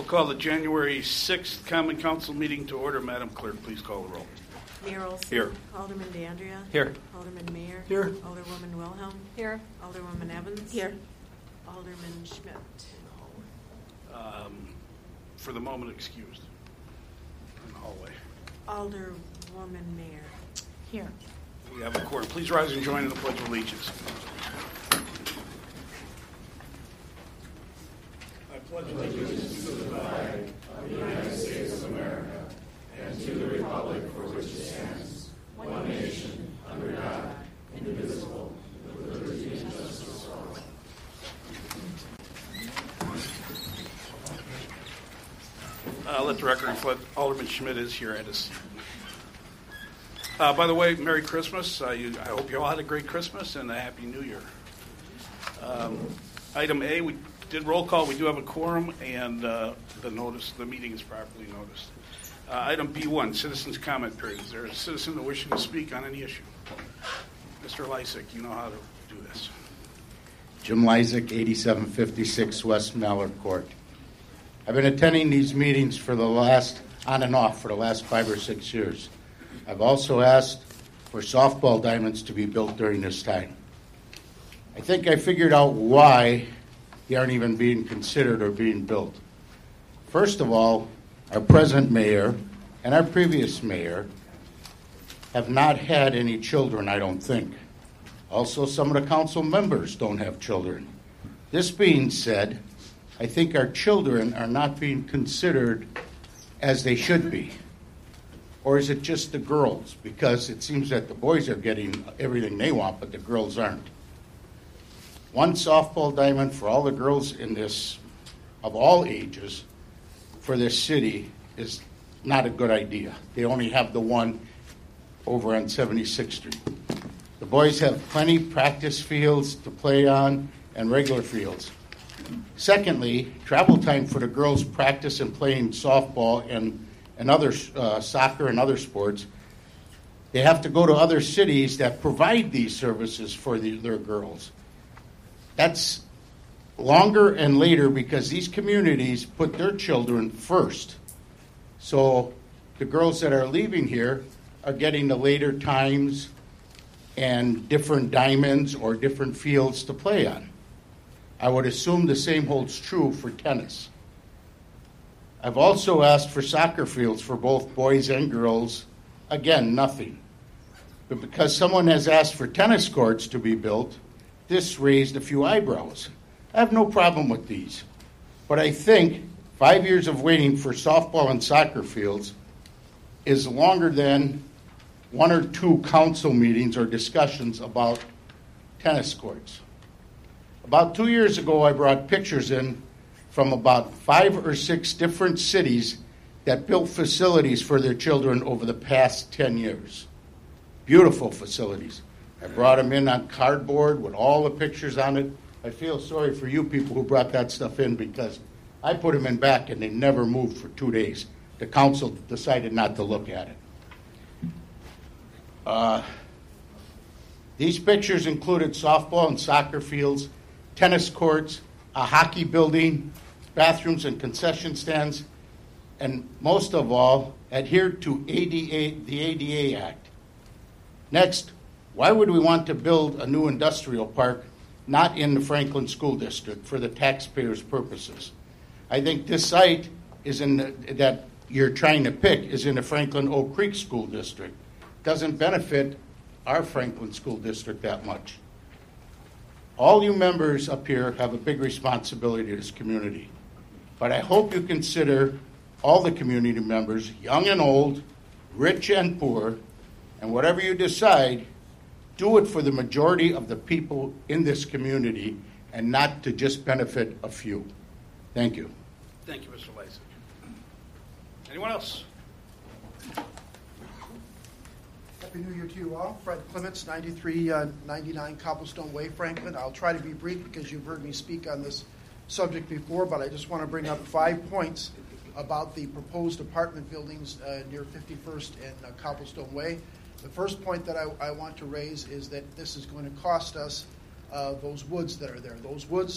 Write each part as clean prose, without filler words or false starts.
call the January 6th Common Council meeting to order. Madam Clerk, please call the roll. Mayor Olson. Here. Alderman DeAndrea. Here. Alderman Mayer. Here. Alderwoman Wilhelm. Here. Alderwoman Evans. Here. Alderman Schmidt. For the moment, excused. In the hallway. Alderwoman Mayer. Here. We have a quorum. Please rise and join in the Pledge of Allegiance. I pledge allegiance to the flag of the United States of America and to the republic for which it stands, one nation, under God, indivisible, with liberty and justice for all. Let the record reflect Alderman Schmidt is here at us. By the way, Merry Christmas. I hope you all had a great Christmas and a Happy New Year. Item A, we did roll call. We do have a quorum, and the meeting is properly noticed. Item B1, citizens' comment period. Is there a citizen that wishing to speak on any issue? Mr. Lysick, you know how to do this. Jim Lysick, 8756 West Mallard Court. I've been attending these meetings on and off for the last 5 or 6 years. I've also asked for softball diamonds to be built during this time. I think I figured out why they aren't even being considered or being built. First of all, our present mayor and our previous mayor have not had any children, I don't think. Also, some of the council members don't have children. This being said, I think our children are not being considered as they should be. Or is it just the girls? Because it seems that the boys are getting everything they want, but the girls aren't. One softball diamond for all the girls in this, of all ages, for this city is not a good idea. They only have the one over on 76th Street. The boys have plenty practice fields to play on and regular fields. Secondly, travel time for the girls practice and playing softball and other soccer and other sports. They have to go to other cities that provide these services for their girls. That's longer and later because these communities put their children first. So the girls that are leaving here are getting the later times and different diamonds or different fields to play on. I would assume the same holds true for tennis. I've also asked for soccer fields for both boys and girls. Again, nothing. But because someone has asked for tennis courts to be built, this raised a few eyebrows. I have no problem with these. But I think 5 years of waiting for softball and soccer fields is longer than 1 or 2 council meetings or discussions about tennis courts. About 2 years ago, I brought pictures in from about 5 or 6 different cities that built facilities for their children over the past 10 years. Beautiful facilities. I brought them in on cardboard with all the pictures on it. I feel sorry for you people who brought that stuff in because I put them in back and they never moved for 2 days. The council decided not to look at it. These pictures included softball and soccer fields, tennis courts, a hockey building, bathrooms and concession stands, and most of all, adhered to the ADA Act. Next, why would we want to build a new industrial park not in the Franklin School District for the taxpayers' purposes? I think this site that you're trying to pick is in the Franklin Oak Creek School District. Doesn't benefit our Franklin School District that much. All you members up here have a big responsibility to this community. But I hope you consider all the community members, young and old, rich and poor, and whatever you decide, do it for the majority of the people in this community and not to just benefit a few. Thank you. Thank you, Mr. Lysick. Anyone else? Happy New Year to you all. Fred Clements, 9399 Cobblestone Way, Franklin. I'll try to be brief because you've heard me speak on this subject before, but I just want to bring up 5 points about the proposed apartment buildings near 51st and Cobblestone Way. The first point that I want to raise is that this is going to cost us those woods that are there. Those woods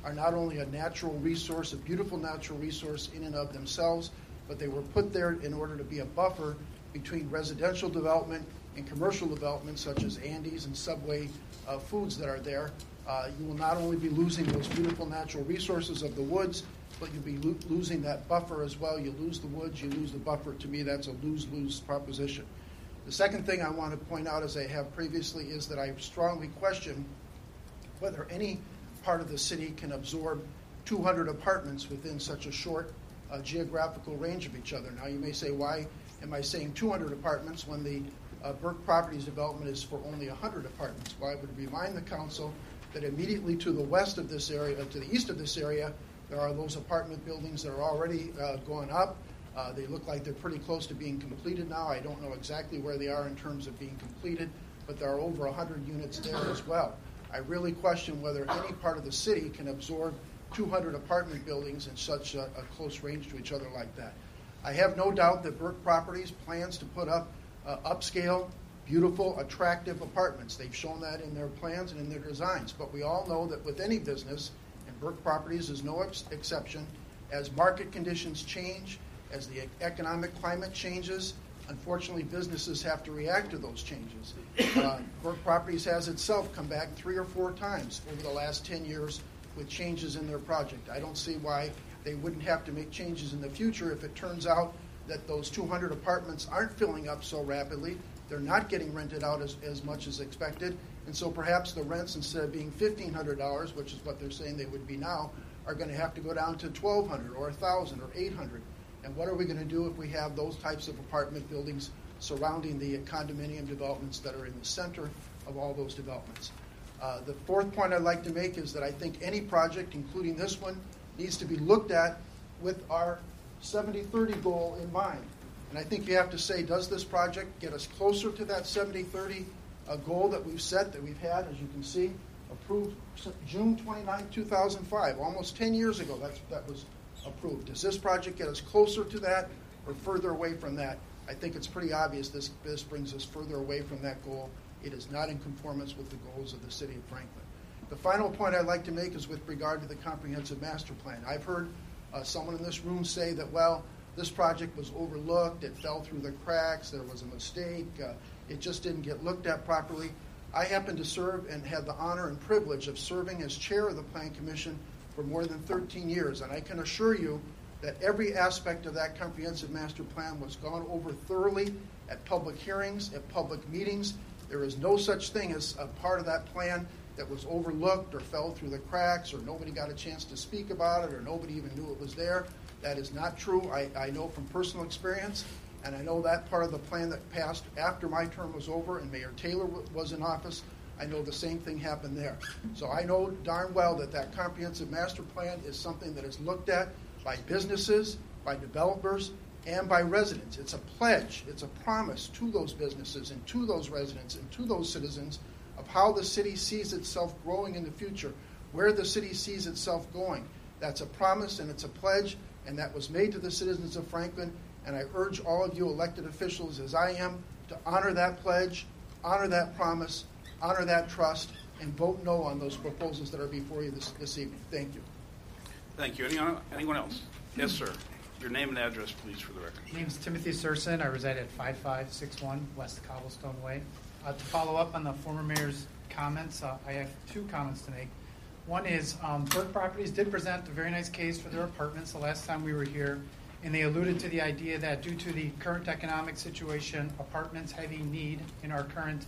are not only a natural resource, a beautiful natural resource in and of themselves, but they were put there in order to be a buffer between residential development and commercial development, such as Andy's and Subway foods that are there. You will not only be losing those beautiful natural resources of the woods, but you'll be losing that buffer as well. You lose the woods, you lose the buffer. To me, that's a lose-lose proposition. The second thing I want to point out, as I have previously, is that I strongly question whether any part of the city can absorb 200 apartments within such a short geographical range of each other. Now, you may say, why am I saying 200 apartments when the Burke Properties development is for only 100 apartments? Well, I would remind the council that immediately to the west of this area, to the east of this area, there are those apartment buildings that are already going up. They look like they're pretty close to being completed now. I don't know exactly where they are in terms of being completed, but there are over 100 units there as well. I really question whether any part of the city can absorb 200 apartment buildings in such a close range to each other like that. I have no doubt that Burke Properties plans to put up upscale, beautiful, attractive apartments. They've shown that in their plans and in their designs. But we all know that with any business, and Burke Properties is no exception, as market conditions change, as the economic climate changes, unfortunately businesses have to react to those changes. Burke Properties has itself come back 3 or 4 times over the last 10 years with changes in their project. I don't see why they wouldn't have to make changes in the future if it turns out that those 200 apartments aren't filling up so rapidly. They're not getting rented out as much as expected, and so perhaps the rents, instead of being $1,500, which is what they're saying they would be now, are going to have to go down to $1,200 or $1,000 or $800. And what are we going to do if we have those types of apartment buildings surrounding the condominium developments that are in the center of all those developments? The fourth point I'd like to make is that I think any project, including this one, needs to be looked at with our 70-30 goal in mind. And I think you have to say, does this project get us closer to that 70-30 goal that we've set, that we've had, as you can see, approved June 29, 2005, almost 10 years ago that was approved. Does this project get us closer to that or further away from that? I think it's pretty obvious this brings us further away from that goal. It is not in conformance with the goals of the city of Franklin. The final point I'd like to make is with regard to the comprehensive master plan. I've heard someone in this room say that, well, this project was overlooked, it fell through the cracks, there was a mistake, it just didn't get looked at properly. I happen to serve and had the honor and privilege of serving as chair of the Plan Commission for more than 13 years, and I can assure you that every aspect of that comprehensive master plan was gone over thoroughly at public hearings, at public meetings. There is no such thing as a part of that plan that was overlooked or fell through the cracks or nobody got a chance to speak about it or nobody even knew it was there. That is not true. I know from personal experience, and I know that part of the plan that passed after my term was over and Mayor Taylor was in office, I know the same thing happened there. So I know darn well that comprehensive master plan is something that is looked at by businesses, by developers, and by residents. It's a pledge, it's a promise to those businesses and to those residents and to those citizens of how the city sees itself growing in the future, where the city sees itself going. That's a promise and it's a pledge, and that was made to the citizens of Franklin, and I urge all of you elected officials, as I am, to honor that pledge, honor that promise, honor that trust, and vote no on those proposals that are before you this evening. Thank you. Thank you. Anyone else? Yes, sir. Your name and address, please, for the record. My name is Timothy Surson. I reside at 5561 West Cobblestone Way. To follow up on the former mayor's comments, I have 2 comments to make. One is Burke Properties did present a very nice case for their apartments the last time we were here, and they alluded to the idea that due to the current economic situation, apartments have a need in our current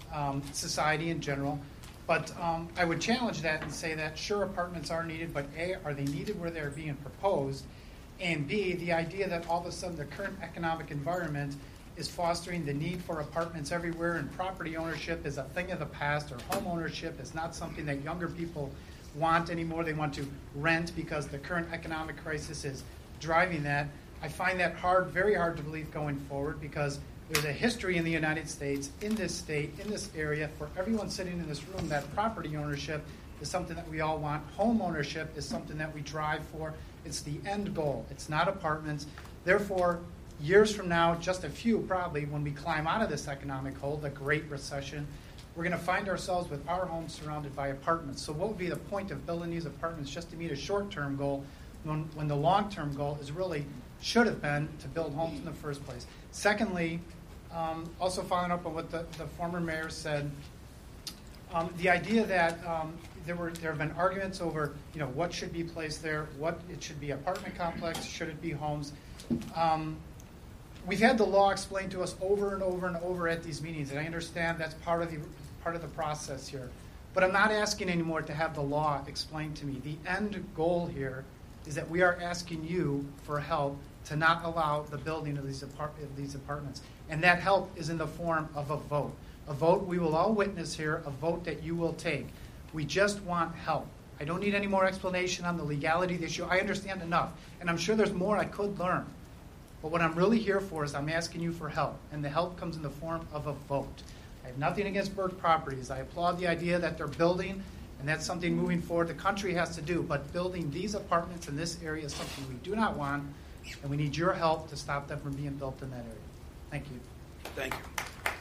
society in general. But I would challenge that and say that sure, apartments are needed, but A, are they needed where they're being proposed? And B, the idea that all of a sudden the current economic environment is fostering the need for apartments everywhere, and property ownership is a thing of the past, or home ownership is not something that younger people want anymore. They want to rent because the current economic crisis is driving that. I find that very hard to believe going forward, because there's a history in the United States, in this state, in this area, for everyone sitting in this room, that property ownership is something that we all want. Home ownership is something that we drive for. It's the end goal. It's not apartments. Therefore, years from now, just a few probably, when we climb out of this economic hole, the Great Recession, we're going to find ourselves with our homes surrounded by apartments. So what would be the point of building these apartments just to meet a short-term goal when the long-term goal is really should have been to build homes in the first place? Secondly, also following up on what the former mayor said, the idea that there have been arguments over, what should be placed there, what it should be apartment complex, should it be homes. We've had the law explained to us over and over and over at these meetings, and I understand that's part of the process here. But I'm not asking anymore to have the law explained to me. The end goal here is that we are asking you for help to not allow the building of these apartments. And that help is in the form of a vote. A vote we will all witness here, a vote that you will take. We just want help. I don't need any more explanation on the legality of the issue. I understand enough, and I'm sure there's more I could learn. But what I'm really here for is I'm asking you for help, and the help comes in the form of a vote. I have nothing against Burke Properties. I applaud the idea that they're building, and that's something moving forward the country has to do. But building these apartments in this area is something we do not want, and we need your help to stop them from being built in that area. Thank you. Thank you.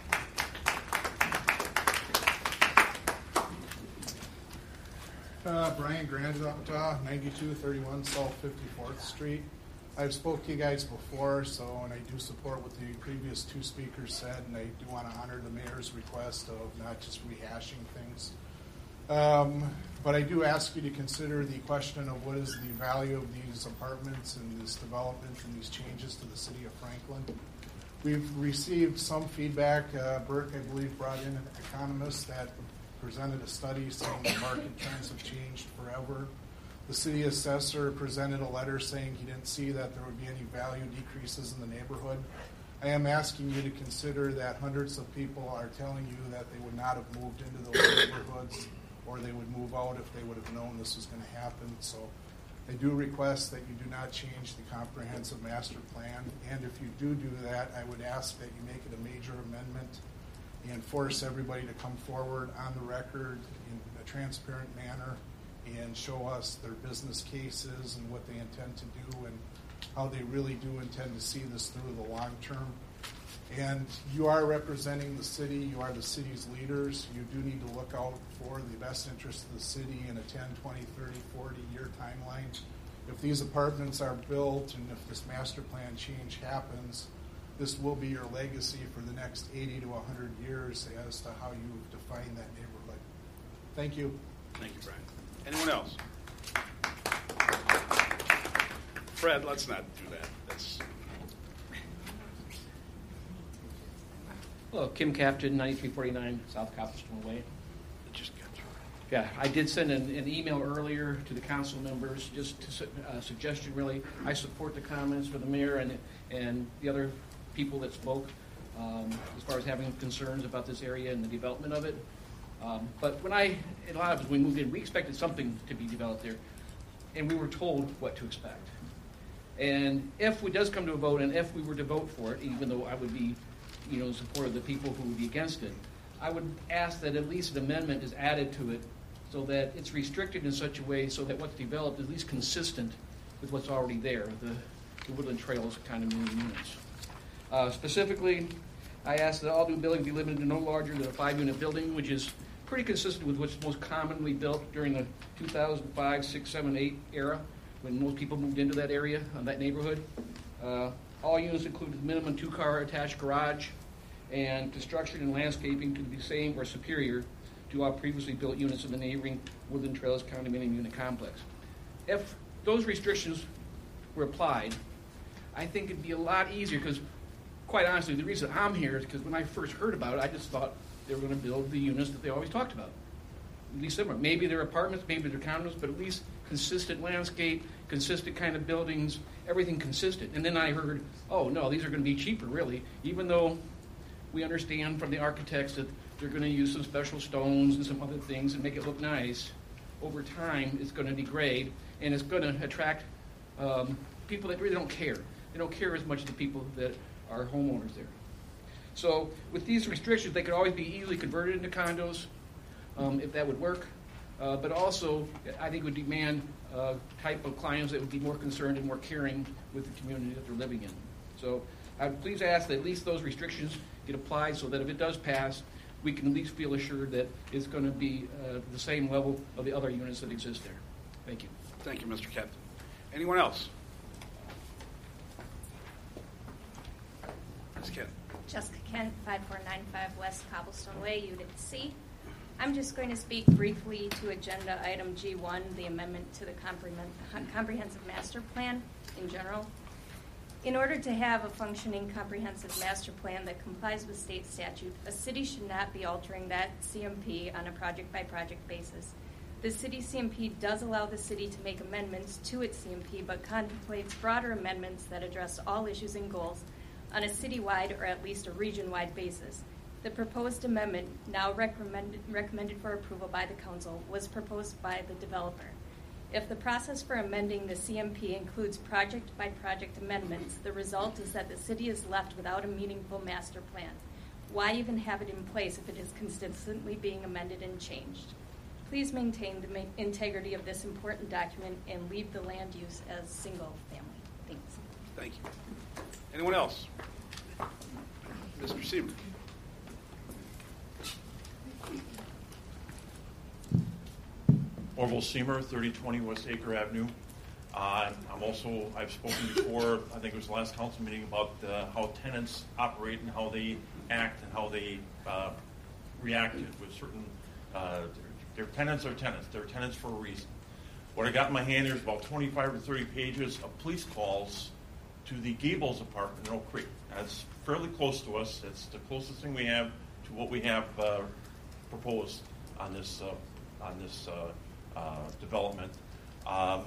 Brian Grandata, 9231 South 54th Street. I've spoke to you guys before, and I do support what the previous two speakers said, and I do want to honor the mayor's request of not just rehashing things. But I do ask you to consider the question of what is the value of these apartments and this development and these changes to the city of Franklin. We've received some feedback. Burke, I believe, brought in an economist that presented a study saying the market trends have changed forever. The city assessor presented a letter saying he didn't see that there would be any value decreases in the neighborhood. I am asking you to consider that hundreds of people are telling you that they would not have moved into those neighborhoods, or they would move out if they would have known this was going to happen. So I do request that you do not change the comprehensive master plan, and if you do that, I would ask that you make it a major amendment and force everybody to come forward on the record in a transparent manner and show us their business cases and what they intend to do and how they really do intend to see this through the long term. And you are representing the city. You are the city's leaders. You do need to look out for the best interest of the city in a 10, 20, 30, 40-year timeline. If these apartments are built and if this master plan change happens, this will be your legacy for the next 80 to 100 years as to how you define that neighborhood. Thank you. Thank you, Brian. Anyone else? Fred, let's not do that. Hello, Kim Captain, 9349 South Copplestone Way. Just got through. Yeah, I did send an email earlier to the council members, just a suggestion really. I support the comments for the mayor and the other people that spoke as far as having concerns about this area and the development of it. But when a lot of us, when we moved in, we expected something to be developed there, and we were told what to expect. And if it does come to a vote, and if we were to vote for it, even though I would be, in support of the people who would be against it, I would ask that at least an amendment is added to it so that it's restricted in such a way so that what's developed is at least consistent with what's already there, the Woodland Trails condominium units. Specifically, I ask that all new buildings be limited to no larger than a 5-unit building, which is pretty consistent with what's most commonly built during the 2005, 6, 7, 8 era, when most people moved into that area, that neighborhood. All units include a minimum 2-car attached garage, and construction and landscaping to be the same or superior to all previously built units in the neighboring Woodland Trails condominium unit complex. If those restrictions were applied, I think it'd be a lot easier, because quite honestly, the reason I'm here is because when I first heard about it, I just thought they were going to build the units that they always talked about. At least similar. Maybe they're apartments, maybe they're condos, but at least consistent landscape, consistent kind of buildings, everything consistent. And then I heard, oh no, these are going to be cheaper, really, even though we understand from the architects that they're going to use some special stones and some other things and make it look nice. Over time, it's going to degrade, and it's going to attract people that really don't care. They don't care as much as the people that are homeowners there. So with these restrictions, they could always be easily converted into condos, if that would work. But also, I think it would demand a type of clients that would be more concerned and more caring with the community that they're living in. So I would please ask that at least those restrictions get applied so that if it does pass, we can at least feel assured that it's going to be the same level of the other units that exist there. Thank you. Thank you, Mr. Kent. Anyone else? Ms. Kent. Jessica Kent, 5495 West Cobblestone Way, Unit C. I'm just going to speak briefly to Agenda Item G1, the amendment to the Comprehensive Master Plan in general. In order to have a functioning comprehensive master plan that complies with state statute, a city should not be altering that CMP on a project-by-project basis. The city CMP does allow the city to make amendments to its CMP, but contemplates broader amendments that address all issues and goals on a citywide or at least a region-wide basis. The proposed amendment, now recommended for approval by the council, was proposed by the developer. If the process for amending the CMP includes project-by-project amendments, the result is that the city is left without a meaningful master plan. Why even have it in place if it is consistently being amended and changed? Please maintain the integrity of this important document and leave the land use as single family. Thanks. Thank you. Anyone else? Mr. Seaver. Orville Seamer, 3020 West Acre Avenue. I've spoken before, I think it was the last council meeting, about how tenants operate and how they act and how they reacted with certain, their tenants are tenants. They're tenants for a reason. What I got in my hand here is about 25 or 30 pages of police calls to the Gables apartment in Oak Creek. That's fairly close to us. It's the closest thing we have to what we have proposed on this development. A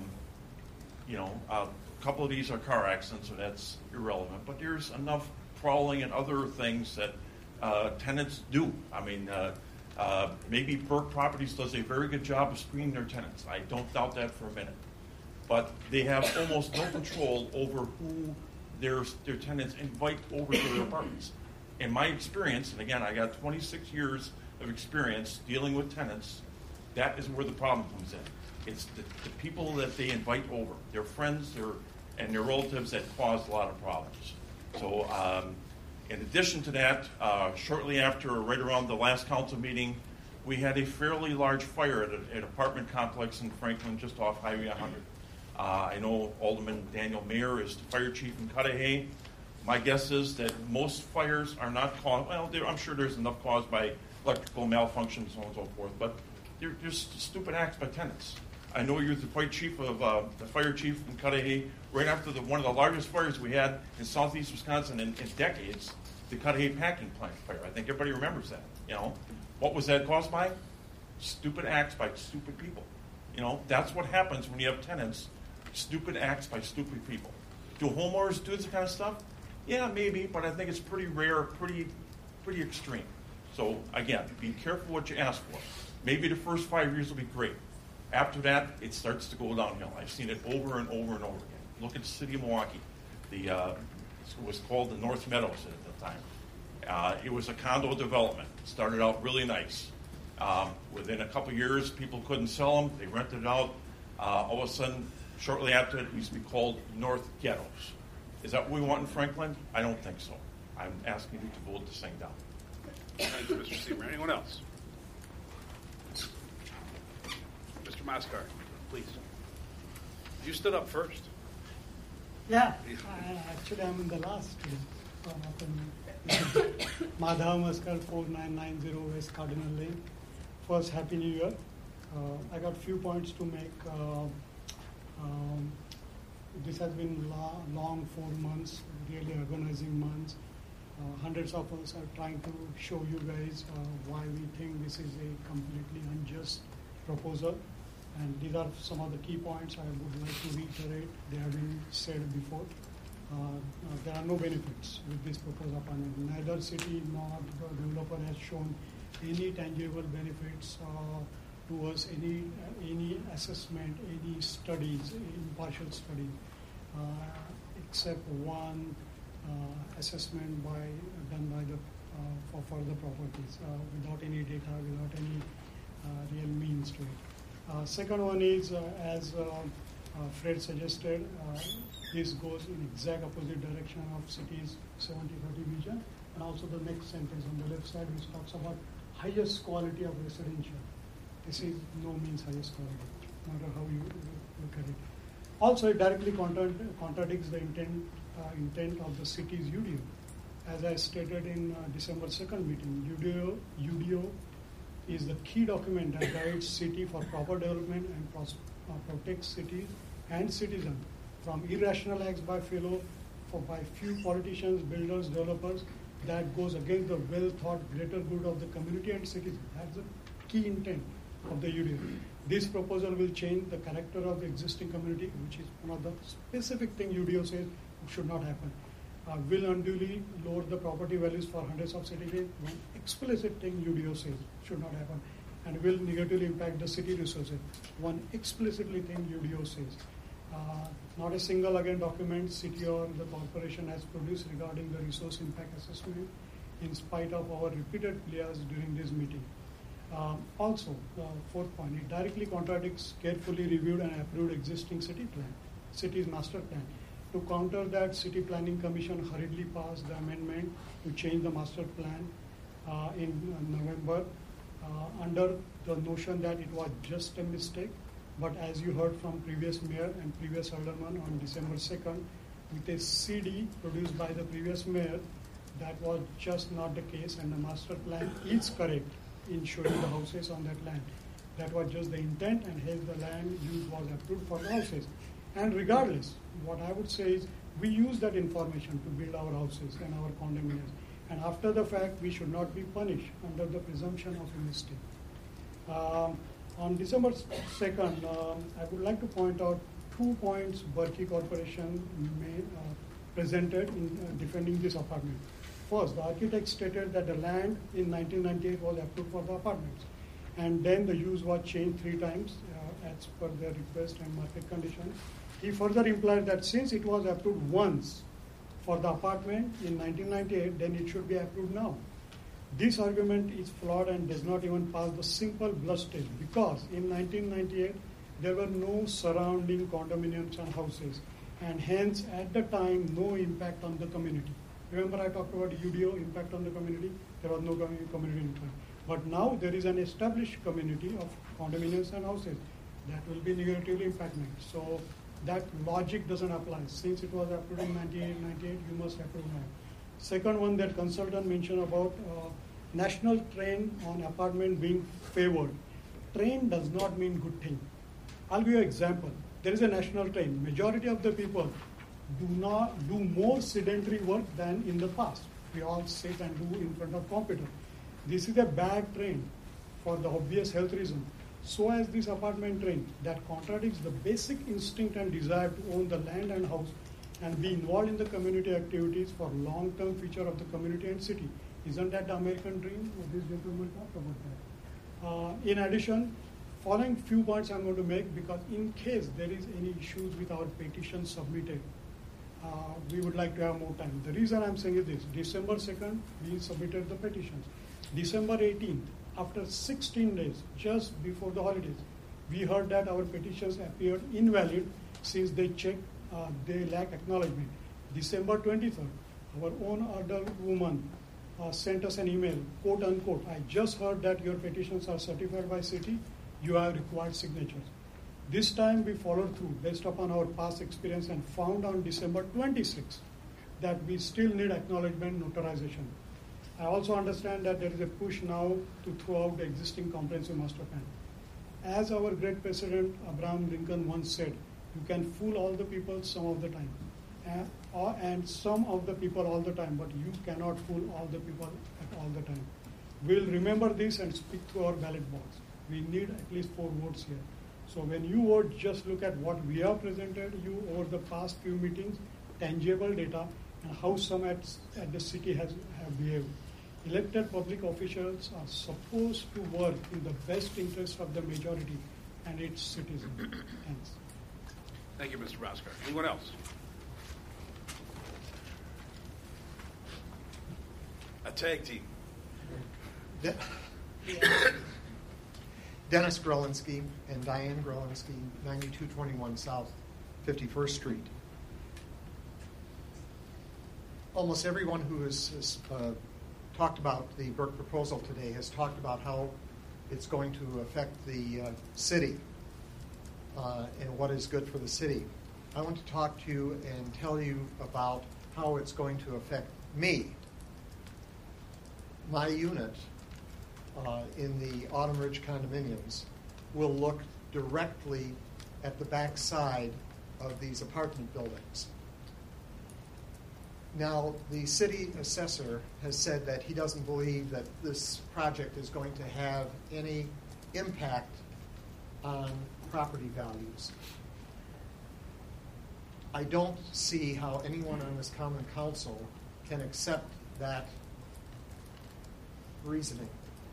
couple of these are car accidents, so that's irrelevant. But there's enough prowling and other things that tenants do. I mean, maybe Burke Properties does a very good job of screening their tenants. I don't doubt that for a minute. But they have almost no control over who their tenants invite over to their apartments. In my experience, and again, I got 26 years of experience dealing with tenants, that is where the problem comes in. It's the people that they invite over, their friends, and their relatives, that cause a lot of problems. So in addition to that, shortly after, right around the last council meeting, we had a fairly large fire at an apartment complex in Franklin, just off Highway 100. I know Alderman Daniel Mayer is the fire chief in Cudahy. My guess is that most fires are not caused, I'm sure there's enough caused by electrical malfunction and so on and so forth, but they're just stupid acts by tenants. I know you're the fire chief in Cudahy. Right after one of the largest fires we had in southeast Wisconsin in decades, the Cudahy packing plant fire. I think everybody remembers that. What was that caused by? Stupid acts by stupid people. That's what happens when you have tenants. Stupid acts by stupid people. Do homeowners do this kind of stuff? Yeah, maybe, but I think it's pretty rare, pretty extreme. So again, be careful what you ask for. Maybe the first 5 years will be great. After that, it starts to go downhill. I've seen it over and over and over again. Look at the city of Milwaukee. It was called the North Meadows at the time. It was a condo development. It started out really nice. Within a couple years, people couldn't sell them. They rented it out. All of a sudden, shortly after it used to be called North Ghettos. Is that what we want in Franklin? I don't think so. I'm asking you to vote this thing down. Thank you, Mr. Seaver. Anyone else? Mr. Moskar, please. You stood up first. Yeah, actually I'm in the last Madhav Maskar, 4990 West Cardinal Lane. First, Happy New Year. I got a few points to make. This has been long 4 months, really agonizing months. Hundreds of us are trying to show you guys why we think this is a completely unjust proposal. And these are some of the key points I would like to reiterate. They have been said before. There are no benefits with this proposal. Neither city nor the developer has shown any tangible benefits to us, any assessment, any studies, impartial study, except one assessment done by for further properties, without any data, without any real means to it. Second one is, as Fred suggested, this goes in exact opposite direction of city's 70-30 vision, and also the next sentence on the left side, which talks about highest quality of residential. This is no means highest quality, no matter how you look at it. Also, it directly contradicts the intent of the city's UDO. As I stated in December 2nd meeting, UDO is the key document that guides city for proper development and protects city and citizens from irrational acts by few politicians, builders, developers that goes against the well-thought greater good of the community and citizens. That's the key intent of the UDO. This proposal will change the character of the existing community, which is one of the specific things UDO says should not happen. Will unduly lower the property values for hundreds of citizens, one explicit thing UDO says should not happen, and will negatively impact the city resources, one explicitly thing UDO says. Not a single document city or the corporation has produced regarding the resource impact assessment in spite of our repeated pleas during this meeting. Also, fourth point, it directly contradicts carefully reviewed and approved existing city's master plan. To counter that, City Planning Commission hurriedly passed the amendment to change the master plan in November under the notion that it was just a mistake. But as you heard from previous mayor and previous alderman on December 2nd, with a CD produced by the previous mayor, that was just not the case, and the master plan is correct in showing the houses on that land. That was just the intent, and hence the land use was approved for the houses. And regardless, what I would say is we use that information to build our houses and our condominiums. And after the fact, we should not be punished under the presumption of a mistake. On December 2nd, I would like to point out 2 points Berkey Corporation presented in defending this apartment. First, the architect stated that the land in 1998 was approved for the apartments. And then the use was changed 3 times as per their request and market conditions. He further implied that since it was approved once for the apartment in 1998, then it should be approved now. This argument is flawed and does not even pass the simple blush test because in 1998 there were no surrounding condominiums and houses, and hence at the time no impact on the community. Remember I talked about UDO impact on the community? There was no community impact. But now there is an established community of condominiums and houses that will be negatively impacted. So that logic doesn't apply. Since it was approved in 1998, you must approve now. Second one that consultant mentioned about national trend on apartment being favored. Trend does not mean good thing. I'll give you an example. There is a national trend. Majority of the people do more sedentary work than in the past. We all sit and do in front of computer. This is a bad trend for the obvious health reason. So as this apartment trend that contradicts the basic instinct and desire to own the land and house and be involved in the community activities for long-term future of the community and city. Isn't that the American dream? This gentleman talked about that. In addition, following few points I'm going to make because in case there is any issues with our petition submitted, we would like to have more time. The reason I'm saying is this. December 2nd, we submitted the petitions. December 18th, after 16 days, just before the holidays, we heard that our petitions appeared invalid since they checked they lack acknowledgement. December 23rd, our own order woman sent us an email, quote unquote, I just heard that your petitions are certified by city, you have required signatures. This time we followed through based upon our past experience and found on December 26th that we still need acknowledgement notarization. I also understand that there is a push now to throw out the existing comprehensive master plan. As our great President Abraham Lincoln once said, you can fool all the people some of the time, and some of the people all the time, but you cannot fool all the people at all the time. We'll remember this and speak through our ballot box. We need at least 4 votes here. So when you vote, just look at what we have presented you over the past few meetings, tangible data, and how some at the city have behaved. Elected public officials are supposed to work in the best interest of the majority and its citizens. Thanks. Thank you, Mr. Roskar. Anyone else? A tag team. Dennis Grelinski and Diane Grelinski, 9221 South 51st Street. Almost everyone who has talked about the Burke proposal today, has talked about how it's going to affect the city and what is good for the city. I want to talk to you and tell you about how it's going to affect me. My unit in the Autumn Ridge condominiums will look directly at the back side of these apartment buildings. Now, the city assessor has said that he doesn't believe that this project is going to have any impact on property values. I don't see how anyone on this common council can accept that reasoning.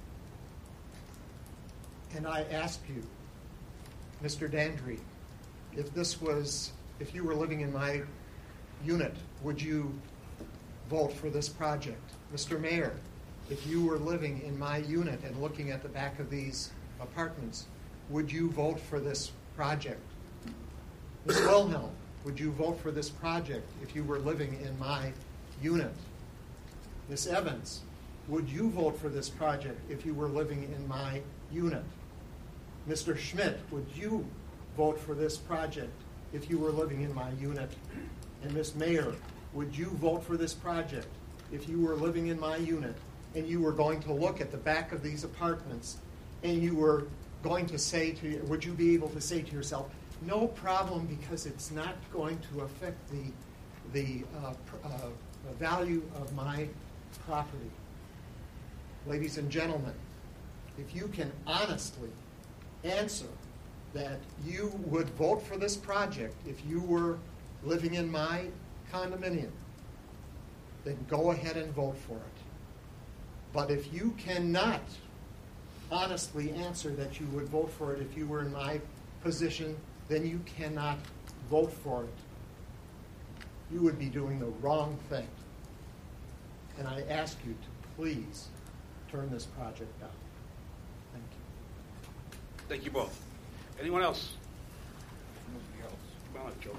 And I ask you, Mr. Dandry, if you were living in my unit, would you vote for this project? Mr. Mayor, if you were living in my unit and looking at the back of these apartments, would you vote for this project? Ms. Wilhelm, would you vote for this project if you were living in my unit? Ms. Evans, would you vote for this project if you were living in my unit? Mr. Schmidt, would you vote for this project if you were living in my unit? And Ms. Mayor, would you vote for this project if you were living in my unit and you were going to look at the back of these apartments and you were going to say to, would you be able to say to yourself, no problem, because it's not going to affect the value of my property? Ladies and gentlemen, if you can honestly answer that you would vote for this project if you were living in my condominium, then go ahead and vote for it. But if you cannot honestly answer that you would vote for it if you were in my position, then you cannot vote for it. You would be doing the wrong thing. And I ask you to please turn this project down. Thank you. Thank you both. Anyone else? Come on up, Joe.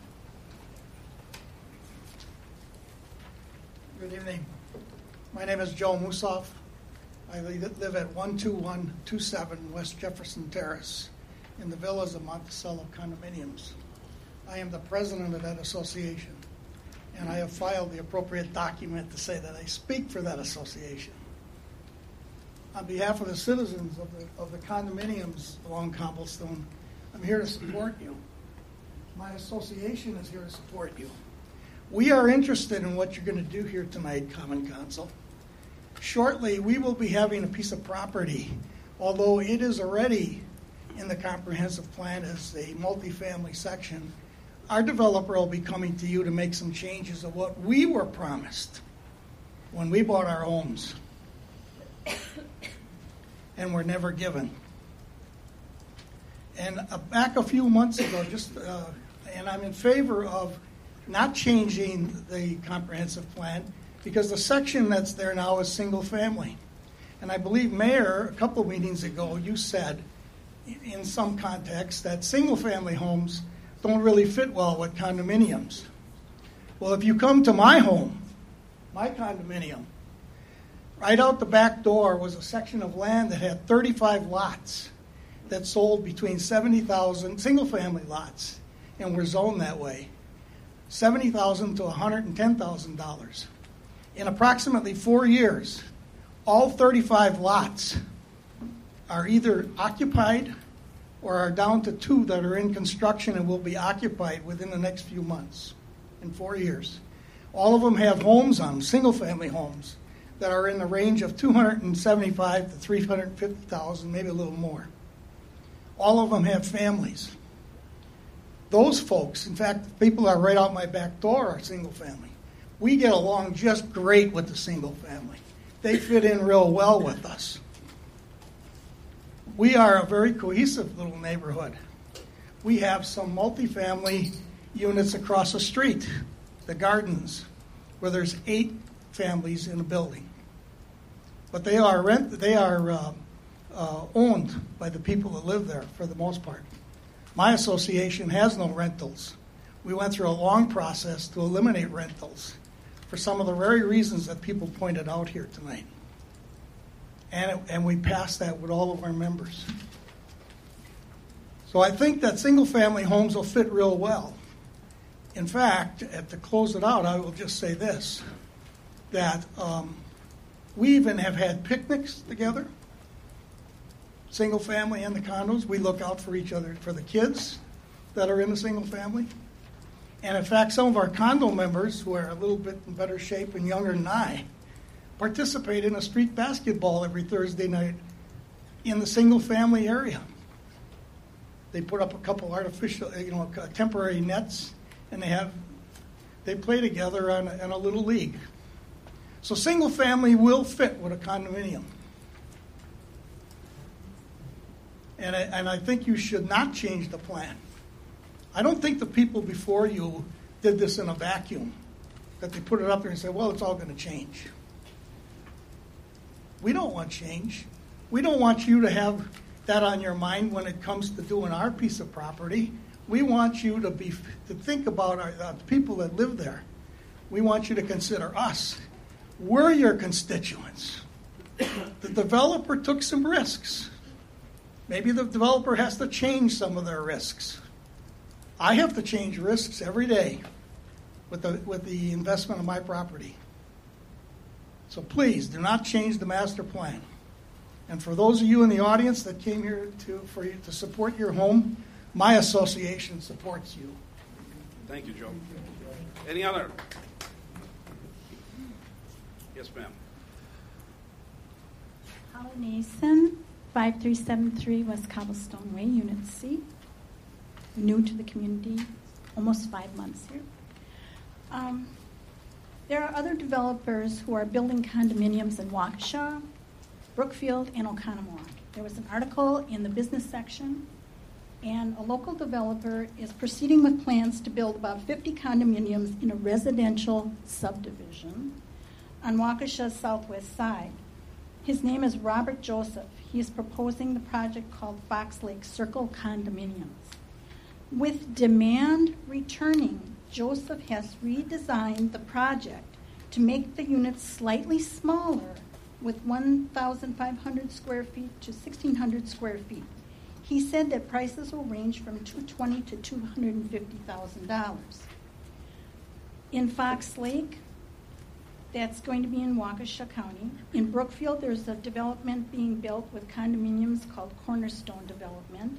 Good evening. My name is Joe Musoff. I live at 12127 West Jefferson Terrace in the Villas of Monticello condominiums. I am the president of that association, and I have filed the appropriate document to say that I speak for that association. On behalf of the citizens of the condominiums along Cobblestone, I'm here to support you. My association is here to support you. We are interested in what you're going to do here tonight, Common Council. Shortly, we will be having a piece of property, although it is already in the comprehensive plan as a multifamily section. Our developer will be coming to you to make some changes of what we were promised when we bought our homes and were never given. And back a few months ago, and I'm in favor of not changing the comprehensive plan because the section that's there now is single family. And I believe, Mayor, a couple of meetings ago, you said in some context that single family homes don't really fit well with condominiums. Well, if you come to my home, my condominium, right out the back door was a section of land that had 35 lots that sold between $70,000, single family lots, and were zoned that way, $70,000 to $110,000. In approximately 4 years, all 35 lots are either occupied or are down to 2 that are in construction and will be occupied within the next few months, in 4 years. All of them have homes on them, single-family homes, that are in the range of $275,000 to $350,000, maybe a little more. All of them have families. Those folks, in fact, people that are right out my back door are single-family. We get along just great with the single-family. They fit in real well with us. We are a very cohesive little neighborhood. We have some multifamily units across the street, the Gardens, where there's 8 families in a building. But they are owned by the people that live there for the most part. My association has no rentals. We went through a long process to eliminate rentals. for some of the very reasons that people pointed out here tonight. And we passed that with all of our members. So I think that single-family homes will fit real well. In fact, to close it out, I will just say this, that we even have had picnics together, single family and the condos. We look out for each other, for the kids that are in the single family. And in fact, some of our condo members who are a little bit in better shape and younger than I participate in a street basketball every Thursday night in the single family area. They put up a couple artificial, temporary nets, and they play together in a little league. So single family will fit with a condominium. And I think you should not change the plan. I don't think the people before you did this in a vacuum, that they put it up there and said, well, it's all going to change. We don't want change. We don't want you to have that on your mind when it comes to doing our piece of property. We want you to think about the people that live there. We want you to consider us. We're your constituents. The developer took some risks. Maybe the developer has to change some of their risks. I have to change risks every day with the investment of my property. So please, do not change the master plan. And for those of you in the audience that came here to support your home, my association supports you. Thank you, Joe. Any other? Yes, ma'am. Holly Nason, 5373 West Cobblestone Way, Unit C. New to the community, almost 5 months here. There are other developers who are building condominiums in Waukesha, Brookfield, and Oconomowoc. There was an article in the business section, and a local developer is proceeding with plans to build about 50 condominiums in a residential subdivision on Waukesha's southwest side. His name is Robert Joseph. He is proposing the project called Fox Lake Circle Condominiums. With demand returning, Joseph has redesigned the project to make the units slightly smaller with 1,500 square feet to 1,600 square feet. He said that prices will range from $220,000 to $250,000. In Fox Lake, that's going to be in Waukesha County. In Brookfield, there's a development being built with condominiums called Cornerstone Development.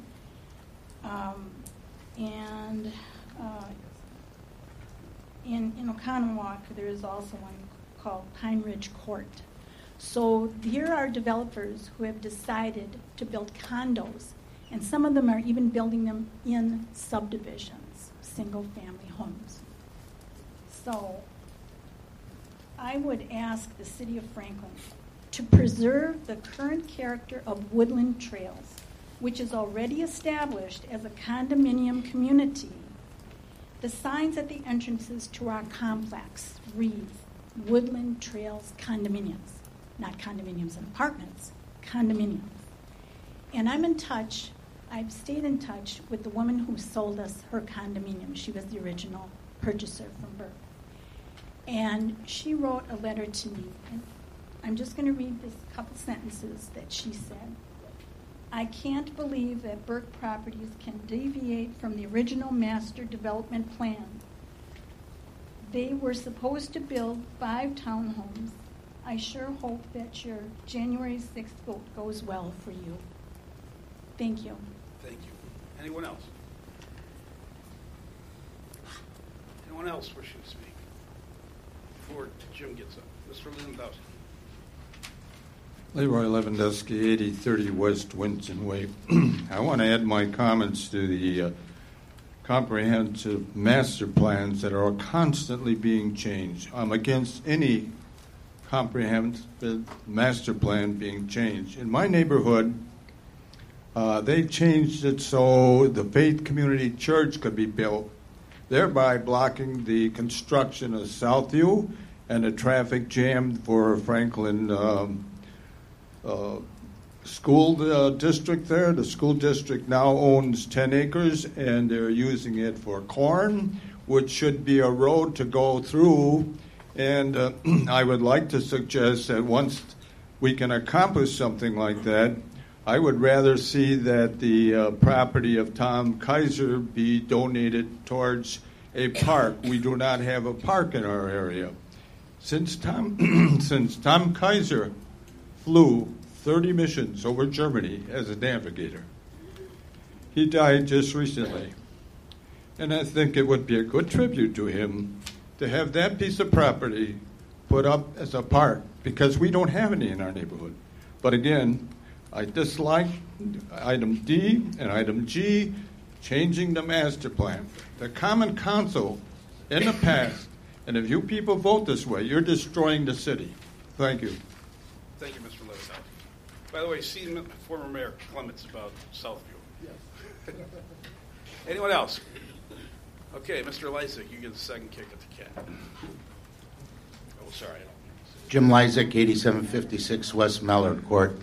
In Oconomowoc, there is also one called Pine Ridge Court. So here are developers who have decided to build condos, and some of them are even building them in subdivisions, single-family homes. So I would ask the City of Franklin to preserve the current character of Woodland Trails, which is already established as a condominium community. The signs at the entrances to our complex read Woodland Trails Condominiums, not condominiums and apartments, condominiums. And I've stayed in touch with the woman who sold us her condominium. She was the original purchaser from Burke. And she wrote a letter to me. And I'm just going to read this couple sentences that she said. I can't believe that Burke Properties can deviate from the original master development plan. They were supposed to build 5 townhomes. I sure hope that your January 6th vote goes well for you. Thank you. Thank you. Anyone else? Anyone else wishing to speak? Before Jim gets up. Mr. Lewandowski. Leroy Lewandowski, 8030 West Winton Way. I want to add my comments to the comprehensive master plans that are constantly being changed. I'm against any comprehensive master plan being changed. In my neighborhood, they changed it so the Faith Community Church could be built, thereby blocking the construction of Southview and a traffic jam for Franklin school district there. The school district now owns 10 acres, and they're using it for corn, which should be a road to go through And I would like to suggest that once we can accomplish something like that, I would rather see that the property of Tom Kaiser be donated towards a park. We do not have a park in our area. Since Tom Kaiser flew 30 missions over Germany as a navigator, he died just recently. And I think it would be a good tribute to him to have that piece of property put up as a park, because we don't have any in our neighborhood. But again, I dislike item D and item G, changing the master plan. The Common Council in the past, and if you people vote this way, you're destroying the city. Thank you. Thank you, Mr. Levitt. By the way, see former Mayor Clements about Southview. Yes. Anyone else? Okay, Mr. Lysick, you get the second kick at the cat. Oh, sorry. Jim Lysick, 8756 West Mallard Court.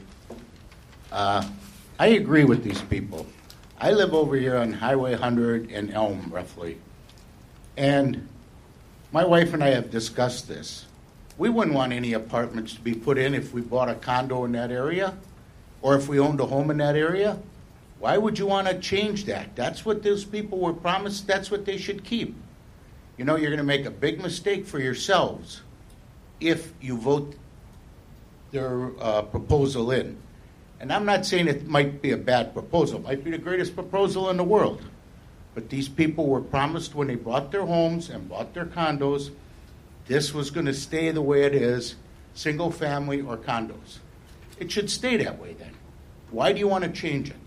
I agree with these people. I live over here on Highway 100 and Elm, roughly. And my wife and I have discussed this. We wouldn't want any apartments to be put in if we bought a condo in that area or if we owned a home in that area. Why would you want to change that? That's what those people were promised. That's what they should keep. You know, you're going to make a big mistake for yourselves if you vote their proposal in. And I'm not saying it might be a bad proposal. It might be the greatest proposal in the world. But these people were promised when they bought their homes and bought their condos, this was going to stay the way it is, single family or condos. It should stay that way then. Why do you want to change it?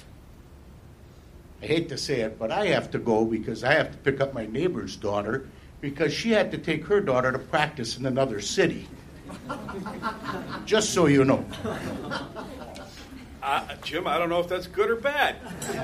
I hate to say it, but I have to go because I have to pick up my neighbor's daughter because she had to take her daughter to practice in another city. Just so you know. Jim, I don't know if that's good or bad.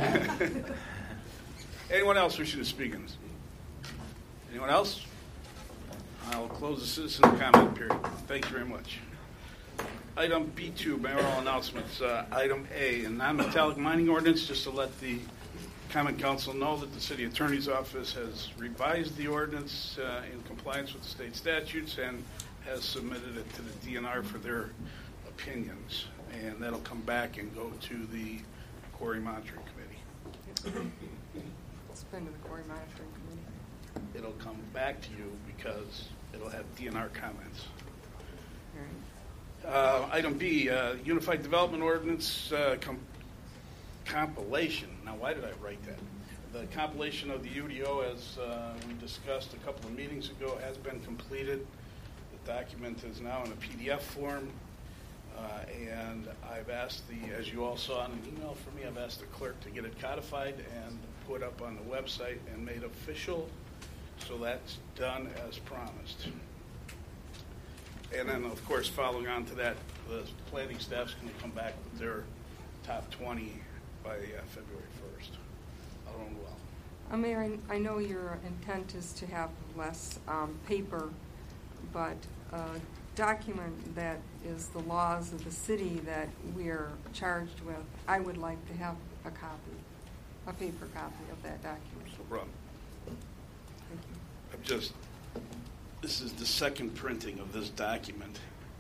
Anyone else wishing to speak on this? Anyone else? I'll close the citizen comment period. Thank you very much. Item B2, mayoral announcements. Item A, a non-metallic mining ordinance, just to let the Common Council know that the City Attorney's Office has revised the ordinance in compliance with the state statutes and has submitted it to the DNR for their opinions. And that'll come back and go to the Quarry Monitoring Committee. It's been to the Quarry Monitoring Committee. It'll come back to you because it'll have DNR comments. Item B, Unified Development Ordinance compilation. Now, why did I write that? The compilation of the UDO, as we discussed a couple of meetings ago, has been completed. The document is now in a PDF form. And I've asked as you all saw in an email from me, I've asked the clerk to get it codified and put up on the website and made official. So that's done as promised. And then, of course, following on to that, the planning staff's going to come back with their top 20 by February 1st. Along well. Mayor, I know your intent is to have less paper, but document that is the laws of the city that we're charged with, I would like to have a copy, a paper copy of that document. No problem. Thank you. This is the second printing of this document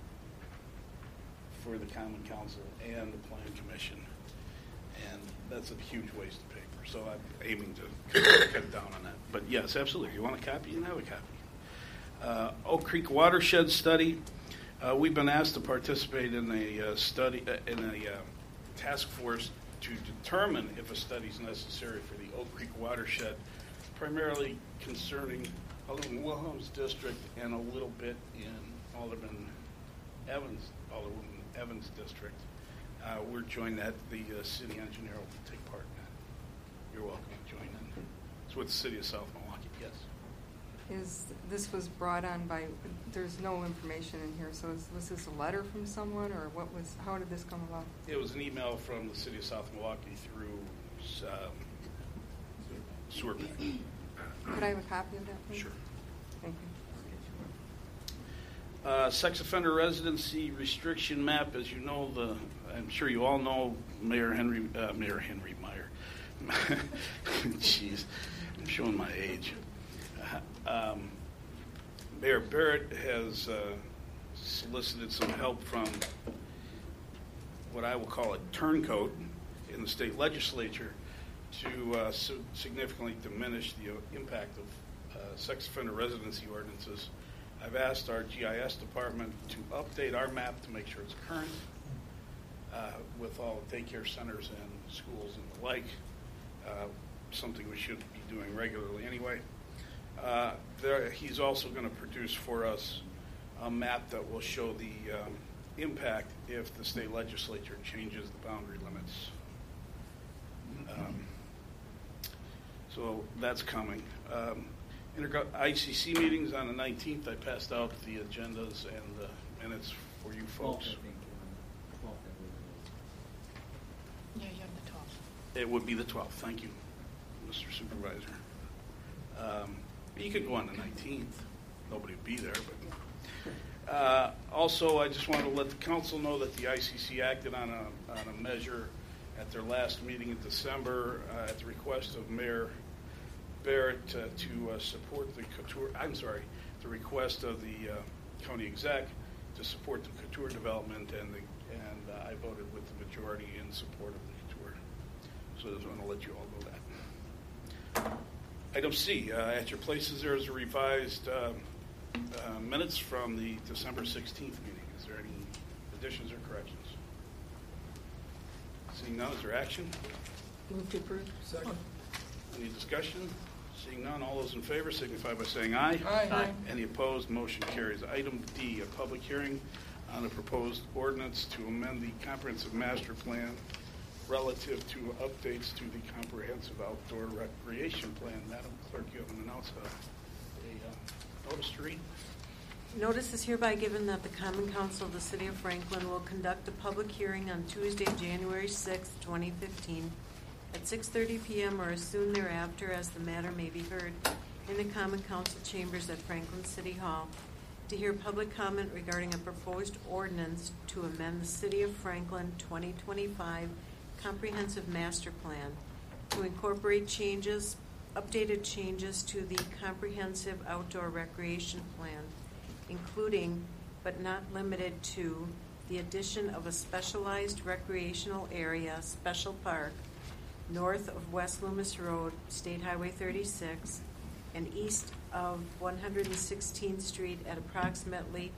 for the Common Council and the Plan Commission, and that's a huge waste of paper. So I'm aiming to cut down on that. But yes, absolutely. If you want a copy, you can have a copy. Oak Creek Watershed Study. We've been asked to participate in a study in a task force to determine if a study is necessary for the Oak Creek Watershed, primarily concerning Alderman Wilhelm's district and a little bit in Alderman Evans district. We're joined that. The city engineer will take part in that. You're welcome to join in. It's with the city of South Milwaukee. Yes. This was brought on by? There's no information in here. So was this a letter from someone, or how did this come about? It was an email from the city of South Milwaukee through Sewer Bank. Could I have a copy of that, please? Sure. Thank you. Sex offender residency restriction map. As you know, I'm sure you all know Mayor Henry Meyer. Jeez, I'm showing my age. Mayor Barrett has solicited some help from what I will call a turncoat in the state legislature to significantly diminish the impact of sex offender residency ordinances. I've asked our GIS department to update our map to make sure it's current with all daycare centers and schools and the like, something we should be doing regularly anyway. He's also going to produce for us a map that will show the impact if the state legislature changes the boundary limits. So that's coming. ICC meetings on the 19th. I passed out the agendas and the minutes for you folks. Yeah, you have the 12th. It would be the 12th. Thank you, Mr. Supervisor. You could go on the 19th. Nobody would be there. But also, I just want to let the council know that the ICC acted on a measure at their last meeting in December at the request of Mayor Barrett to support the Couture. The request of the county exec to support the Couture development, and I voted with the majority in support of the Couture. So I just want to let you all know that. Item C, at your places there is a revised minutes from the December 16th meeting. Is there any additions or corrections? Seeing none, is there action? Move to approve. Second. Any discussion? Seeing none, all those in favor signify by saying aye. Aye. Any opposed? Motion carries. Item D, a public hearing on a proposed ordinance to amend the comprehensive master plan relative to updates to the comprehensive outdoor recreation plan. Madam Clerk, you have an announcement, a notice to read. Notice is hereby given that the Common Council of the City of Franklin will conduct a public hearing on Tuesday, January 6, 2015, at 6:30 p.m. or as soon thereafter as the matter may be heard in the Common Council chambers at Franklin City Hall to hear public comment regarding a proposed ordinance to amend the City of Franklin 2025 Comprehensive Master Plan to incorporate updated changes to the Comprehensive Outdoor Recreation Plan, including but not limited to the addition of a specialized recreational area, special park, north of West Loomis Road, State Highway 36, and east of 116th Street at approximately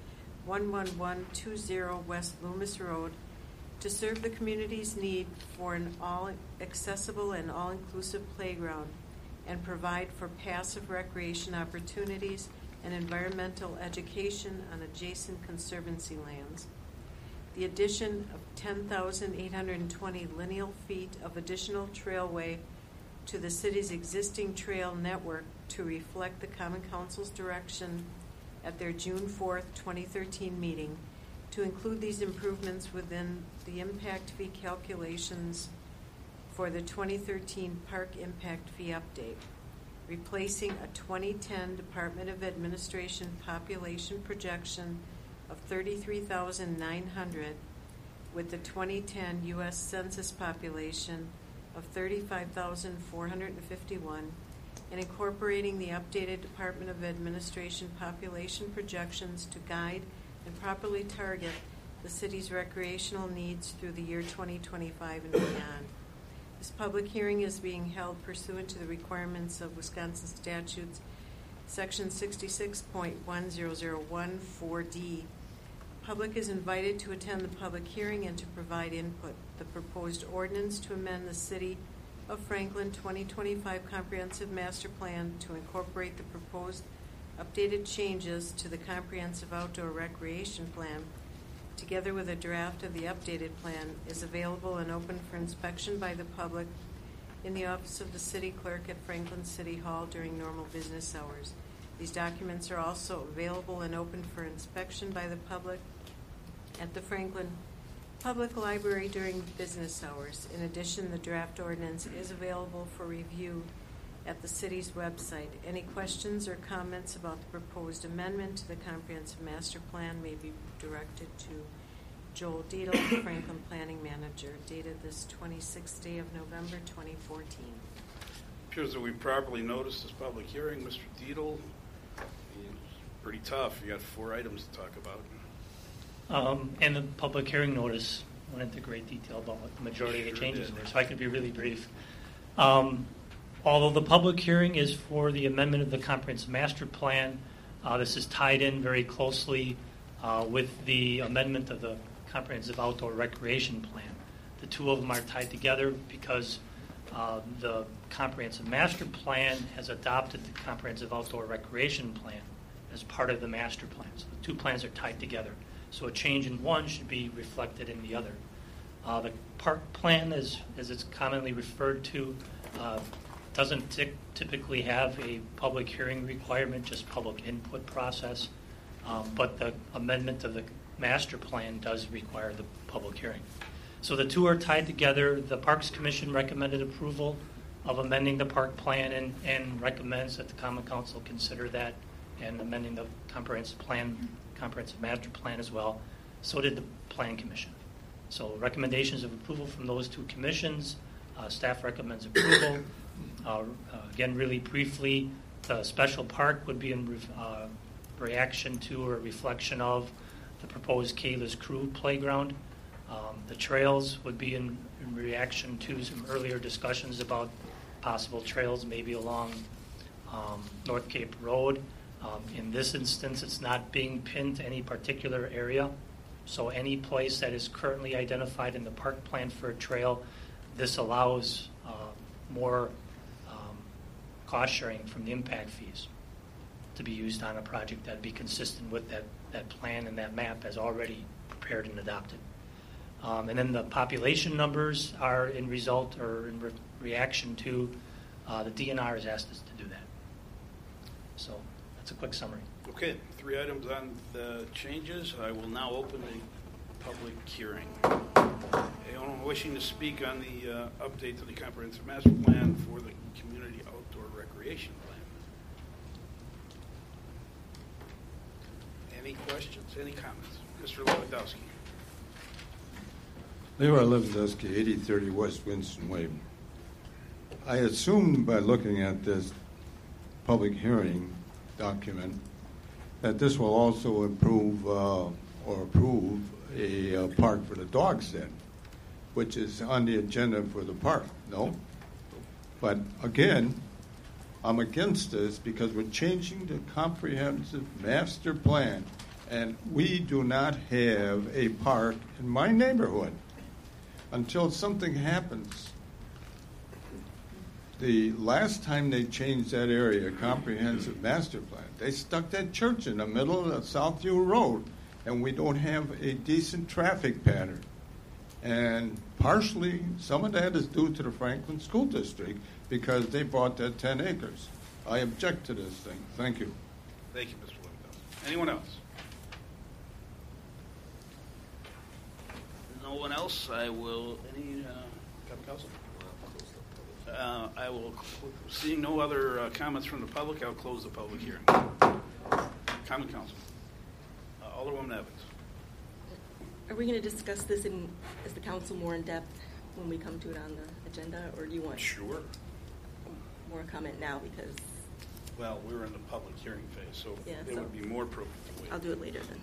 11120 West Loomis Road to serve the community's need for an all-accessible and all-inclusive playground and provide for passive recreation opportunities and environmental education on adjacent conservancy lands. The addition of 10,820 lineal feet of additional trailway to the city's existing trail network to reflect the Common Council's direction at their June 4th, 2013 meeting to include these improvements within the impact fee calculations for the 2013 Park Impact Fee Update, replacing a 2010 Department of Administration population projection of 33,900 with the 2010 U.S. Census population of 35,451 and incorporating the updated Department of Administration population projections to guide and properly target the city's recreational needs through the year 2025 and beyond. This public hearing is being held pursuant to the requirements of Wisconsin statutes, Section 66.1001 4D. Public is invited to attend the public hearing and to provide input. The proposed ordinance to amend the City of Franklin 2025 Comprehensive Master Plan to incorporate the proposed updated changes to the Comprehensive Outdoor Recreation Plan, together with a draft of the updated plan, is available and open for inspection by the public in the office of the City Clerk at Franklin City Hall during normal business hours. These documents are also available and open for inspection by the public at the Franklin Public Library during business hours. In addition, the draft ordinance is available for review at the city's website. Any questions or comments about the proposed amendment to the Comprehensive Master Plan may be directed to Joel Dietl, Franklin Planning Manager, dated this 26th day of November 2014. Appears that we properly noticed this public hearing. Mr. Dietl, pretty tough. You got 4 items to talk about. And the public hearing notice went into great detail about what the majority of the changes were, so I could be really brief. Although the public hearing is for the amendment of the comprehensive master plan, this is tied in very closely with the amendment of the comprehensive outdoor recreation plan. The two of them are tied together because the comprehensive master plan has adopted the comprehensive outdoor recreation plan as part of the master plan. So the two plans are tied together. So a change in one should be reflected in the other. The park plan, as it's commonly referred to, doesn't typically have a public hearing requirement, just public input process. But the amendment of the master plan does require the public hearing. So the two are tied together. The Parks Commission recommended approval of amending the park plan and recommends that the Common Council consider that and amending the comprehensive master plan as well. So did the Plan Commission. So recommendations of approval from those two commissions. Staff recommends approval. Again, really briefly, the special park would be in reaction to or reflection of the proposed Kayla's Crew playground. The trails would be in reaction to some earlier discussions about possible trails maybe along North Cape Road. In this instance, it's not being pinned to any particular area. So any place that is currently identified in the park plan for a trail, this allows more cost sharing from the impact fees to be used on a project that would be consistent with that plan and that map as already prepared and adopted. And then the population numbers are in result or in reaction to the DNR has asked us to do that. So that's a quick summary. Okay, 3 items on the changes. I will now open the public hearing. Anyone wishing to speak on the update to the comprehensive master plan for the community outdoor recreation plan? Any questions? Any comments? Mr. Lewandowski. Leroy Lewandowski, 8030 West Winston Way. I assumed by looking at this public hearing document that this will also approve a park for the dogs then, which is on the agenda for the park. No? But again, I'm against this because we're changing the comprehensive master plan, and we do not have a park in my neighborhood until something happens. The last time they changed that area, comprehensive master plan, they stuck that church in the middle of Southview Road, and we don't have a decent traffic pattern. And partially, some of that is due to the Franklin School District because they bought that 10 acres. I object to this thing. Thank you. Thank you, Mr. Lewandowski. Anyone else? No one else? I will. Any council? I will. Seeing no other comments from the public, I'll close the public hearing. Common Council. Alderwoman Evans. Are we going to discuss this as the council more in depth when we come to it on the agenda, or do you want more comment now? Because we're in the public hearing phase, so it would be more appropriate to wait. I'll do it later then.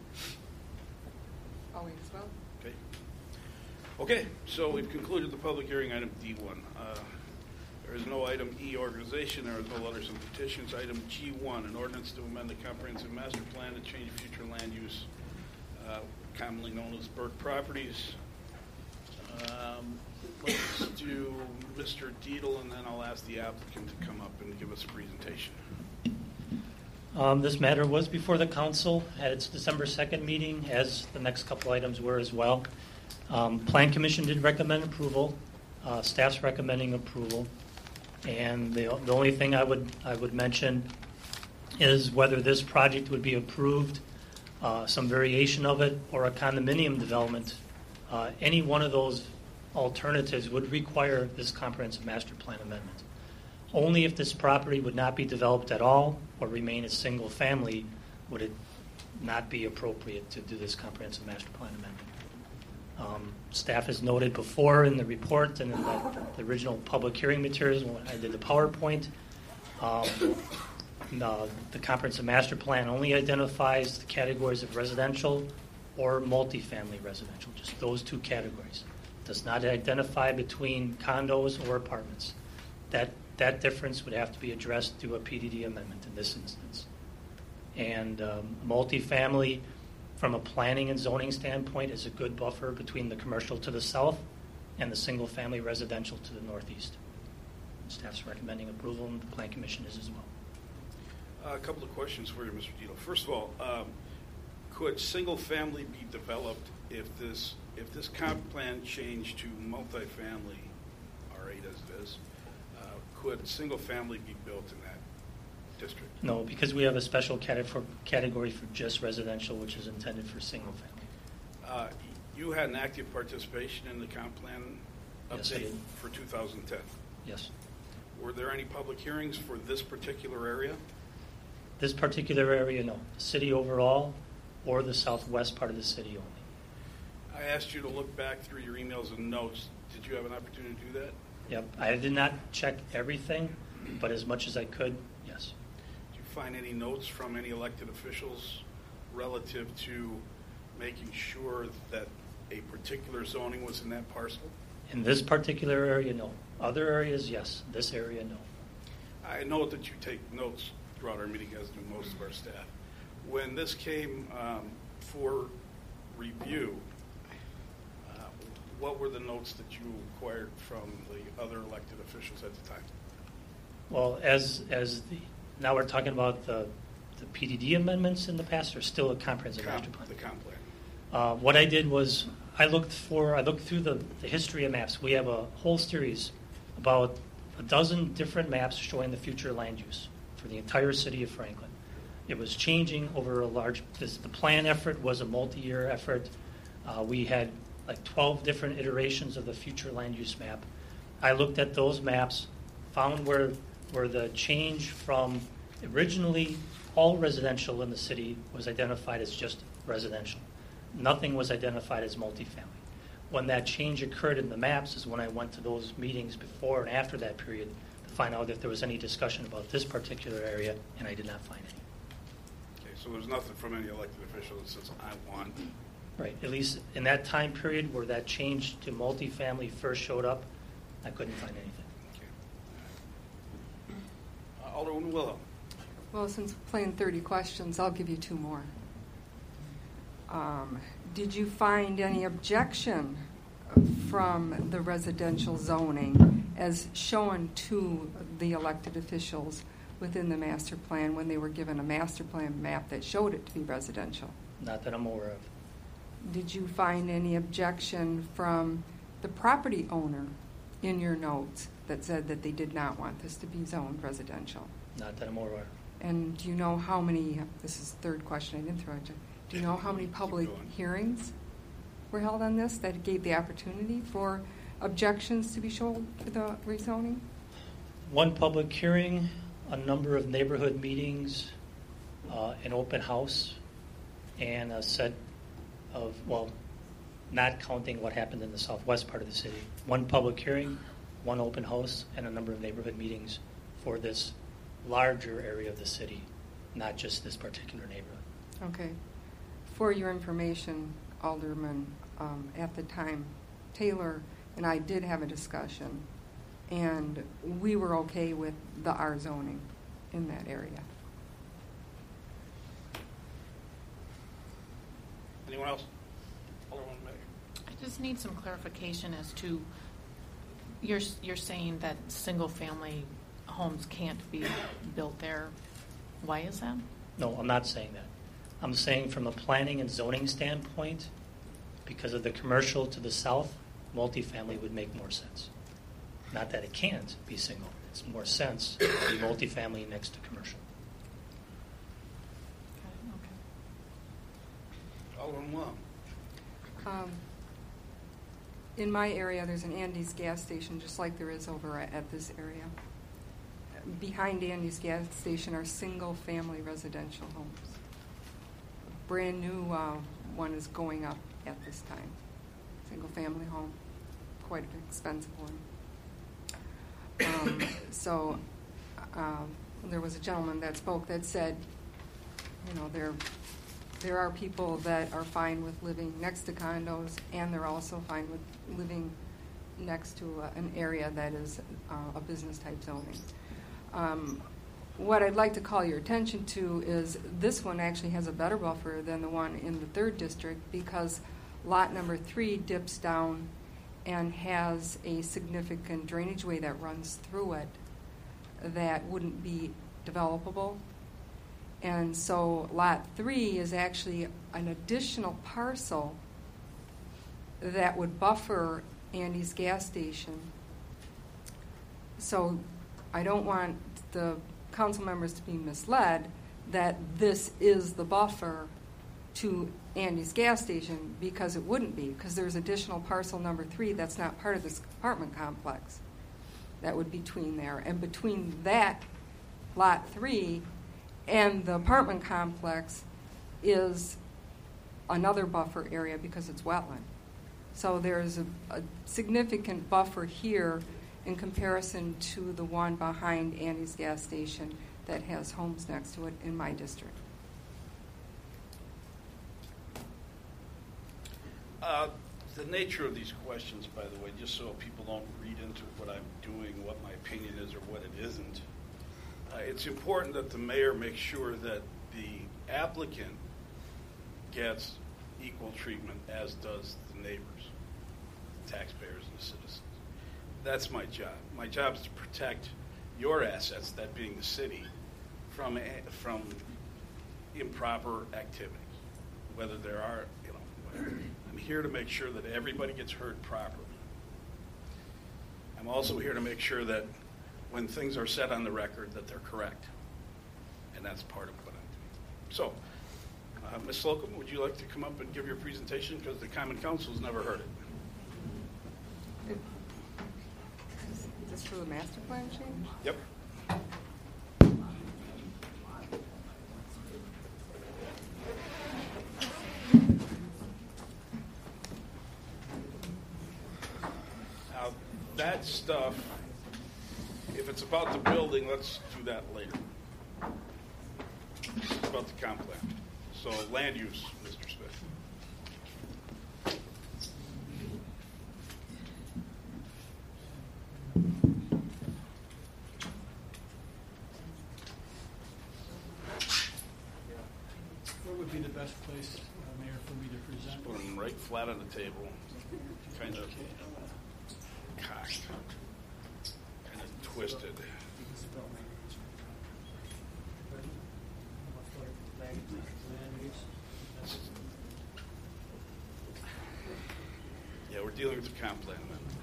I'll wait as well. Okay, so we've concluded the public hearing, item D1. There is no item E, organization. There is no letters and petitions. Item G1, an ordinance to amend the comprehensive master plan to change future land use, commonly known as Burke Properties. Let's do Mr. Dietl, and then I'll ask the applicant to come up and give us a presentation. This matter was before the council at its December 2nd meeting, as the next couple items were as well. Plan Commission did recommend approval. Staff's recommending approval. And the only thing I would mention is whether this project would be approved, some variation of it, or a condominium development. Any one of those alternatives would require this comprehensive master plan amendment. Only if this property would not be developed at all or remain a single family would it not be appropriate to do this comprehensive master plan amendment. Staff has noted before in the report and in the original public hearing materials when I did the PowerPoint, No, the comprehensive master plan only identifies the categories of residential or multifamily residential, just those two categories. Does not identify between condos or apartments. That difference would have to be addressed through a PDD amendment in this instance. And multifamily, from a planning and zoning standpoint, is a good buffer between the commercial to the south and the single-family residential to the northeast. Staff's recommending approval, and the Plan Commission is as well. A couple of questions for you, Mr. Dito. First of all, could single-family be developed if this comp plan changed to multifamily, R8 as it is? Could single-family be built in that district? No, because we have a special category for just residential, which is intended for single-family. You had an active participation in the comp plan Yes, I update did. for 2010. Yes. Were there any public hearings for this particular area? This particular area, no. The city overall or the southwest part of the city only. I asked you to look back through your emails and notes. Did you have an opportunity to do that? Yep. I did not check everything, but as much as I could, yes. Did you find any notes from any elected officials relative to making sure that a particular zoning was in that parcel? In this particular area, no. Other areas, yes. This area, no. I know that you take notes throughout our meeting, as do most of our staff. When this came for review, what were the notes that you acquired from the other elected officials at the time? Well, now we're talking about the PDD amendments in the past, or still a comprehensive master plan? The comp plan. What I did was I looked through the history of maps. We have a whole series, about a dozen different maps showing the future land use for the entire city of Franklin. It was changing over the plan effort was a multi-year effort. We had like 12 different iterations of the future land use map. I looked at those maps, found where the change from originally all residential in the city was identified as just residential. Nothing was identified as multifamily. When that change occurred in the maps is when I went to those meetings before and after that period to find out if there was any discussion about this particular area, and I did not find any. Okay, so there's nothing from any elected official that says, I want. Right, at least in that time period where that change to multifamily first showed up, I couldn't find anything. Okay. Alderwoman Wilhelm. Well, since we're playing 30 questions, I'll give you two more. Did you find any objection from the residential zoning as shown to the elected officials within the master plan when they were given a master plan map that showed it to be residential? Not that I'm aware of. Did you find any objection from the property owner in your notes that said that they did not want this to be zoned residential? Not that I'm aware of. And do you know how many, this is the third question, I didn't throw it to you. Do you know how many public hearings were held on this that gave the opportunity for objections to be shown to the rezoning? One public hearing, a number of neighborhood meetings, an open house, and a set of, well, not counting what happened in the southwest part of the city. One public hearing, one open house, and a number of neighborhood meetings for this larger area of the city, not just this particular neighborhood. Okay. For your information, Alderman, at the time, Taylor and I did have a discussion, and we were okay with the R zoning in that area. Anyone else? Alderwoman May. I just need some clarification as to you're saying that single-family homes can't be built there. Why is that? No, I'm not saying that. I'm saying from a planning and zoning standpoint, because of the commercial to the south, multifamily would make more sense. Not that it can't be single. It's more sense to be multifamily next to commercial. Alderwoman Wilhelm. In my area, there's an Andy's gas station, just like there is over at this area. Behind Andy's gas station are single-family residential homes. Brand new one is going up at this time. Single-family home, quite an expensive one. So there was a gentleman that spoke that said, you know, there are people that are fine with living next to condos, and they're also fine with living next to an area that is a business-type zoning. What I'd like to call your attention to is this one actually has a better buffer than the one in the 3rd district, because lot number 3 dips down and has a significant drainage way that runs through it that wouldn't be developable. And so lot 3 is actually an additional parcel that would buffer Andy's gas station. So I don't want the council members to be misled that this is the buffer to Andy's gas station, because it wouldn't be, because there's additional parcel number 3 that's not part of this apartment complex that would be between there. And between that lot 3 and the apartment complex is another buffer area because it's wetland. So there's a significant buffer here in comparison to the one behind Andy's gas station that has homes next to it in my district. The nature of these questions, by the way, just so people don't read into what I'm doing, what my opinion is or what it isn't, it's important that the mayor makes sure that the applicant gets equal treatment, as does the neighbors, the taxpayers, and the citizens. That's my job. My job is to protect your assets, that being the city, from improper activities, whether there are, whatever. I'm here to make sure that everybody gets heard properly. I'm also here to make sure that when things are said on the record, that they're correct. And that's part of what I'm doing. So, Ms. Slocum, would you like to come up and give your presentation? Because the Common Council's never heard it. Is this for the master plan change? Yep. Now, that stuff, if it's about the building, let's do that later. It's about the comp plan. So, land use, Mr. Smith. Where would be the best place, Mayor, for me to present? Just put them right flat on the table, kind of cocked, kind of twisted. Yeah, we're dealing with the comp plan.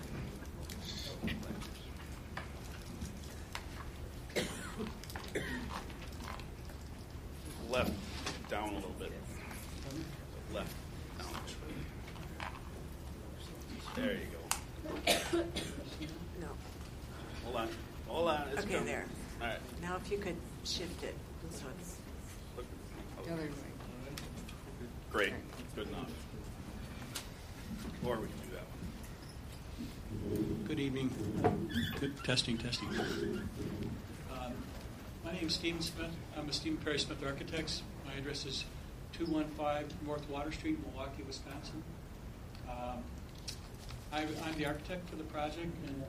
Left down a little bit. Left down. There you go. No. Hold on. Hold on. It's Okay, coming. there. All right. Now if you could shift it. So it's The other way. Great. Good enough. Or we can do that one. Good evening. Good testing. My name is Stephen Smith. I'm with Stephen Perry Smith Architects. My address is 215 North Water Street, Milwaukee, Wisconsin. I'm the architect for the project.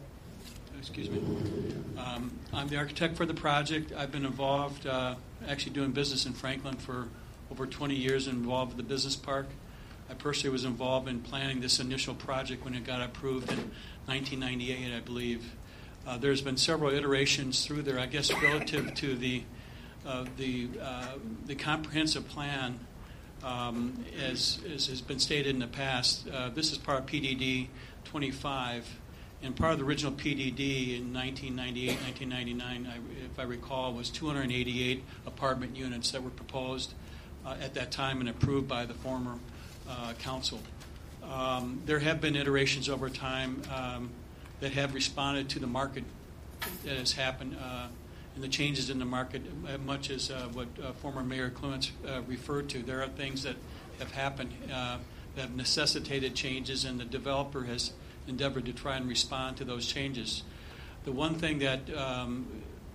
I'm the architect for the project. I've been involved, actually doing business in Franklin for over 20 years, involved with the business park. I personally was involved in planning this initial project when it got approved in 1998, I believe. There's been several iterations through there, I guess, relative to the comprehensive plan, as has been stated in the past. This is part of PDD 25, and part of the original PDD in 1998, 1999, if I recall, was 288 apartment units that were proposed at that time and approved by the former council. There have been iterations over time that have responded to the market that has happened and the changes in the market, much as what former Mayor Clements referred to. There are things that have happened that have necessitated changes, and the developer has endeavored to try and respond to those changes. The one thing that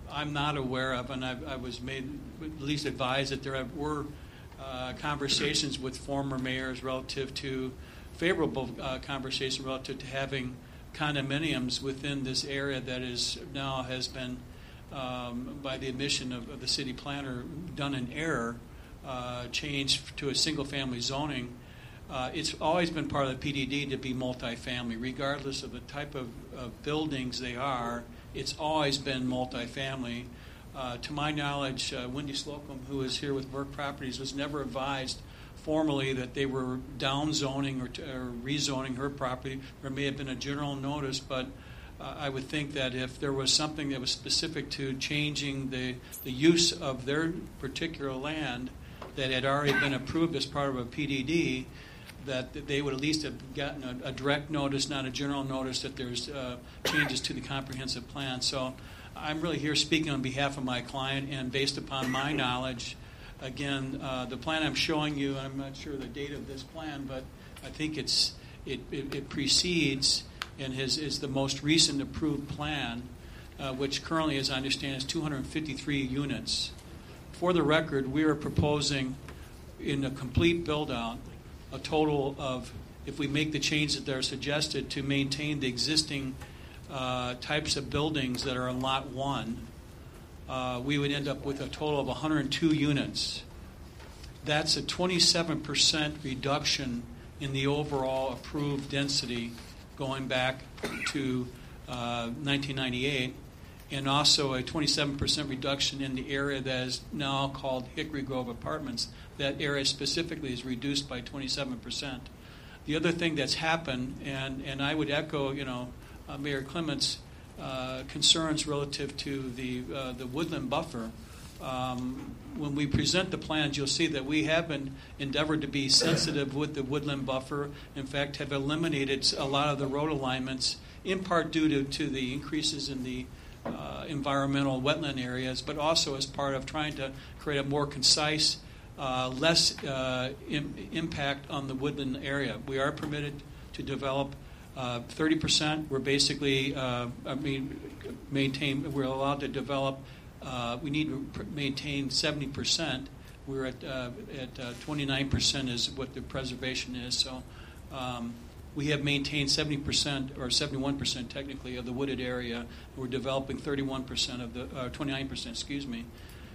I'm not aware of, and I was made at least advised that there were conversations with former mayors relative to favorable conversation relative to having condominiums within this area that is now has been, by the admission of the city planner, done in error, changed to a single-family zoning. It's always been part of the PDD to be multifamily, regardless of the type of buildings they are. It's always been multifamily. To my knowledge, Wendy Slocum, who is here with Burke Properties, was never advised formally that they were downzoning or rezoning her property. There may have been a general notice, but I would think that if there was something that was specific to changing the use of their particular land that had already been approved as part of a PDD, that they would at least have gotten a direct notice, not a general notice, that there's changes to the comprehensive plan. So I'm really here speaking on behalf of my client, and based upon my knowledge, again, the plan I'm showing you, I'm not sure the date of this plan, but I think it precedes and is the most recent approved plan, which currently, as I understand, is 253 units. For the record, we are proposing in a complete build-out a total of, if we make the changes that are suggested, to maintain the existing types of buildings that are in Lot 1, we would end up with a total of 102 units. That's a 27% reduction in the overall approved density going back to 1998, and also a 27% reduction in the area that is now called Hickory Grove Apartments. That area specifically is reduced by 27%. The other thing that's happened, and I would echo, Mayor Clement's concerns relative to the woodland buffer. When we present the plans, you'll see that we have been endeavored to be sensitive with the woodland buffer. In fact, have eliminated a lot of the road alignments, in part due to the increases in the environmental wetland areas, but also as part of trying to create a more concise, less impact on the woodland area. We are permitted to develop 30%. We're basically, we're allowed to develop, we need to maintain 70%. We're at 29% is what the preservation is. So we have maintained 70% or 71% technically of the wooded area. We're developing 31% of the 29%, excuse me.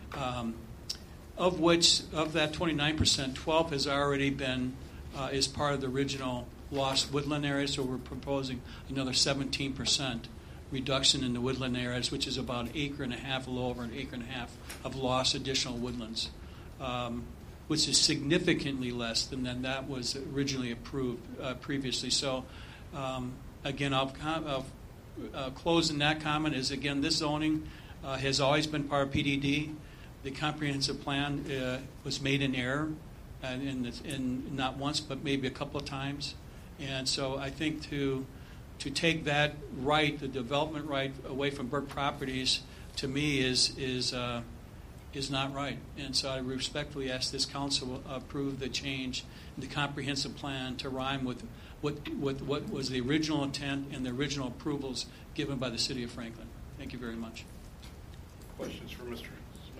Of that 29%, 12 has already been is part of the original lost woodland area. So we're proposing another 17% reduction in the woodland areas, which is about an acre and a half, a little over an acre and a half of lost additional woodlands, which is significantly less than that was originally approved previously. So, again, I'll close in that comment is, again, this zoning has always been part of PDD. The comprehensive plan was made in error, and not once, but maybe a couple of times. And so I think to take that right, the development right, away from Burke Properties, to me is not right. And so I respectfully ask this council approve the change in the comprehensive plan to rhyme with what was the original intent and the original approvals given by the City of Franklin. Thank you very much. Questions for Mr. Smith?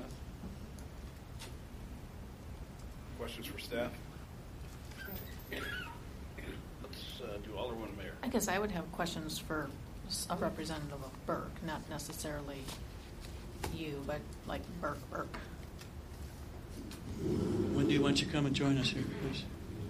Questions for staff? Let's do Alderman Mayor. I guess I would have questions for a representative of Burke, not necessarily you, but like Burke. Wendy, why don't you come and join us here, please?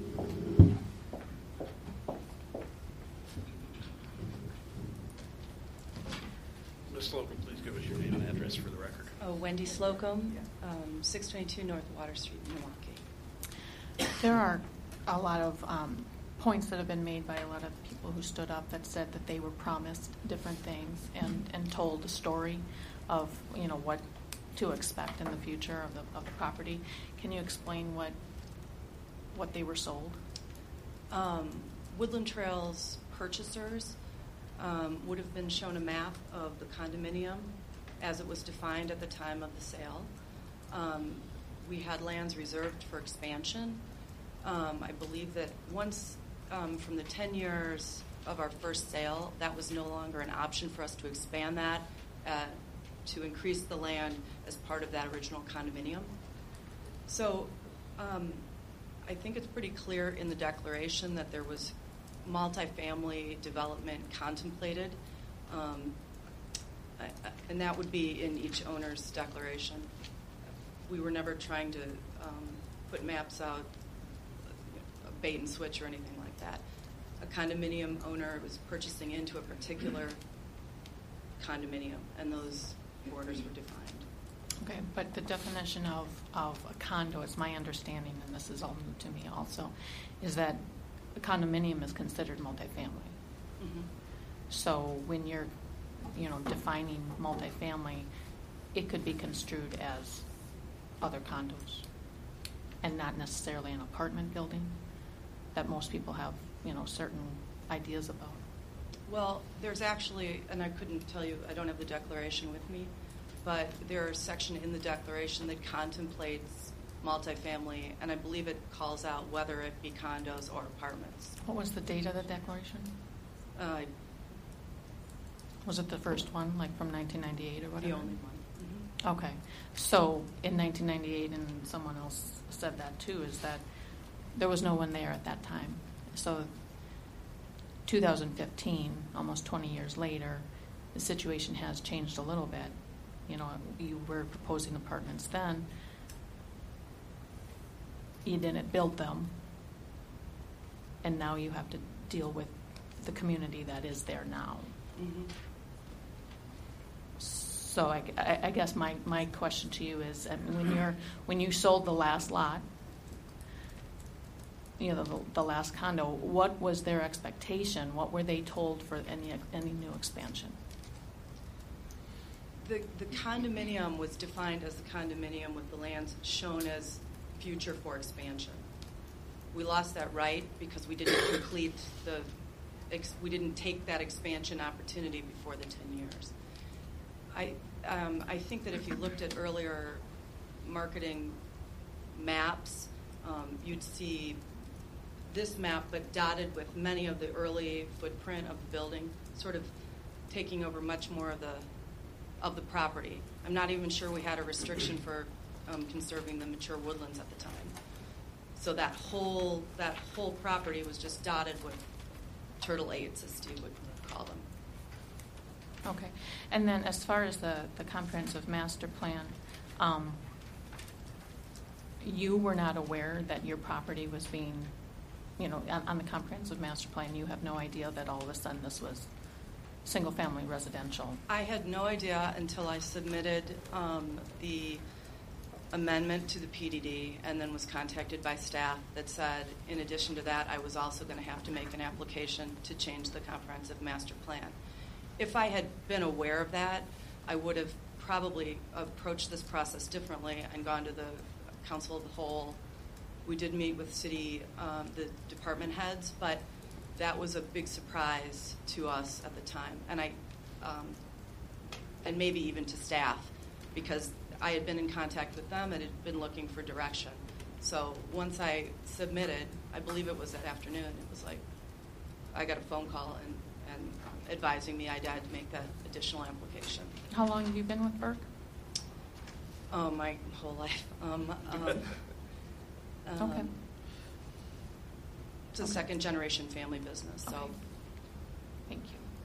Ms. Slocum, please give us your name and address for the record. Wendy Slocum, 622 North Water Street, Milwaukee. There are a lot of points that have been made by a lot of people who stood up that said that they were promised different things and told a story of what to expect in the future of the property. Can you explain what they were sold? Woodland Trails purchasers would have been shown a map of the condominium as it was defined at the time of the sale. We had lands reserved for expansion. I believe that once from the 10 years of our first sale, that was no longer an option for us to expand that to increase the land as part of that original condominium. So I think it's pretty clear in the declaration that there was multifamily development contemplated, and that would be in each owner's declaration. We were never trying to put maps out, a bait and switch or anything like that. A condominium owner was purchasing into a particular condominium, and those borders were defined. Okay, but the definition of a condo, it's my understanding, and this is all new to me also, is that a condominium is considered multifamily. Mm-hmm. So when you're, defining multifamily, it could be construed as other condos and not necessarily an apartment building that most people have, certain ideas about. Well, there's actually, and I couldn't tell you, I don't have the declaration with me, but there's a section in the declaration that contemplates multifamily, and I believe it calls out whether it be condos or apartments. What was the date of the declaration? Was it the first one, like from 1998 or whatever? The only one. Mm-hmm. Okay. So in 1998, and someone else said that too, is that there was no one there at that time. So 2015, almost 20 years later, the situation has changed a little bit. You were proposing apartments then. You didn't build them. And now you have to deal with the community that is there now. Mm-hmm. So I guess my question to you is, when you sold the last lot, the last condo, what was their expectation? What were they told for any new expansion? The condominium was defined as the condominium with the lands shown as future for expansion. We lost that right because we didn't complete we didn't take that expansion opportunity before the 10 years. I think that if you looked at earlier marketing maps, you'd see this map, but dotted with many of the early footprint of the building, sort of taking over much more of the property. I'm not even sure we had a restriction for conserving the mature woodlands at the time. So that whole property was just dotted with Turtle 8s, as Steve would call them. Okay. And then as far as the comprehensive master plan, you were not aware that your property was being, on the comprehensive master plan, you have no idea that all of a sudden this was single-family residential. I had no idea until I submitted the amendment to the PDD and then was contacted by staff that said, in addition to that, I was also going to have to make an application to change the comprehensive master plan. If I had been aware of that, I would have probably approached this process differently and gone to the council of the whole. We did meet with the department heads, but that was a big surprise to us at the time, and maybe even to staff, because I had been in contact with them and had been looking for direction. So once I submitted, I believe it was that afternoon, it was like I got a phone call and advising me I had to make that additional application. How long have you been with Burke? My whole life. Okay. It's a second-generation family business, so. Okay. Thank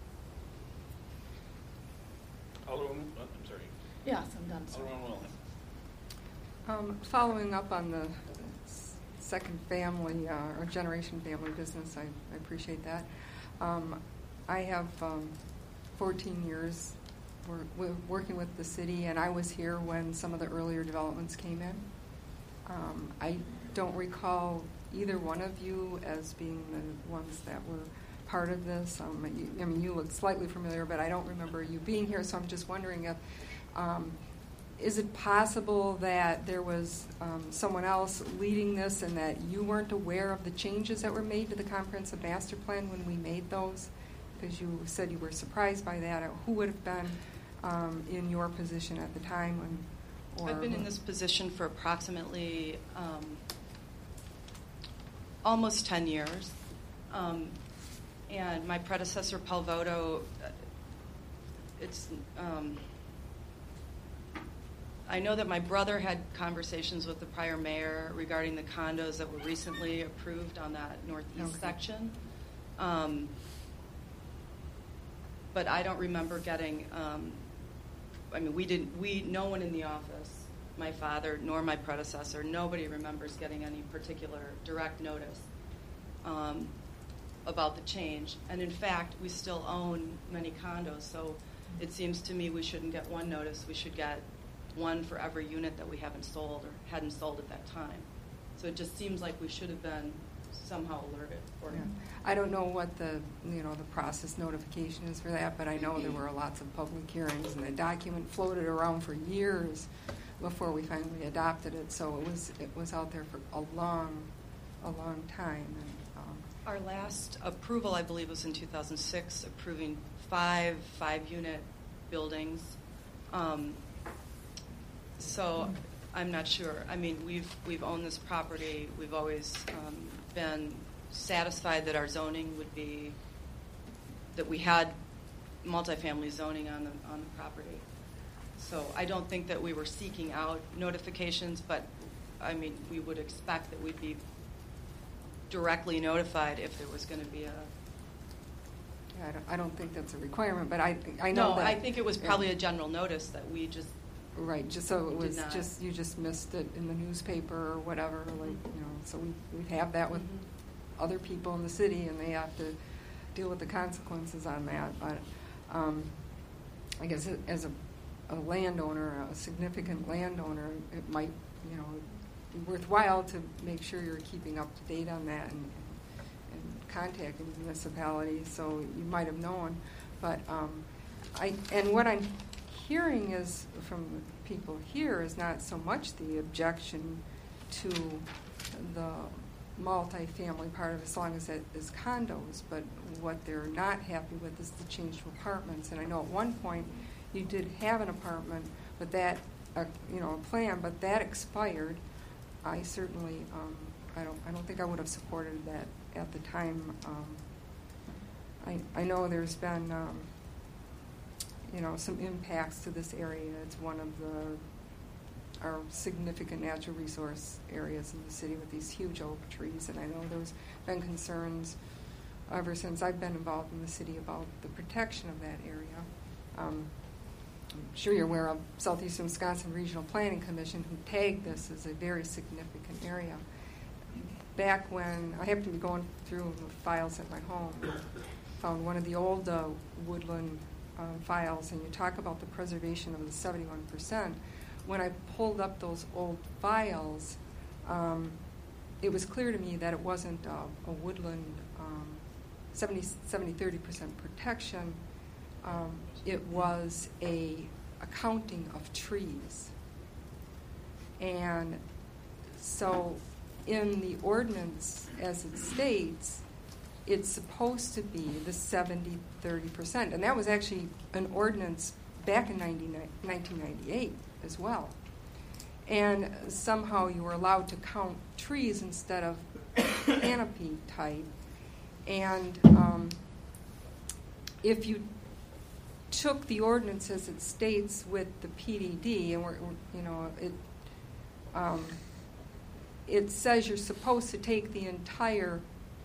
you. Alderwoman, I'm sorry. Yes, I'm done, sir. Alderwoman Wilhelm. Following up on the second family or generation family business, I appreciate that. I have 14 years working with the city, and I was here when some of the earlier developments came in. I don't recall either one of you as being the ones that were part of this. You look slightly familiar, but I don't remember you being here, so I'm just wondering if is it possible that there was someone else leading this and that you weren't aware of the changes that were made to the comprehensive master plan when we made those? Because you said you were surprised by that. Who would have been in your position at the time? I've been in this position for approximately almost 10 years. And my predecessor, Paul Voto, I know that my brother had conversations with the prior mayor regarding the condos that were recently approved on that northeast section. But I don't remember getting, no one in the office, my father nor my predecessor, nobody remembers getting any particular direct notice about the change. And in fact, we still own many condos, so it seems to me we shouldn't get one notice, we should get one for every unit that we haven't sold or hadn't sold at that time. So it just seems like we should have been somehow alerted. I don't know what the process notification is for that, but I know there were lots of public hearings, and the document floated around for years before we finally adopted it. So it was out there for a long time. And, our last approval, I believe, was in 2006, approving five unit buildings. So I'm not sure. I mean, we've owned this property. We've always been satisfied that our zoning would be that we had multifamily zoning on the property. So I don't think that we were seeking out notifications, but I mean, we would expect that we'd be directly notified if there was going to be a. I don't think that's a requirement, but I know no, that. I think it was probably a general notice that we just. Right, just so it was just you just missed it in the newspaper or whatever, So we have that with other people in the city, and they have to deal with the consequences on that. But I guess as a landowner, a significant landowner, it might be worthwhile to make sure you're keeping up to date on that and contacting the municipality. So you might have known, but what I'm hearing is from people here is not so much the objection to the multifamily part of it, as long as it is condos, but what they're not happy with is the change to apartments. And I know at one point you did have an apartment, but that a plan, but that expired. I certainly I don't think I would have supported that at the time. I know there's been some impacts to this area. It's one of our significant natural resource areas in the city with these huge oak trees, and I know there's been concerns ever since I've been involved in the city about the protection of that area. I'm sure you're aware of Southeastern Wisconsin Regional Planning Commission, who tagged this as a very significant area. Back when I happened to be going through the files at my home, found one of the old woodland files, and you talk about the preservation of the 71%. When I pulled up those old files, it was clear to me that it wasn't a woodland 70-30% protection. It was a counting of trees. And so in the ordinance, as it states, it's supposed to be the 70-30%. And that was actually an ordinance back in 1998 as well. And somehow you were allowed to count trees instead of canopy type. And if you took the ordinance as it states with the PDD, and it says you're supposed to take the entire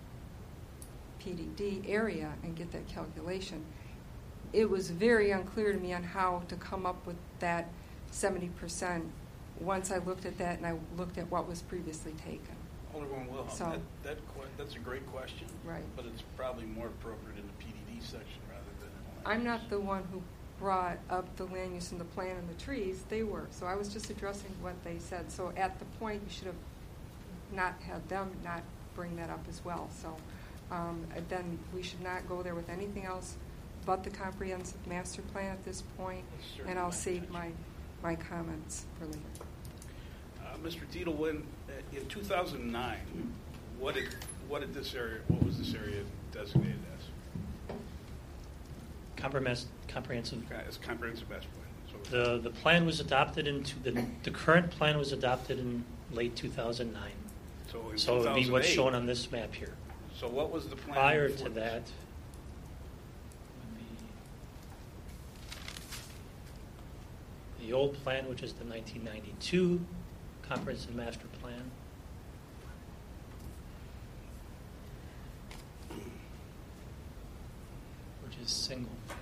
PDD area and get that calculation. It was very unclear to me on how to come up with that 70% once I looked at that and I looked at what was previously taken. Alderman Wilhelm, So- that's a great question. Right. But it's probably more appropriate in the PDD section rather than in the I'm not the one who brought up the land use and the plan and the trees. They were. So I was just addressing what they said. So at the point, you should have not had them not bring that up as well. So then we should not go there with anything else but the comprehensive master plan at this point, and I'll save my comments for later. Mr. Tito, when in 2009, what was this area designated as? Comprehensive. As comprehensive master plan. So The plan was adopted the current plan was adopted in late 2009. So it would be what's shown on this map here. So what was the plan prior before to this? that? The the old plan, which is the 1992 Comprehensive Master Plan. Which is single family.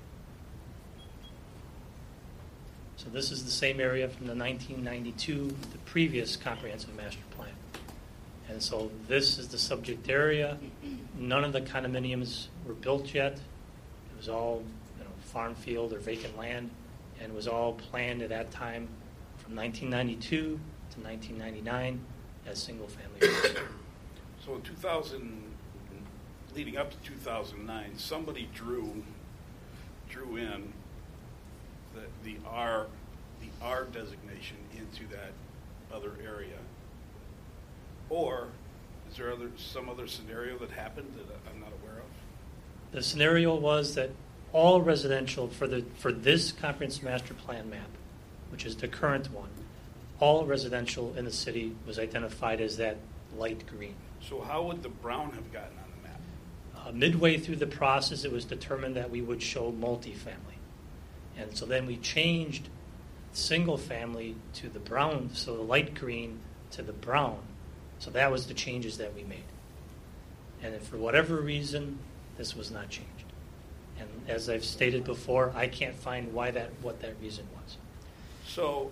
So this is the same area from the 1992, the previous Comprehensive Master Plan. And so this is the subject area. None of the condominiums were built yet. It was all farm field or vacant land, and was all planned at that time from 1992 to 1999 as single family homes. So in 2000, leading up to 2009, somebody drew in the R designation into that other area. Or is there some other scenario that happened that I'm not aware of? The scenario was that all residential for this Comprehensive Master Plan map, which is the current one, all residential in the city was identified as that light green. So how would the brown have gotten on the map? Midway through the process, it was determined that we would show multifamily. And so then we changed single family to the brown, so the light green to the brown. So that was the changes that we made. And if for whatever reason, this was not changed. And as I've stated before, I can't find what that reason was. So,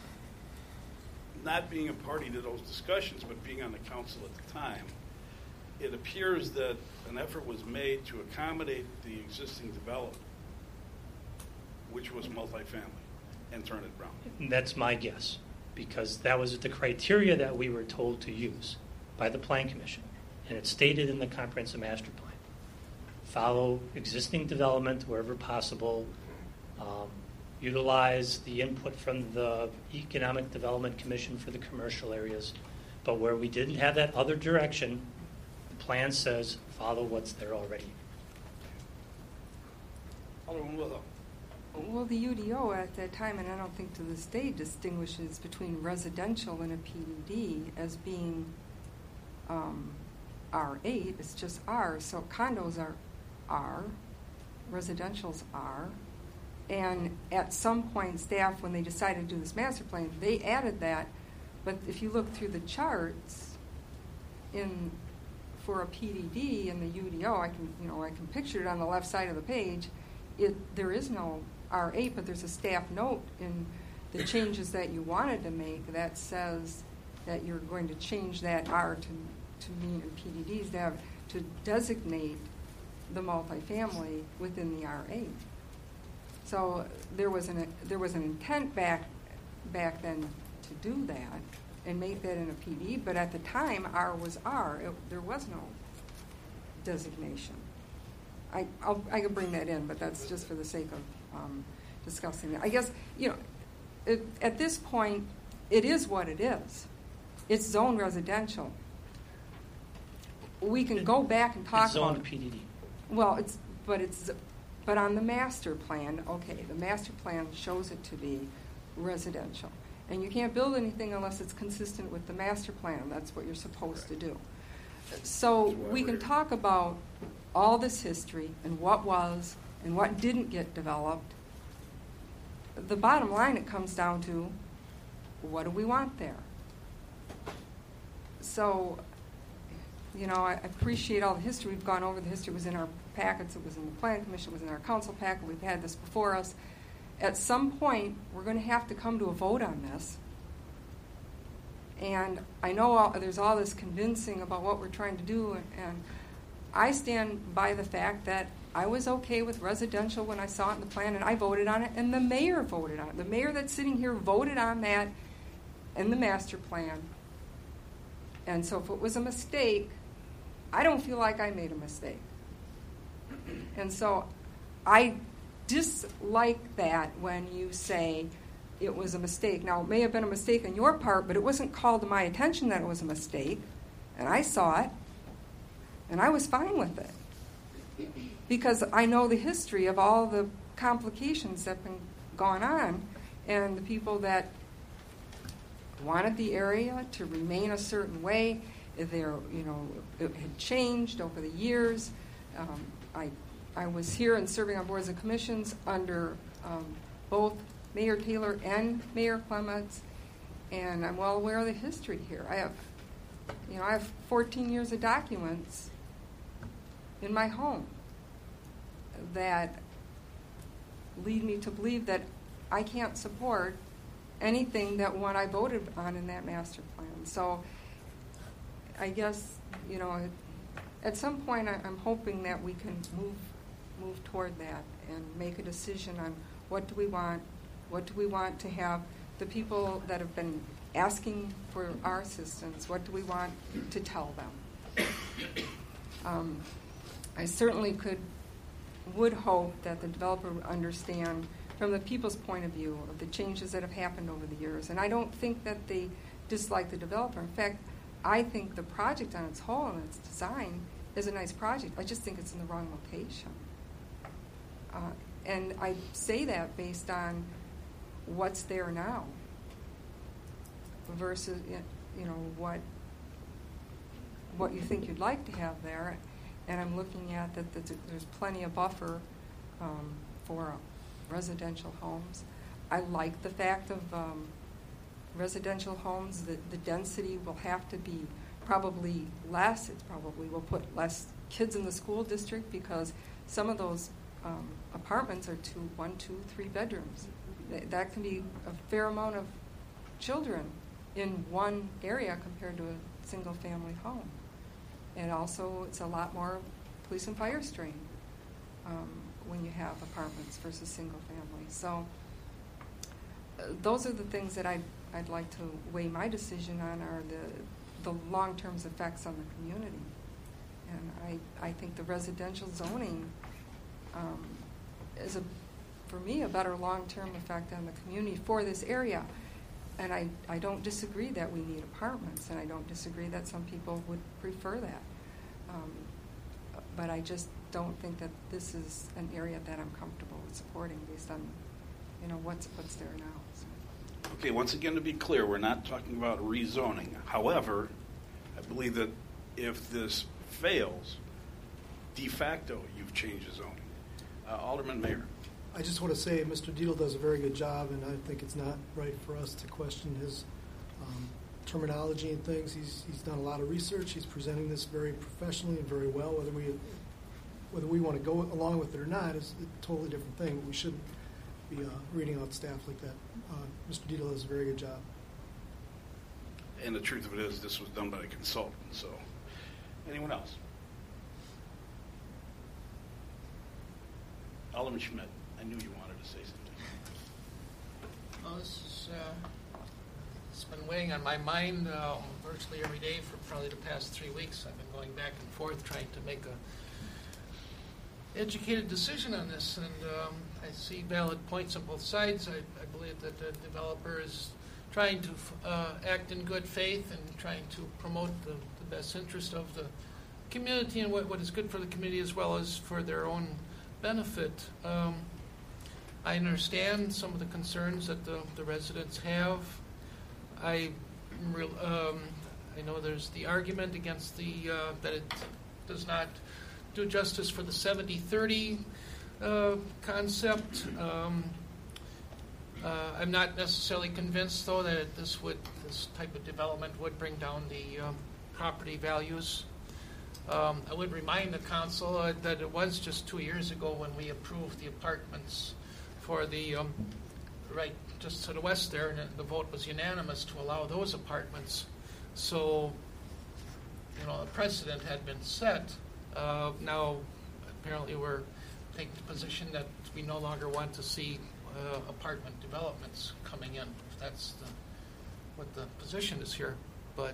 not being a party to those discussions, but being on the council at the time, it appears that an effort was made to accommodate the existing development, which was multifamily, and turn it brown. And that's my guess, because that was the criteria that we were told to use by the Plan Commission, and it's stated in the Comprehensive Master Plan. Follow existing development wherever possible, utilize the input from the Economic Development Commission for the commercial areas, but where we didn't have that other direction, the plan says follow what's there already. Alderman Willow. Well, the UDO at that time, and I don't think to this day, distinguishes between residential and a PDD as being R8. It's just R. So condos are R, residentials are. And at some point, staff, when they decided to do this master plan, they added that. But if you look through the charts, for a PDD in the UDO, I can picture it on the left side of the page. There is no R8, but there's a staff note in the changes that you wanted to make that says that you're going to change that R to mean in PDDs to designate the multifamily within the R8. So there was an intent back then to do that and make that in a PD, but at the time R was R. There was no designation. I could bring that in, but that's just for the sake of discussing it. I guess at this point, it is what it is. It's zone residential. We can go back and talk about zoned PDD. Well, but on the master plan, okay, the master plan shows it to be residential. And you can't build anything unless it's consistent with the master plan. That's what you're supposed to do. So we can talk about all this history and what was and what didn't get developed. The bottom line, it comes down to, what do we want there? So, I appreciate all the history. We've gone over the history. It was in our packets. It was in the Plan Commission. It was in our council packet. We've had this before us. At some point, we're going to have to come to a vote on this. And I know there's all this convincing about what we're trying to do, and I stand by the fact that I was okay with residential when I saw it in the plan, and I voted on it, and the mayor voted on it. The mayor that's sitting here voted on that in the master plan. And so if it was a mistake, I don't feel like I made a mistake. And so I dislike that when you say it was a mistake. Now, it may have been a mistake on your part, but it wasn't called to my attention that it was a mistake. And I saw it, and I was fine with it. Because I know the history of all the complications that have been gone on, and the people that wanted the area to remain a certain way. It had changed over the years. I was here and serving on boards and commissions under both Mayor Taylor and Mayor Clements, and I'm well aware of the history here. I have 14 years of documents in my home that lead me to believe that I can't support anything that what I voted on in that master plan. So I guess, at some point I'm hoping that we can move toward that and make a decision on what do we want to have the people that have been asking for our assistance, what do we want to tell them. I certainly would hope that the developer would understand from the people's point of view of the changes that have happened over the years. And I don't think that they dislike the developer. In fact, I think the project on its whole and its design is a nice project. I just think it's in the wrong location. And I say that based on what's there now versus, what you think you'd like to have there. And I'm looking at that there's plenty of buffer for residential homes. I like the fact of residential homes, the density will have to be probably less. It probably will put less kids in the school district because some of those apartments are 1, 2, 3 bedrooms. That can be a fair amount of children in one area compared to a single family home. And also it's a lot more police and fire strain when you have apartments versus single family. So those are the things that I'd like to weigh my decision on are the long-term effects on the community. And I think the residential zoning is, for me, a better long-term effect on the community for this area. And I don't disagree that we need apartments, and I don't disagree that some people would prefer that. But I just don't think that this is an area that I'm comfortable with supporting based on, what's there now. So. Okay, once again, to be clear, we're not talking about rezoning. However, I believe that if this fails, de facto, you've changed the zoning. Alderman Mayor. I just want to say Mr. Diehl does a very good job, and I think it's not right for us to question his terminology and things. He's done a lot of research. He's presenting this very professionally and very well. Whether we want to go along with it or not is a totally different thing. We shouldn't be reading out staff like that. Mr. Diehl does a very good job. And the truth of it is, this was done by a consultant. So, anyone else? Alderman Schmidt, I knew you wanted to say something. Well, this is, it's been weighing on my mind virtually every day for probably the past 3 weeks. I've been going back and forth trying to make a educated decision on this, and I see valid points on both sides. I believe that the developer is trying to act in good faith and trying to promote the best interest of the community and what is good for the community as well as for their own benefit. I understand some of the concerns that the residents have. I know there's the argument against that it does not do justice for the 70-30 concept. I'm not necessarily convinced, though, that this type of development would bring down the property values. I would remind the council that it was just 2 years ago when we approved the apartments for the right just to the west there, and the vote was unanimous to allow those apartments. So, the precedent had been set. Now, apparently, we're taking the position that we no longer want to see apartment developments coming in. That's what the position is here. But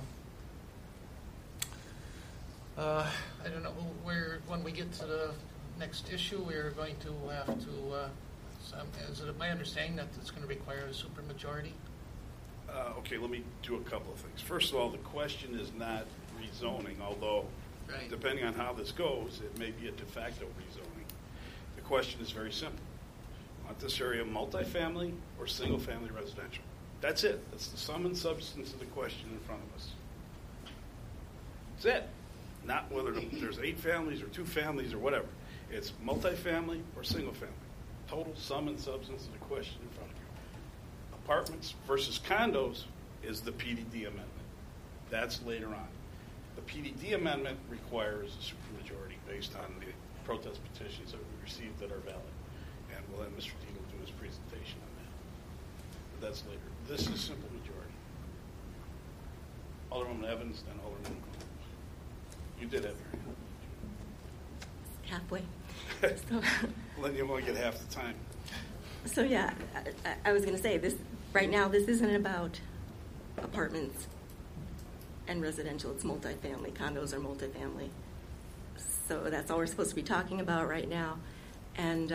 I don't know when we get to the next issue, we're going to have to. Is it my understanding that it's going to require a supermajority? Okay, let me do a couple of things. First of all, the question is not rezoning, although depending on how this goes, it may be a de facto rezoning. The question is very simple. Want this area multifamily or single-family residential? That's it. That's the sum and substance of the question in front of us. That's it. Not whether there's 8 families or 2 families or whatever. It's multifamily or single-family. total sum and substance of the question in front of you. Apartments versus condos is the PDD amendment. That's later on. The PDD amendment requires a supermajority based on the protest petitions that we received that are valid. And we'll let Mr. Deagle do his presentation on that. But that's later. This is simple majority. Alderwoman Evans, then Alderman Combs. You did have your hand. Halfway. Well, then you only get half the time. So yeah, I was going to say this. Right now, this isn't about apartments and residential. It's multifamily. Condos are multifamily. So that's all we're supposed to be talking about right now. And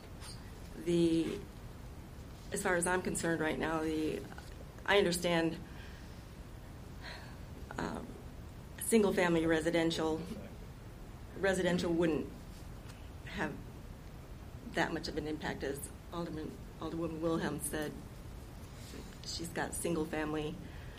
as far as I'm concerned right now, I understand single-family residential wouldn't have that much of an impact, as Alderwoman Wilhelm said. She's got single-family,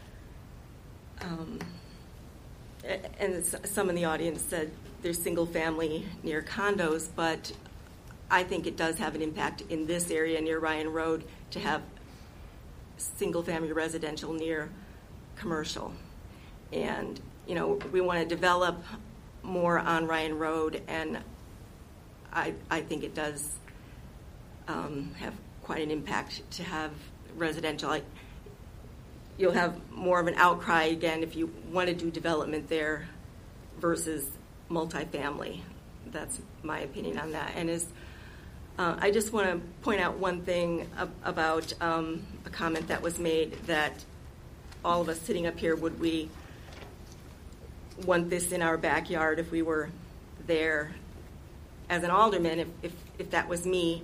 and some in the audience said there's single-family near condos, but I think it does have an impact in this area near Ryan Road to have single-family residential near commercial. And, we want to develop more on Ryan Road, and I think it does have quite an impact to have residential. You'll have more of an outcry again if you want to do development there versus multifamily. That's my opinion on that. And I just want to point out one thing about a comment that was made, that all of us sitting up here, would we want this in our backyard if we were there? As an alderman, if that was me,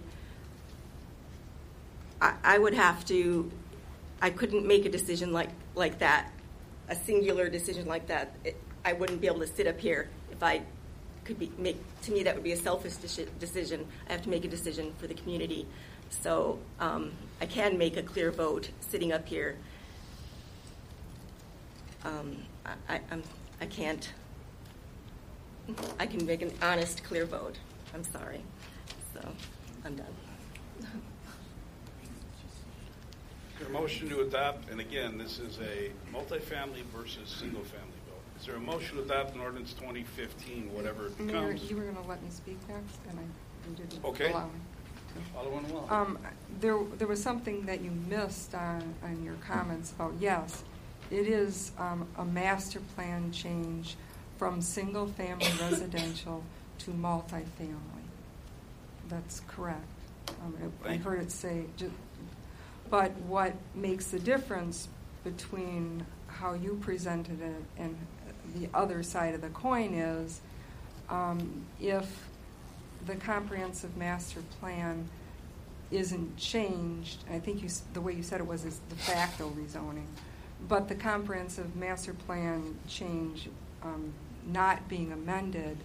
I would have to, I couldn't make a decision like that, a singular decision like that. I wouldn't be able to sit up here if I could to me that would be a selfish decision. I have to make a decision for the community. So I can make a clear vote sitting up here. I can make an honest, clear vote. I'm sorry. So I'm done. Is there a motion to adopt, and again, this is a multifamily versus single-family vote. Is there a motion to adopt an ordinance 2015, whatever it Mayor, becomes? you were going to let me speak next, and you didn't Okay. allow me. Alderman Wilhelm. There was something that you missed on your comments about, yes, it is a master plan change from single-family residential to multifamily. That's correct. I heard it say, but what makes the difference between how you presented it and the other side of the coin is if the comprehensive master plan isn't changed, I think the way you said it was is de facto rezoning, but the comprehensive master plan change not being amended,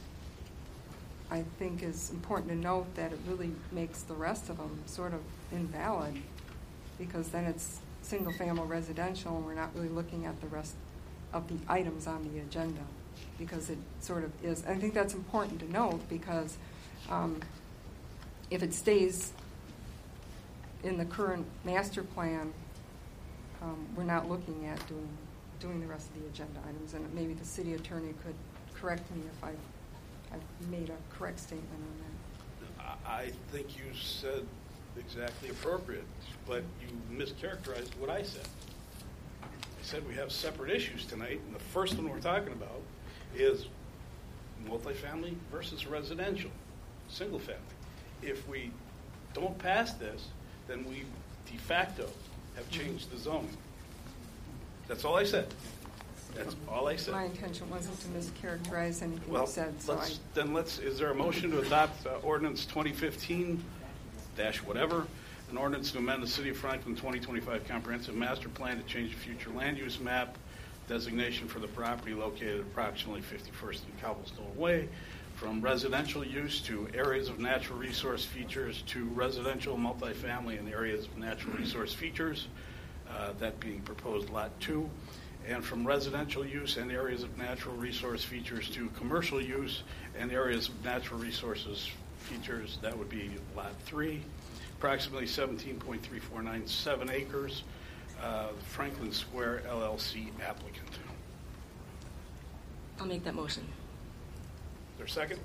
I think is important to note that it really makes the rest of them sort of invalid, because then it's single-family residential and we're not really looking at the rest of the items on the agenda, because it sort of is. I think that's important to note, because if it stays in the current master plan, we're not looking at doing the rest of the agenda items, and maybe the city attorney could correct me if I've made a correct statement on that. I think you said exactly appropriate, but you mischaracterized what I said. I said we have separate issues tonight, and the first one we're talking about is multifamily versus residential, single family. If we don't pass this, then we de facto have changed the zoning. That's all I said. That's all I said. My intention wasn't to mischaracterize anything Well, you said. So is there a motion to adopt ordinance 2015- whatever, an ordinance to amend the City of Franklin 2025 Comprehensive Master Plan to change the future land use map designation for the property located approximately 51st and Cobblestone Way from residential use to areas of natural resource features to residential multifamily in areas of natural resource features, that being proposed Lot 2, and from residential use and areas of natural resource features to commercial use and areas of natural resources features, that would be Lot 3, approximately 17.3497 acres, Franklin Square LLC applicant. I'll make that motion. Is there a second?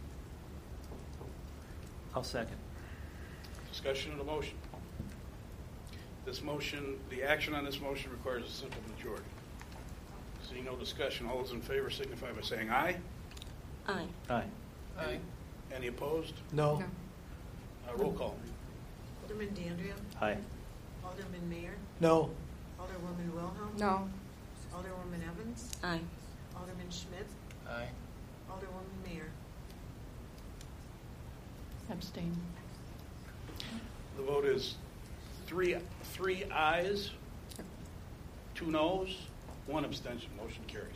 I'll second. Discussion of the motion. This motion, the action on this motion requires a simple majority. Seeing no discussion, all those in favor signify by saying aye. Aye. Aye. Aye. Any opposed? No. Roll call. Alderman Dandria. Aye. Alderman Mayor. No. Alderwoman Wilhelm. No. Alderwoman Evans. Aye. Alderman Schmidt. Aye. Alderwoman Mayor. Abstain. The vote is three ayes, 2 noes, 1 abstention. Motion carries.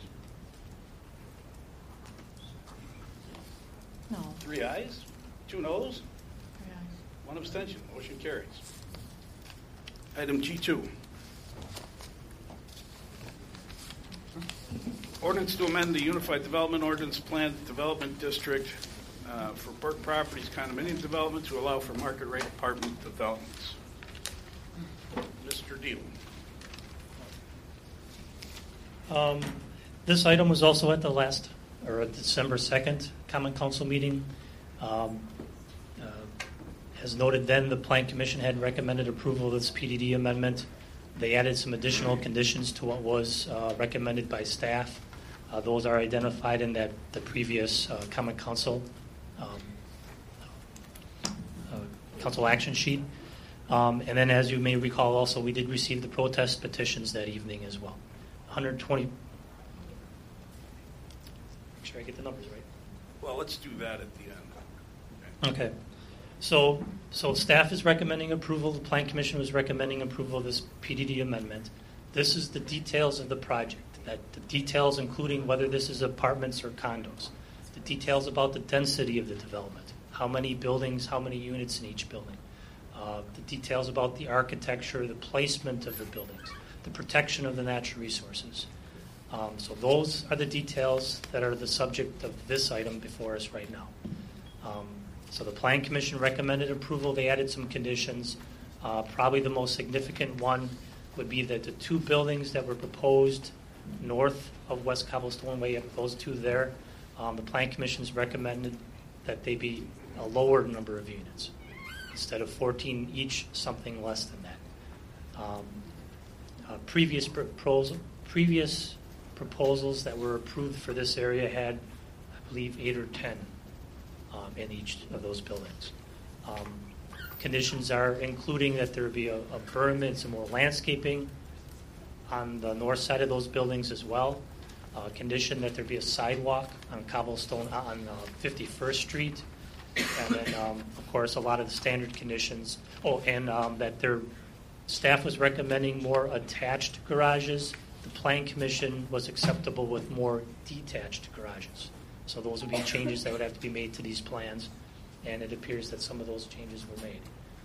No. 3 ayes, 2 noes, 3 ayes. 1 abstention. Motion carries. Item G2. Ordinance to amend the Unified Development Ordinance Plan Development District for Burke Properties condominium development to allow for market rate apartment developments. Mr. Deal. This item was also at the December 2nd Common Council meeting. As noted then, the Plan Commission had recommended approval of this PDD amendment. They added some additional conditions to what was recommended by staff. Those are identified in the previous Common Council council action sheet. And then, as you may recall, also we did receive the protest petitions that evening as well. 120. Make sure I get the numbers right. Well, let's do that at the end. Okay. So staff is recommending approval. The Plan Commission was recommending approval of this PDD amendment. This is the details of the project. The details including whether this is apartments or condos. The details about the density of the development. How many buildings, how many units in each building. The details about the architecture, the placement of the buildings, the protection of the natural resources. So those are the details that are the subject of this item before us right now. So the Plan Commission recommended approval. They added some conditions. Probably the most significant one would be that the 2 buildings that were proposed north of West Cobblestone Way, those 2 there, the Plan Commission's recommended that they be a lower number of units. Instead of 14 each, something less than that. Previous proposals that were approved for this area had, I believe, 8 or 10 in each of those buildings. Conditions are including that there be a berm and some more landscaping on the north side of those buildings as well. Condition that there be a sidewalk on Cobblestone on 51st Street. And then, of course, a lot of the standard conditions. That their staff was recommending more attached garages. The Plan Commission was acceptable with more detached garages. So those would be changes that would have to be made to these plans, and it appears that some of those changes were made.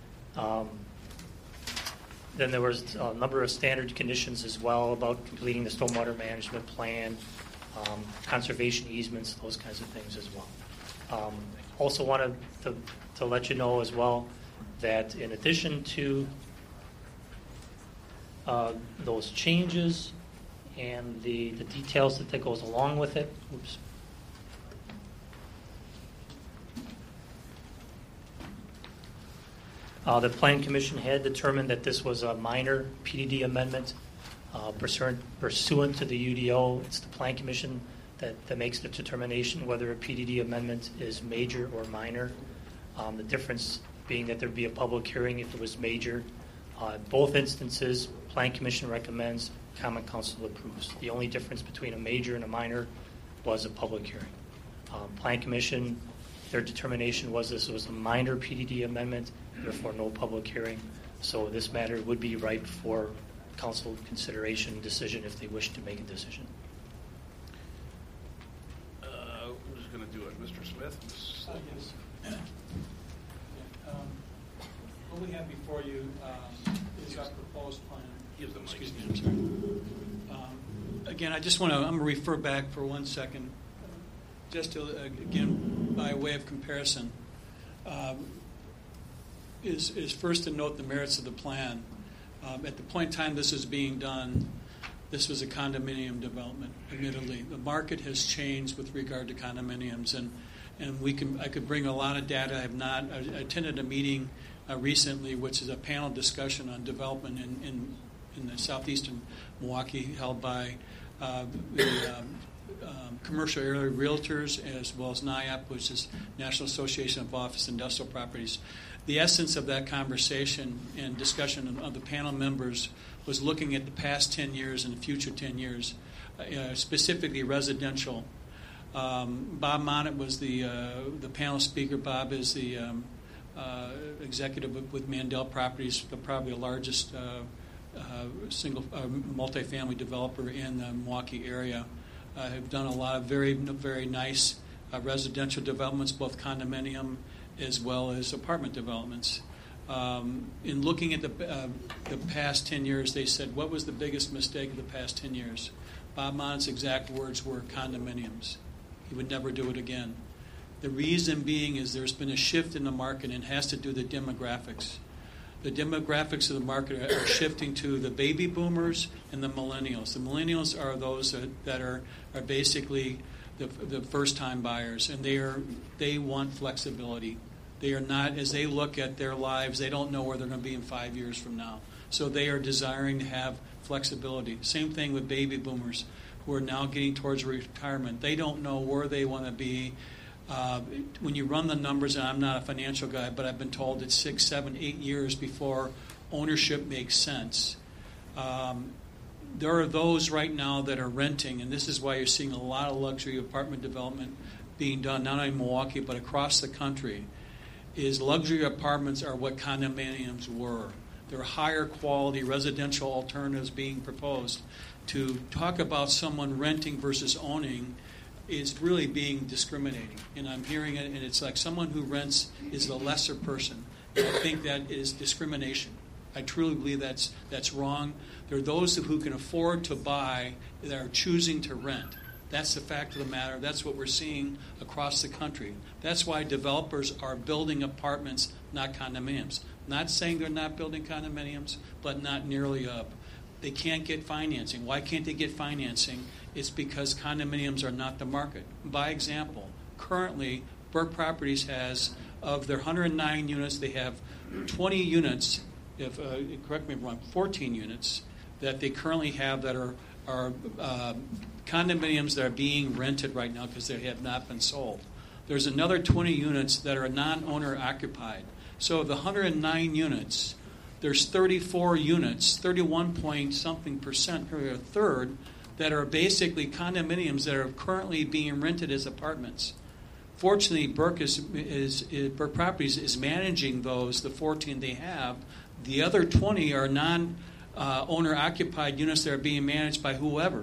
Then there was a number of standard conditions as well about completing the stormwater management plan, conservation easements, those kinds of things as well. Also wanted to let you know as well that in addition to those changes and the details that goes along with it, the Plan Commission had determined that this was a minor PDD amendment pursuant to the UDO. It's the Plan Commission that makes the determination whether a PDD amendment is major or minor. The difference being that there'd be a public hearing if it was major. Both instances, Plan Commission recommends, Common Council approves. The only difference between a major and a minor was a public hearing. Plan Commission, their determination was this was a minor PDD amendment, therefore no public hearing. So this matter would be ripe for council consideration and decision if they wish to make a decision. Who's going to do it? Mr. Smith? Yes. What we have before you is our proposed plan. Excuse me, I'm sorry. Again, I'm going to refer back for 1 second, just to, again, by way of comparison. is first to note the merits of the plan. At the point in time this is being done, this was a condominium development, admittedly. The market has changed with regard to condominiums, and I could bring a lot of data. I attended a meeting recently, which is a panel discussion on development in the southeastern Milwaukee, held by the commercial area realtors, as well as NIAP, which is National Association of Office Industrial Properties. The essence of that conversation and discussion of the panel members was looking at the past 10 years and the future 10 years, specifically residential. Bob Monnett was the panel speaker. Bob is the executive with Mandel Properties, probably the largest single multifamily developer in the Milwaukee area. Have done a lot of very, very nice residential developments, both condominium as well as apartment developments. In looking at the past 10 years, they said, what was the biggest mistake of the past 10 years? Bob Monnett's exact words were condominiums. He would never do it again. The reason being is there's been a shift in the market, and it has to do with the demographics. The demographics of the market are shifting to the baby boomers and the millennials. The millennials are those that are basically the first-time buyers, and they want flexibility. They are not, as they look at their lives, they don't know where they're going to be in 5 years from now. So they are desiring to have flexibility. Same thing with baby boomers who are now getting towards retirement. They don't know where they want to be. When you run the numbers, and I'm not a financial guy, but I've been told it's 6, 7, 8 years before ownership makes sense. There are those right now that are renting, and this is why you're seeing a lot of luxury apartment development being done, not only in Milwaukee, but across the country, is luxury apartments are what condominiums were. There are higher quality residential alternatives being proposed. To talk about someone renting versus owning is really being discriminating. And I'm hearing it, and it's like someone who rents is the lesser person. And I think that is discrimination. I truly believe that's wrong. There are those who can afford to buy that are choosing to rent. That's the fact of the matter. That's what we're seeing across the country. That's why developers are building apartments, not condominiums. Not saying they're not building condominiums, but not nearly up. They can't get financing. Why can't they get financing? It's because condominiums are not the market. By example, currently, Burke Properties has, of their 109 units, they have 20 units, correct me if I'm wrong, 14 units that they currently have that are condominiums that are being rented right now because they have not been sold. There's another 20 units that are non-owner occupied. So of the 109 units, there's 34 units, 31-point-something%, or a third, that are basically condominiums that are currently being rented as apartments. Fortunately, Burke Properties is managing those, the 14 they have. The other 20 are non-owner occupied units that are being managed by whoever.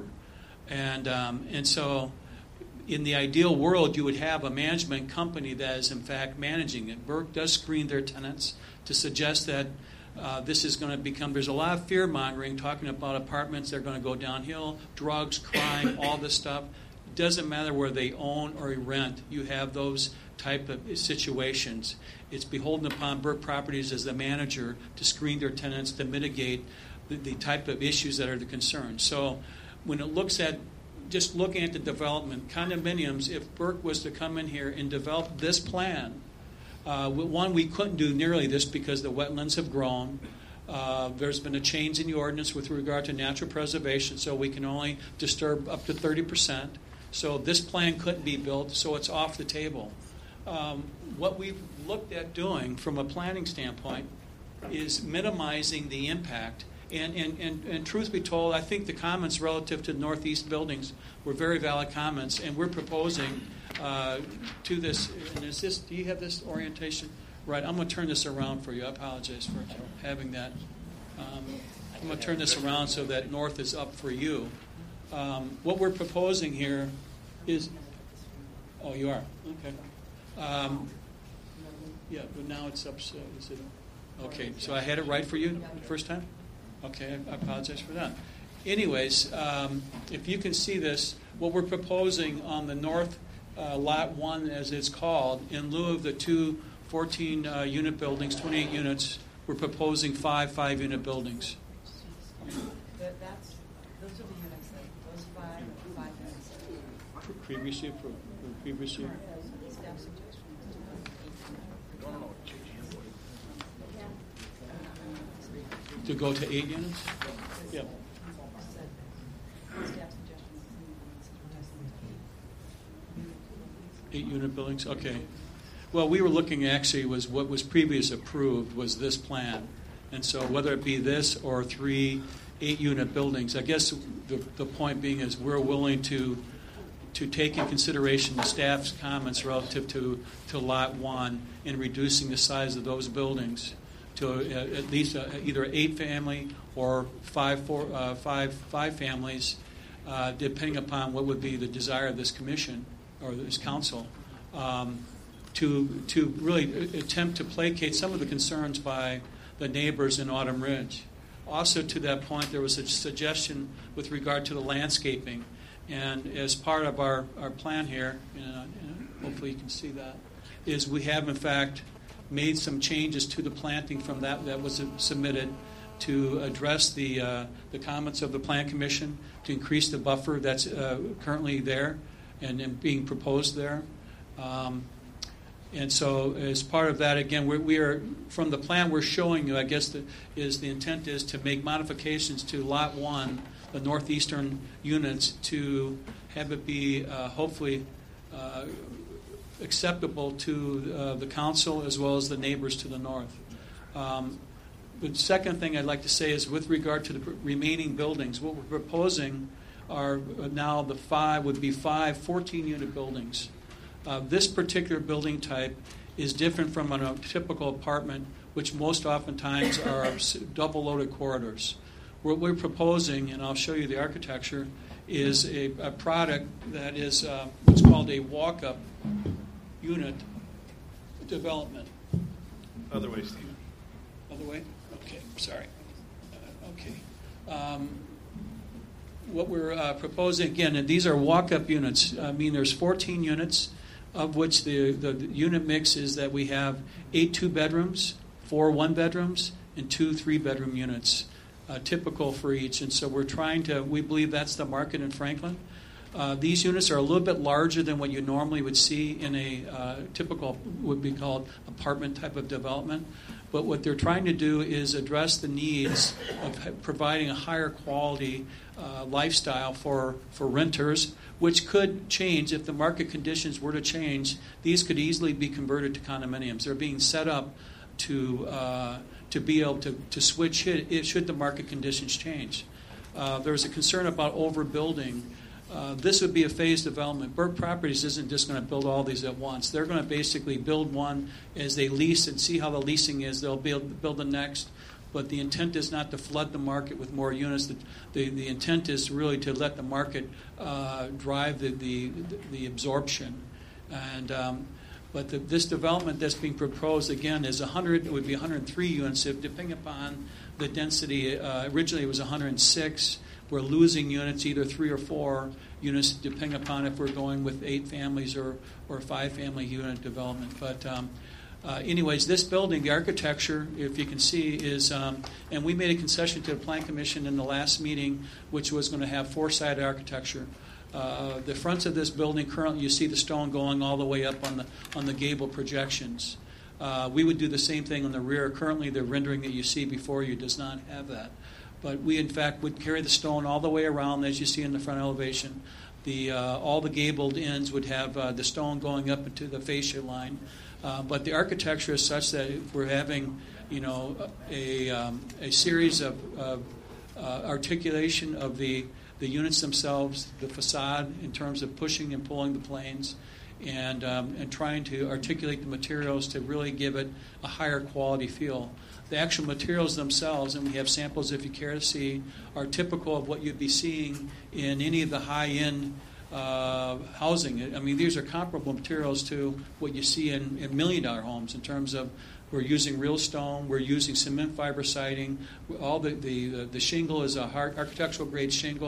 And so in the ideal world, you would have a management company that is, in fact, managing it. Burke does screen their tenants to suggest that this is going to become, there's a lot of fear-mongering talking about apartments that are going to go downhill, drugs, crime, all this stuff. It doesn't matter where they own or rent. You have those type of situations. It's beholden upon Burke Properties as the manager to screen their tenants to mitigate the type of issues that are the concern. So when it looks at just looking at the development, condominiums, if Burke was to come in here and develop this plan, one, we couldn't do nearly this because the wetlands have grown. There's been a change in the ordinance with regard to natural preservation, so we can only disturb up to 30%. So this plan couldn't be built, so it's off the table. What we've looked at doing from a planning standpoint is minimizing the impact. And truth be told, I think the comments relative to northeast buildings were very valid comments, and we're proposing to this. And is this? Do you have this orientation? Right. I'm going to turn this around for you. I apologize for having that. I'm going to turn this around so that north is up for you. What we're proposing here is. Oh, you are? Okay. Yeah, but now it's up. So is it? Okay. So I had it right for you the first time? Okay, I apologize for that. Anyways, if you can see this, what we're proposing on the north lot 1, as it's called, in lieu of the two 14 unit buildings, 28 units. We're proposing 5 5-unit buildings. Those are the units, those 5 units. Previously approved. Previously. Staff suggestion. To go to 8 units? Yeah. 8-unit buildings? Okay. Well, we were looking actually was what was previously approved was this plan. And so whether it be this or 3 8-unit buildings, I guess the point being is we're willing to take in consideration the staff's comments relative to Lot 1 in reducing the size of those buildings to at least either 8-family or 5 families, depending upon what would be the desire of this commission or this council, to really attempt to placate some of the concerns by the neighbors in Autumn Ridge. Also, to that point, there was a suggestion with regard to the landscaping. And as part of our plan here, and hopefully you can see that, is we have, in fact, made some changes to the planting from that was submitted to address the comments of the Plan Commission, to increase the buffer that's currently there and being proposed there. And so as part of that, again, we are from the plan we're showing you, I guess, the intent is to make modifications to Lot 1, the northeastern units, to have it be hopefully acceptable to the council as well as the neighbors to the north. The second thing I'd like to say is with regard to the remaining buildings, what we're proposing are now the 5 would be 5 14-unit buildings. This particular building type is different from a typical apartment, which most oftentimes are double-loaded corridors. What we're proposing, and I'll show you the architecture, is a product that is what's called a walk-up unit development. Other way, Stephen. Other way? Okay, sorry. Okay. What we're proposing, again, and these are walk-up units. I mean, there's 14 units, of which the unit mix is that we have 8 2-bedrooms, 4 1-bedrooms, and 2 3-bedroom units, typical for each. And so we're trying to, we believe that's the market in Franklin. These units are a little bit larger than what you normally would see in a typical, would be called apartment type of development. But what they're trying to do is address the needs of providing a higher quality lifestyle for renters, which could change if the market conditions were to change. These could easily be converted to condominiums. They're being set up to be able to switch should the market conditions change. There's a concern about overbuilding. This would be a phased development. Burke Properties isn't just going to build all these at once. They're going to basically build one as they lease and see how the leasing is. They'll build the next. But the intent is not to flood the market with more units. The intent is really to let the market drive the absorption. And but this development that's being proposed, again, is 100. It would be 103 units, depending upon the density. Originally, it was 106. We're losing units, either 3 or 4 units, depending upon if we're going with 8 families or 5-family unit development. But anyways, this building, the architecture, if you can see, is, and we made a concession to the Plan Commission in the last meeting, which was going to have 4-sided architecture. The fronts of this building, currently you see the stone going all the way up on the gable projections. We would do the same thing on the rear. Currently, the rendering that you see before you does not have that. But we, in fact, would carry the stone all the way around, as you see in the front elevation. All the gabled ends would have the stone going up into the fascia line. But the architecture is such that if we're having, a series of articulation of the units themselves, the facade in terms of pushing and pulling the planes, and trying to articulate the materials to really give it a higher quality feel. The actual materials themselves, and we have samples if you care to see, are typical of what you'd be seeing in any of the high-end housing. I mean, these are comparable materials to what you see in million-dollar homes in terms of we're using real stone, we're using cement fiber siding. All the shingle is a hard architectural grade shingle.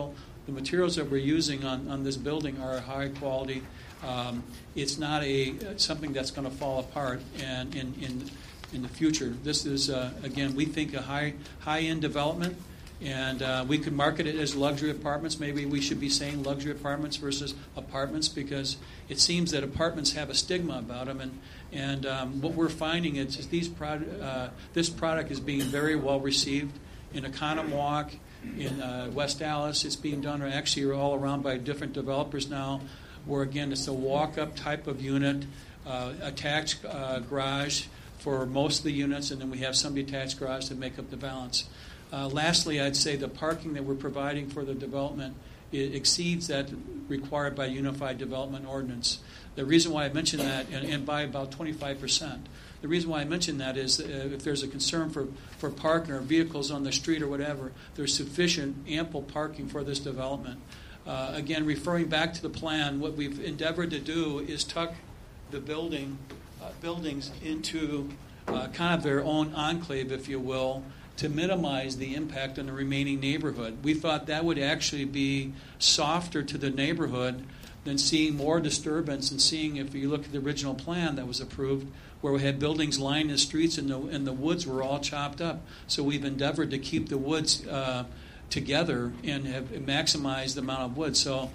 the materials that we're using on this building are high quality. It's not something that's going to fall apart and in the future. This is, again, we think a high-end development, and we could market it as luxury apartments. Maybe we should be saying luxury apartments versus apartments, because it seems that apartments have a stigma about them. And what we're finding is this product is being very well received in Oconomowoc, in West Dallas. It's being done actually all around by different developers now, where, again, it's a walk-up type of unit, attached garage for most of the units, and then we have some detached garage to make up the balance. Lastly, I'd say the parking that we're providing for the development exceeds that required by Unified Development Ordinance. The reason why I mention that, and by about 25%, the reason why I mention that is if there's a concern for parking or vehicles on the street or whatever, there's sufficient, ample parking for this development. Again, referring back to the plan, what we've endeavored to do is tuck the buildings into kind of their own enclave, if you will, to minimize the impact on the remaining neighborhood. We thought that would actually be softer to the neighborhood than seeing more disturbance and seeing, if you look at the original plan that was approved, where we had buildings lining the streets and the woods were all chopped up. So we've endeavored to keep the woods together and have maximized the amount of wood. So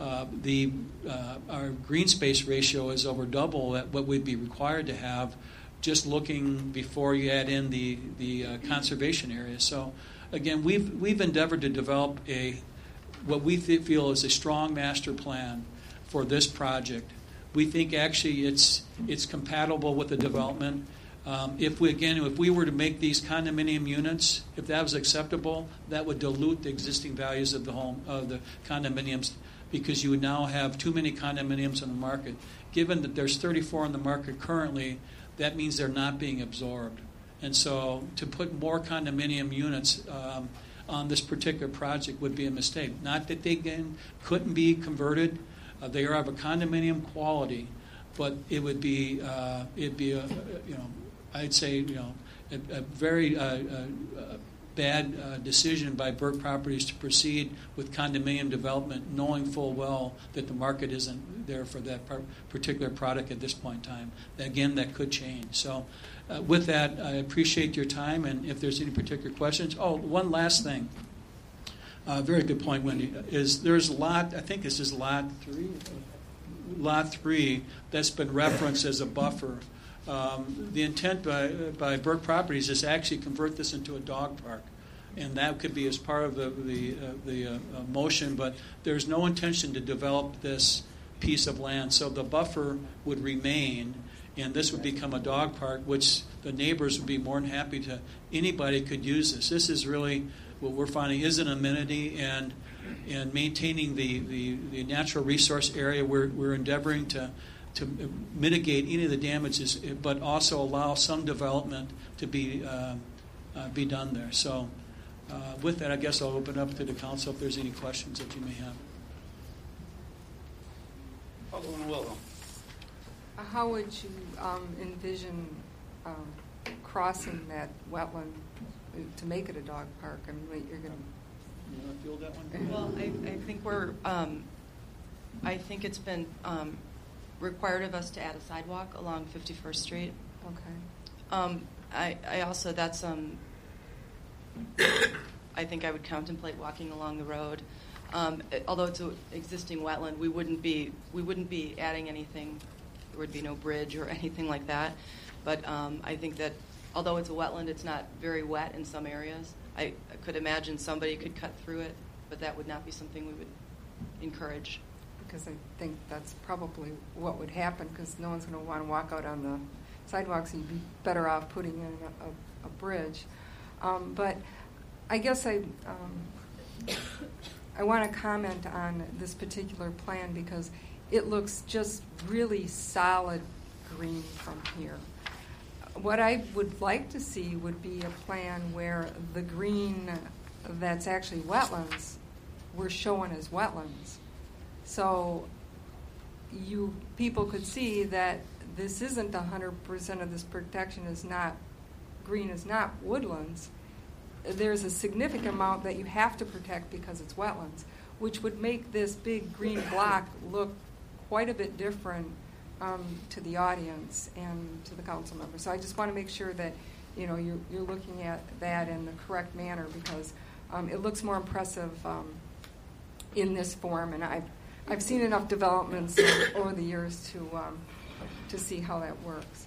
our green space ratio is over double at what we'd be required to have, just looking before you add in the conservation area. So again, we've endeavored to develop what we feel is a strong master plan for this project. We think actually it's compatible with the development. If we were to make these condominium units, if that was acceptable, that would dilute the existing values of the condominiums, because you would now have too many condominiums on the market. Given that there's 34 on the market currently, that means they're not being absorbed. And so to put more condominium units on this particular project would be a mistake. Not that they couldn't be converted. They are of a condominium quality, but it would be I'd say a very bad decision by Burke Properties to proceed with condominium development, knowing full well that the market isn't there for that particular product at this point in time. Again, that could change. So with that, I appreciate your time, and if there's any particular questions. Oh, one last thing. Very good point, Wendy. There's lot, I think this is lot 3, that's been referenced as a buffer. The intent by Burke Properties is actually convert this into a dog park, and that could be as part of the motion, but there's no intention to develop this piece of land. So the buffer would remain, and this would become a dog park, which the neighbors would be more than happy to. Anybody could use this. This is really what we're finding is an amenity, and maintaining the natural resource area. We're endeavoring to mitigate any of the damages, but also allow some development to be done there. So with that, I guess I'll open up to the council if there's any questions that you may have. Alderman Willow. How would you envision crossing that wetland to make it a dog park? I mean, you're going to... You want to field that one? Well, I think I think it's been required of us to add a sidewalk along 51st Street. Okay. I also, that's I think I would contemplate walking along the road. Although it's an existing wetland, we wouldn't be adding anything. There would be no bridge or anything like that. But I think that although it's a wetland, it's not very wet in some areas. I could imagine somebody could cut through it, but that would not be something we would encourage. Because I think that's probably what would happen, because no one's going to want to walk out on the sidewalks, and you'd be better off putting in a bridge. But I guess I want to comment on this particular plan, because it looks just really solid green from here. What I would like to see would be a plan where the green that's actually wetlands we're showing as wetlands. So people could see that this isn't 100% of this protection is not green, is not woodlands. There's a significant amount that you have to protect because it's wetlands. which would make this big green block look quite a bit different to the audience and to the council members. So I just want to make sure that you're looking at that in the correct manner, because it looks more impressive in this form, and I've seen enough developments over the years to see how that works.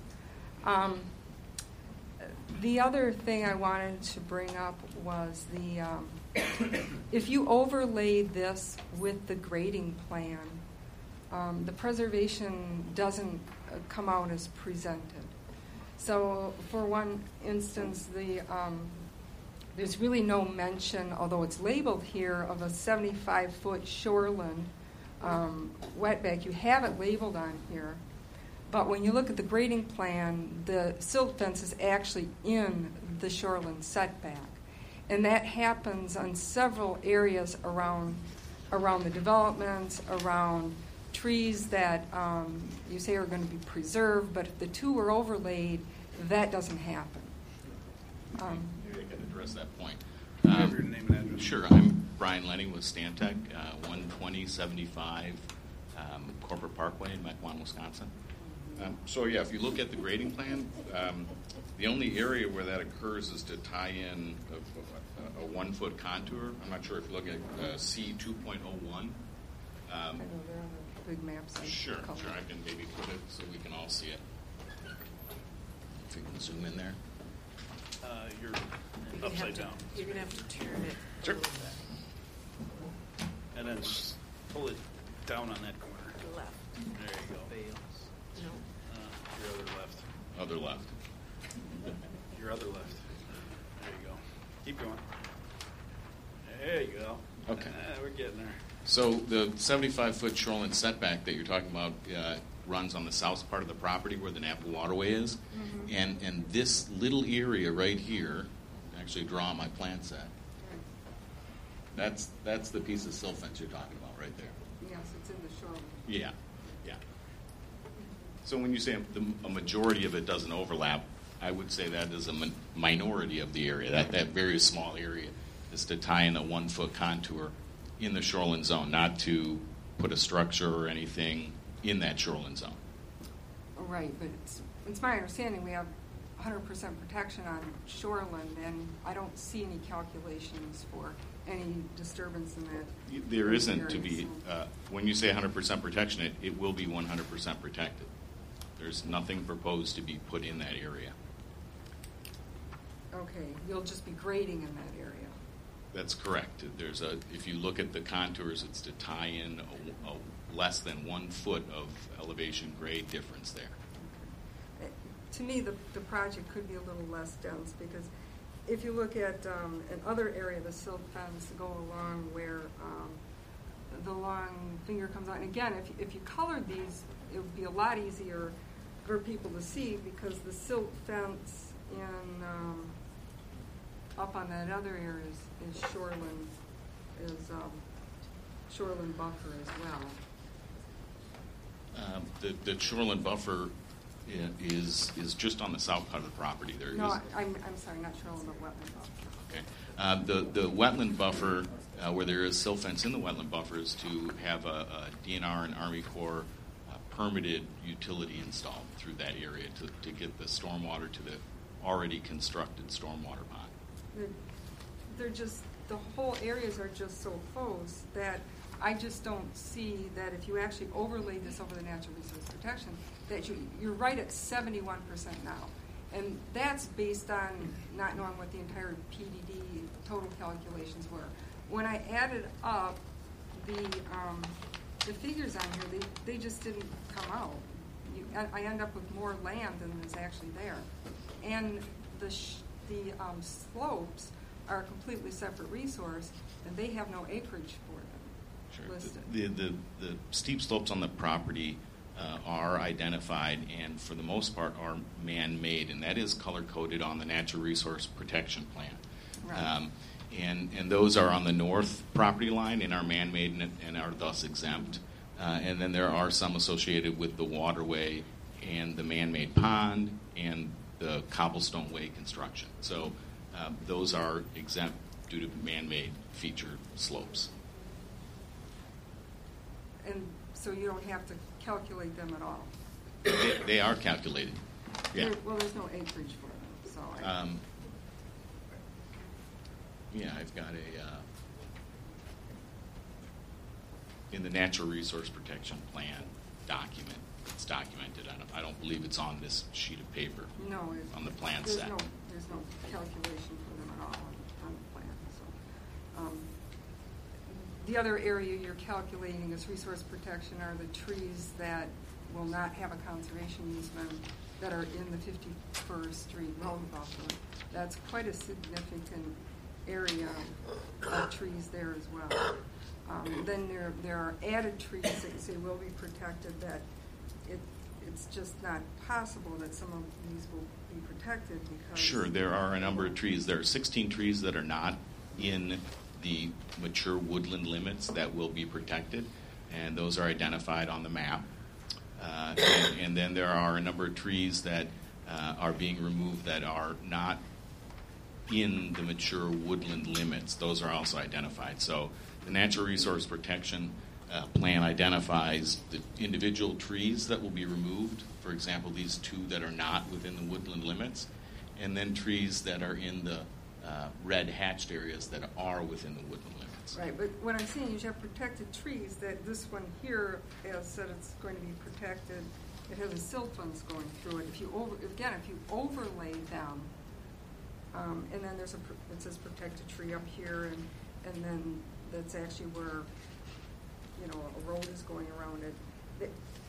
The other thing I wanted to bring up was if you overlay this with the grading plan, the preservation doesn't come out as presented. So, for one instance, there's really no mention, although it's labeled here, of a 75-foot shoreline wetback. You have it labeled on here, but when you look at the grading plan, the silt fence is actually in the shoreline setback, and that happens on several areas around the developments, around trees that you say are going to be preserved, but if the two are overlaid, that doesn't happen. Maybe I can address that point. Have your name and address. Sure. I'm Brian Lenny with Stantec, 12075 Corporate Parkway in Mequon, Wisconsin. If you look at the grading plan, the only area where that occurs is to tie in a 1 foot contour. I'm not sure if you look at C 2.01. I know they're on the big maps. Sure. I can maybe put it so we can all see it. If you can zoom in there. You're upside down. You're going to have to turn it Sure. a little bit. And then pull it down on that corner. To the left. There you go. No. Your other left. Other left. Your other left. There you go. Keep going. There you go. Okay. We're getting there. So the 75-foot shoreline setback that you're talking about runs on the south part of the property where the Napa Waterway is. Mm-hmm. And this little area right here, actually draw on my plan set, that's the piece of silt fence you're talking about right there. Yes, it's in the shoreline. Yeah. So when you say a majority of it doesn't overlap, I would say that is a minority of the area. That very small area is to tie in a 1 foot contour in the shoreline zone, not to put a structure or anything in that shoreline zone. Right, but it's my understanding we have 100% protection on shoreline, and I don't see any calculations for any disturbance in that. There isn't to be. When you say 100% protection, it will be 100% protected. There's nothing proposed to be put in that area. Okay, you'll just be grading in that area. That's correct. If you look at the contours, it's to tie in a less than 1 foot of elevation grade difference there. Okay. To me, the project could be a little less dense, because if you look at an other area, the silt fence go along where the long finger comes out. And again, if you colored these, it would be a lot easier for people to see, because the silt fence in up on that other area is shoreline buffer as well. The shoreline buffer is just on the south part of the property. I'm sorry, not shoreline, but wetland buffer. Okay. The wetland buffer, where there is silt fence in the wetland buffer, is to have a DNR and Army Corps permitted utility installed through that area to get the stormwater to the already constructed stormwater pond. The whole areas are just so close that I just don't see that if you actually overlay this over the natural resource protection, that you're right at 71% now. And that's based on not knowing what the entire PDD total calculations were. When I added up the figures on here, they just didn't come out. I end up with more land than is actually there. And the slopes are a completely separate resource, and they have no acreage for them listed. The steep slopes on the property are identified, and for the most part are man-made, and that is color-coded on the Natural Resource Protection Plan. Right. And those are on the north property line and are man-made and are thus exempt. And then there are some associated with the waterway and the man-made pond and the cobblestone way construction. So those are exempt due to man-made featured slopes. And so you don't have to calculate them at all. They are calculated. Yeah. Well, there's no acreage for them, so. I've got in the Natural Resource Protection Plan document. It's documented. I don't believe it's on this sheet of paper. No, on the plan there's set. There's no calculation for them at all on the plan. So, the other area you're calculating as resource protection are the trees that will not have a conservation easement that are in the 51st Street road buffer. That's quite a significant area of trees there as well. Then there are added trees that you say will be protected that it's just not possible that some of these will be protected because... Sure, there are a number of trees. There are 16 trees that are not in the mature woodland limits that will be protected, and those are identified on the map. And then there are a number of trees that are being removed that are not in the mature woodland limits. Those are also identified. So the Natural Resource Protection Plan identifies the individual trees that will be removed, for example, these two that are not within the woodland limits, and then trees that are in the red hatched areas that are within the woodland limits. Right, but what I'm saying is you have protected trees that this one here has said it's going to be protected. It has a silt fence going through it. If you overlay them, and then it says protected tree up here, and then that's actually where a road is going around it.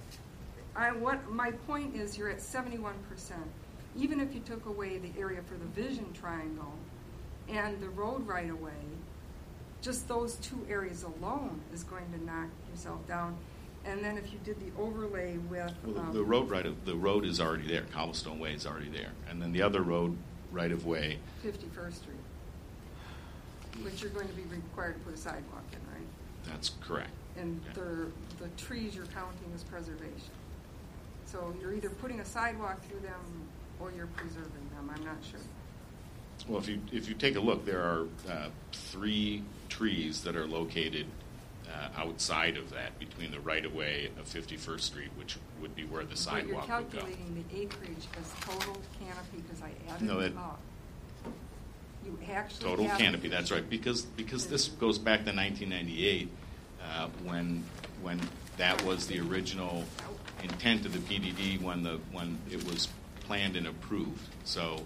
My point is you're at 71%. Even if you took away the area for the vision triangle and the road right away, just those two areas alone is going to knock yourself down. And then if you did the overlay with the road is already there. Cobblestone Way is already there, and then the other road right of way, 51st Street, which you're going to be required to put a sidewalk in, right? That's correct. And the trees you're counting as preservation. So you're either putting a sidewalk through them or you're preserving them. I'm not sure. Well, if you take a look, there are 3 trees that are located outside of that, between the right-of-way of 51st Street, which would be where the sidewalk would go. But you're calculating the acreage as total canopy because I added it up. You actually total canopy, that's right, because this goes back to 1998 when that was the original intent of the PDD when it was planned and approved. So,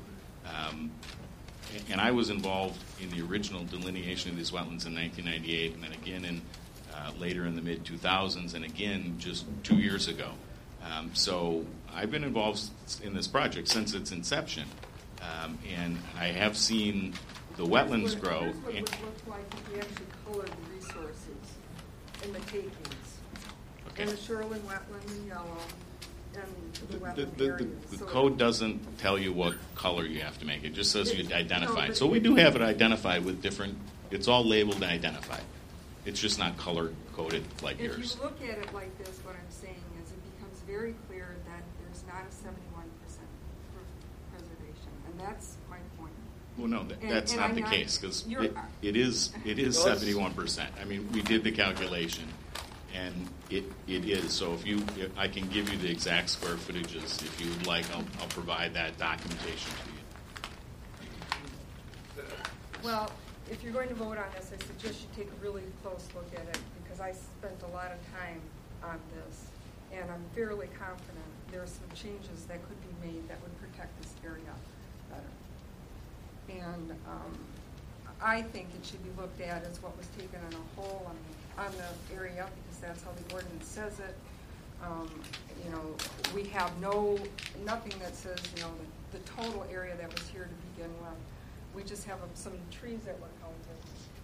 and I was involved in the original delineation of these wetlands in 1998, and then again in later in the mid-2000s, and again just 2 years ago. So I've been involved in this project since its inception, and I have seen the wetlands grow. Here's what it would look like if we actually colored the resources in the takings. Okay. And the shoreline wetland in yellow, and the wetland areas. The code doesn't tell you what color you have to make. It just says you identify it. So we do have it identified with different, it's all labeled and identified. It's just not color-coded like yours. If you look at it like this, what I'm saying is it becomes very clear that there's not a 71% preservation, and that's my point. Well, no, that's not the case, because it is 71%. I mean, we did the calculation, and it is. So if I can give you the exact square footages if you would like. I'll provide that documentation to you. Well, if you're going to vote on this, I suggest you take a really close look at it, because I spent a lot of time on this, and I'm fairly confident there are some changes that could be made that would protect this area better. And I think it should be looked at as what was taken on a whole on the area, because that's how the ordinance says it. We have nothing that says, the total area that was here to begin with. We just have some trees that were counted.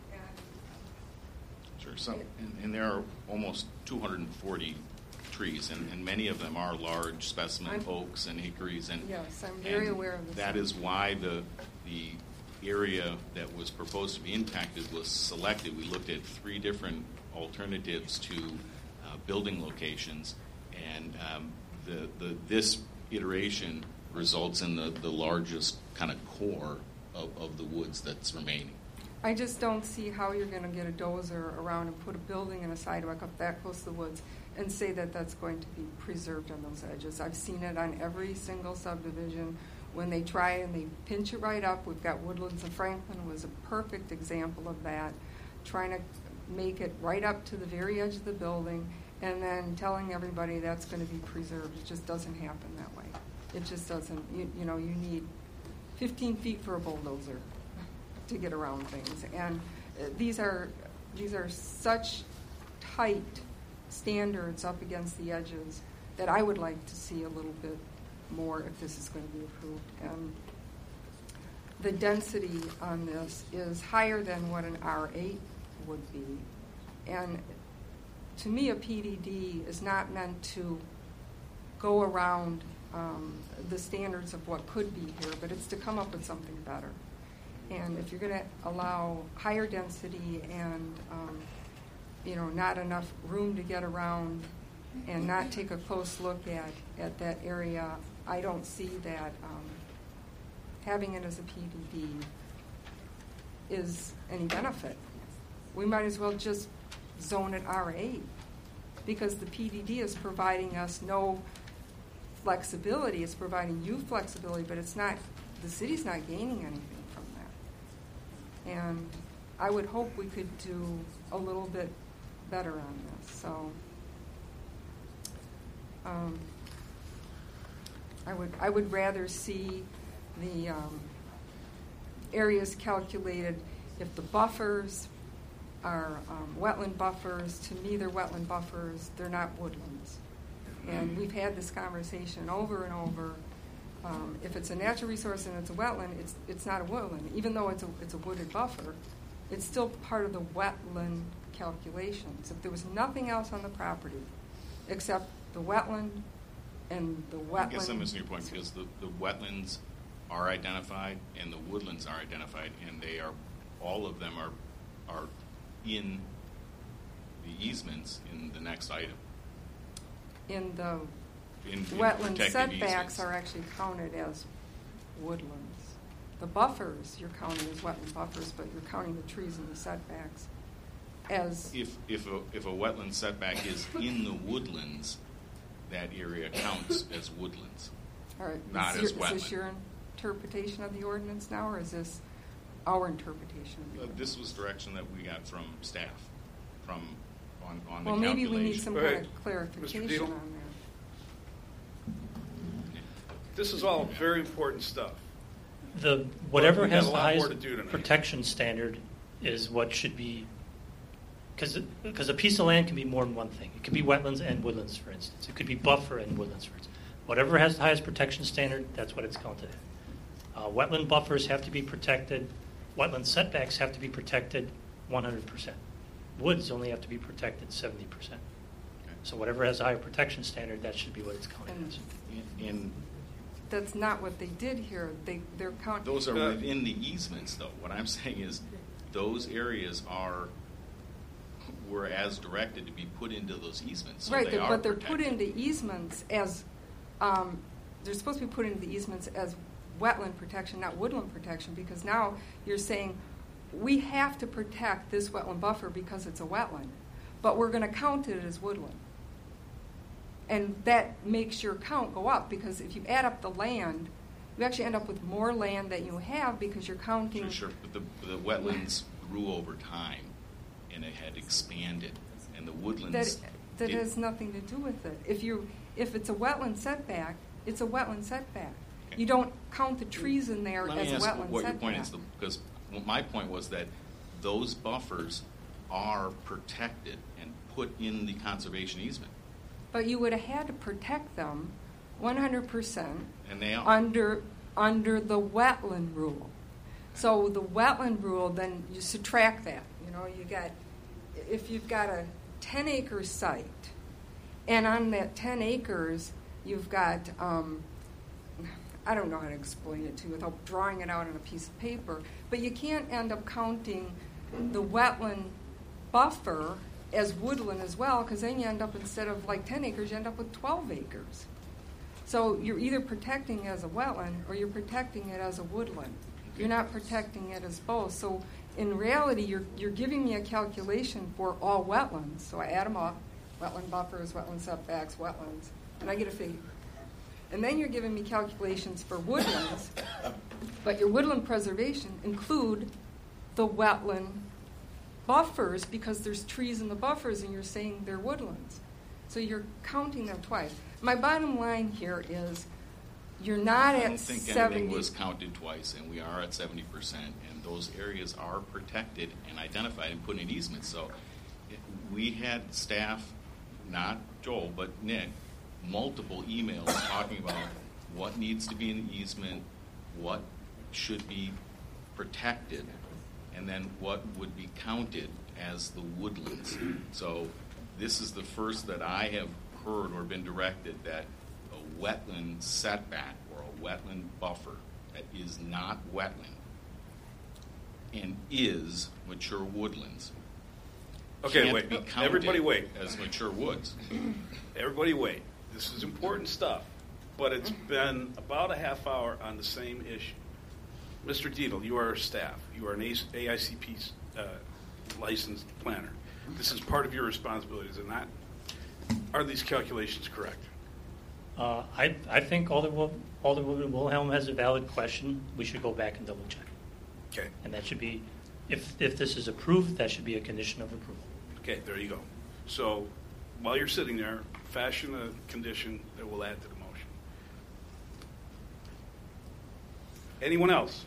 Sure. And there are almost 240 trees, and many of them are large specimen oaks and hickories. Yes, I'm very aware of this. That is why the area that was proposed to be impacted was selected. We looked at 3 different alternatives to building locations, and this iteration results in the largest kind of core of the woods that's remaining. I just don't see how you're going to get a dozer around and put a building and a sidewalk up that close to the woods and say that that's going to be preserved on those edges. I've seen it on every single subdivision. When they try and they pinch it right up, we've got Woodlands and Franklin was a perfect example of that, trying to make it right up to the very edge of the building and then telling everybody that's going to be preserved. It just doesn't happen that way. It just doesn't. You know, you need 15 feet for a bulldozer to get around things. And these are such tight standards up against the edges that I would like to see a little bit more if this is going to be approved. And the density on this is higher than what an R8 would be. And to me, a PDD is not meant to go around the standards of what could be here, but it's to come up with something better. And if you're going to allow higher density and not enough room to get around and not take a close look at that area, I don't see that having it as a PDD is any benefit. We might as well just zone it R8 because the PDD is providing us no flexibility. It's providing you flexibility, but it's not. The city's not gaining anything from that. And I would hope we could do a little bit better on this. So I would rather see the areas calculated if the buffers are wetland buffers. To me, they're wetland buffers. They're not woodlands. And we've had this conversation over and over. If it's a natural resource and it's a wetland, it's not a woodland. Even though it's a wooded buffer, it's still part of the wetland calculations. If there was nothing else on the property except the wetland and the wetland... I guess I'm missing your point because the wetlands are identified and the woodlands are identified, and all of them are in the easements in the next item. In the in wetland setbacks easements. are actually counted as woodlands. The buffers you're counting as wetland buffers, but you're counting the trees and the setbacks as... If a wetland setback is in the woodlands, that area counts as woodlands, All right. not as wetland. Is this your interpretation of the ordinance now, or is this our interpretation of the ordinance? This was direction that we got from staff, on the well, calculation. maybe we need some kind Right. of clarification Mr. Diehl? on that. This is all very important stuff. Whatever But we has got a the lot highest more to do tonight. protection standard is what should be, because a piece of land can be more than one thing. It could be wetlands and woodlands, for instance. It could be buffer and woodlands, for instance. Whatever has the highest protection standard, that's what it's counted at. Wetland buffers have to be protected. Wetland setbacks have to be protected 100%. Woods only have to be protected 70%. So whatever has a higher protection standard, that should be what it's counted as. And That's not what they did here. They're counting... those are within the easements, though. What I'm saying is those areas were as directed to be put into those easements. So right, they are but they're protected. put into easements as... they're supposed to be put into the easements as wetland protection, not woodland protection, because now you're saying we have to protect this wetland buffer because it's a wetland, but we're going to count it as woodland. And that makes your count go up, because if you add up the land, you actually end up with more land that you have because you're counting... Sure. But the wetlands grew over time, and it had expanded, and the woodlands... That has nothing to do with it. If it's a wetland setback, it's a wetland setback. Okay. You don't count the trees in there Let as me a ask wetland what setback. your point is, because my point was that those buffers are protected and put in the conservation easement. But you would have had to protect them 100% and they are. under the wetland rule. So the wetland rule, then you subtract that. If you've got a 10-acre site, and on that 10 acres you've got, I don't know how to explain it to you without drawing it out on a piece of paper, but you can't end up counting the wetland buffer as woodland as well, because then you end up, instead of like 10 acres, you end up with 12 acres. So you're either protecting it as a wetland or you're protecting it as a woodland. You're not protecting it as both. So in reality, you're giving me a calculation for all wetlands. So I add them up, wetland buffers, wetland setbacks, wetlands, and I get a figure. And then you're giving me calculations for woodlands, but your woodland preservation include the wetland buffers because there's trees in the buffers and you're saying they're woodlands. So you're counting them twice. My bottom line here is you're not I at don't think 70. anything was counted twice, and we are at 70%, and those areas are protected and identified and put in easements. So we had staff, not Joel, but Nick, multiple emails talking about what needs to be in the easement, what should be protected, and then what would be counted as the woodlands. So this is the first that I have heard or been directed that a wetland setback or a wetland buffer that is not wetland and is mature woodlands Okay, can't wait. be counted Everybody wait. as mature woods. Everybody wait. This is important stuff, but it's been about a half hour on the same issue. Mr. Dietl, you are our staff. You are an AICP licensed planner. This is part of your responsibility, is it not? Are these calculations correct? I think Alderwoman Wilhelm has a valid question. We should go back and double check. Okay. And that should be, if this is approved, that should be a condition of approval. Okay, there you go. So while you're sitting there, fashion a condition that will add to the motion. Anyone else?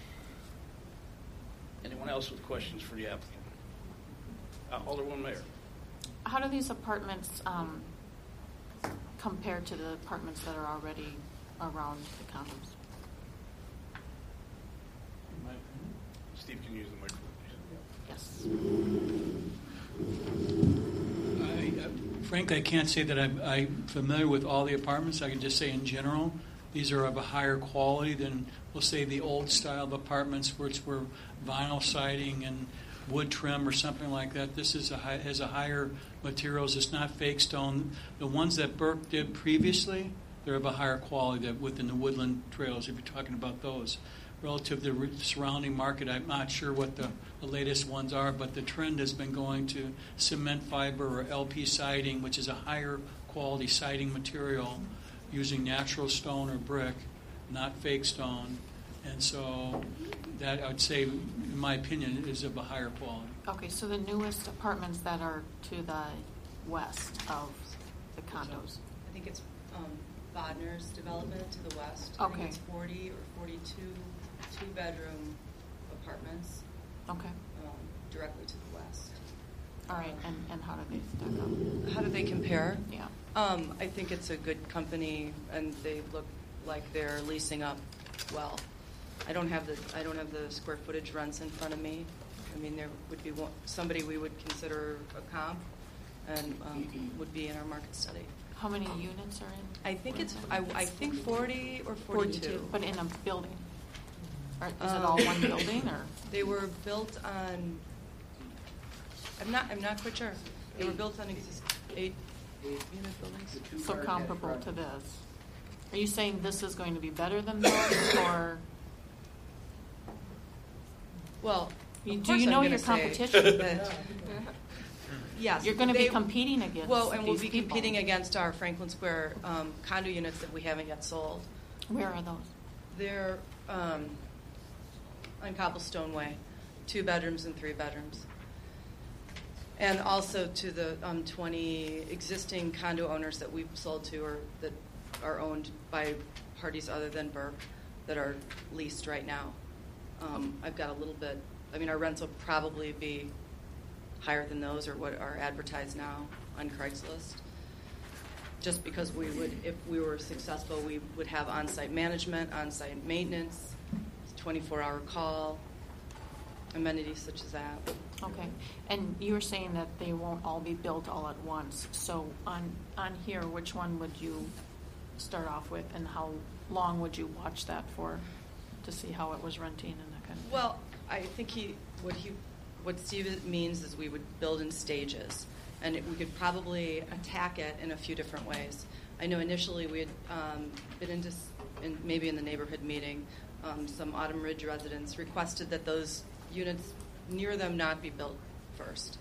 Anyone else with questions for the applicant? Alderwoman Mayer. How do these apartments compare to the apartments that are already around the condos? Steve can use the microphone. Yes. Frankly, I can't say that I'm familiar with all the apartments. I can just say in general, these are of a higher quality than, we'll say, the old style of apartments where it's where vinyl siding and wood trim or something like that. This is has a higher materials. It's not fake stone. The ones that Burke did previously, they're of a higher quality that within the woodland trails, if you're talking about those. Relative to the surrounding market, I'm not sure what the latest ones are, but the trend has been going to cement fiber or LP siding, which is a higher quality siding material using natural stone or brick, not fake stone. And so that, I would say, in my opinion, is of a higher quality. Okay, so the newest apartments that are to the west of the condos. I think it's Bodner's development to the west. Okay. I think it's 40 or 42 two-bedroom apartments. Okay. Directly to the west. All right, and how do they stack up? How do they compare? Yeah. I think it's a good company, and they look like they're leasing up well. I don't have the square footage rents in front of me. I mean, there would be somebody we would consider a comp, and would be in our market study. How many units are in? I think it's I think 40 or 42. But in a building. Or is it all one building, or? They were built on. I'm not quite sure. They were built on eight unit buildings. So comparable to this. Are you saying this is going to be better than those, or? Well, do you know your competition? Yes, you're going to be competing against. Well, and we'll be people. competing against our Franklin Square condo units that we haven't yet sold. Where are those? They're on Cobblestone Way, 2 bedrooms and 3 bedrooms. And also to the 20 existing condo owners that we've sold to, or that are owned by parties other than Burke, that are leased right now. I've got a little bit. I mean, our rents will probably be higher than those, or what are advertised now on Craigslist. Just because we would, if we were successful, we would have on-site management, on-site maintenance, 24-hour call, amenities such as that. Okay, and you were saying that they won't all be built all at once. So on here, which one would you start off with, and how long would you watch that for, to see how it was renting and that kind of thing? Well, I think what Steve means is we would build in stages, and we could probably attack it in a few different ways. I know initially we had been into, maybe in the neighborhood meeting, some Autumn Ridge residents requested that those units near them not be built first.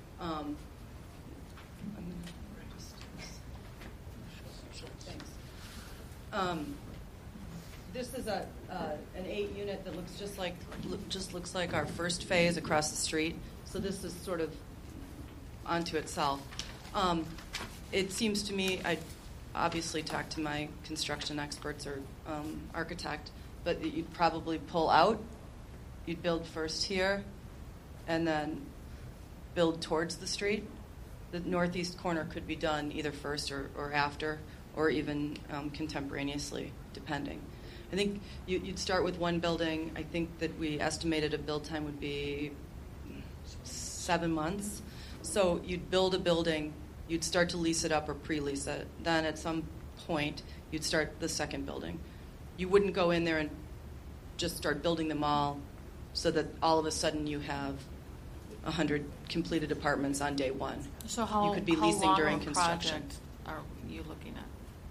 Thanks. This is an 8-unit that looks like our first phase across the street. So this is sort of onto itself. It seems to me, I obviously talked to my construction experts or architect, but you'd probably pull out. You'd build first here, and then build towards the street. The northeast corner could be done either first or after, or even contemporaneously, depending. I think you'd start with one building. I think that we estimated a build time would be 7 months. So you'd build a building, you'd start to lease it up or pre-lease it. Then at some point, you'd start the second building. You wouldn't go in there and just start building them all so that all of a sudden you have 100 completed apartments on day one. So how, you could be how leasing long during a construction. project are you looking at?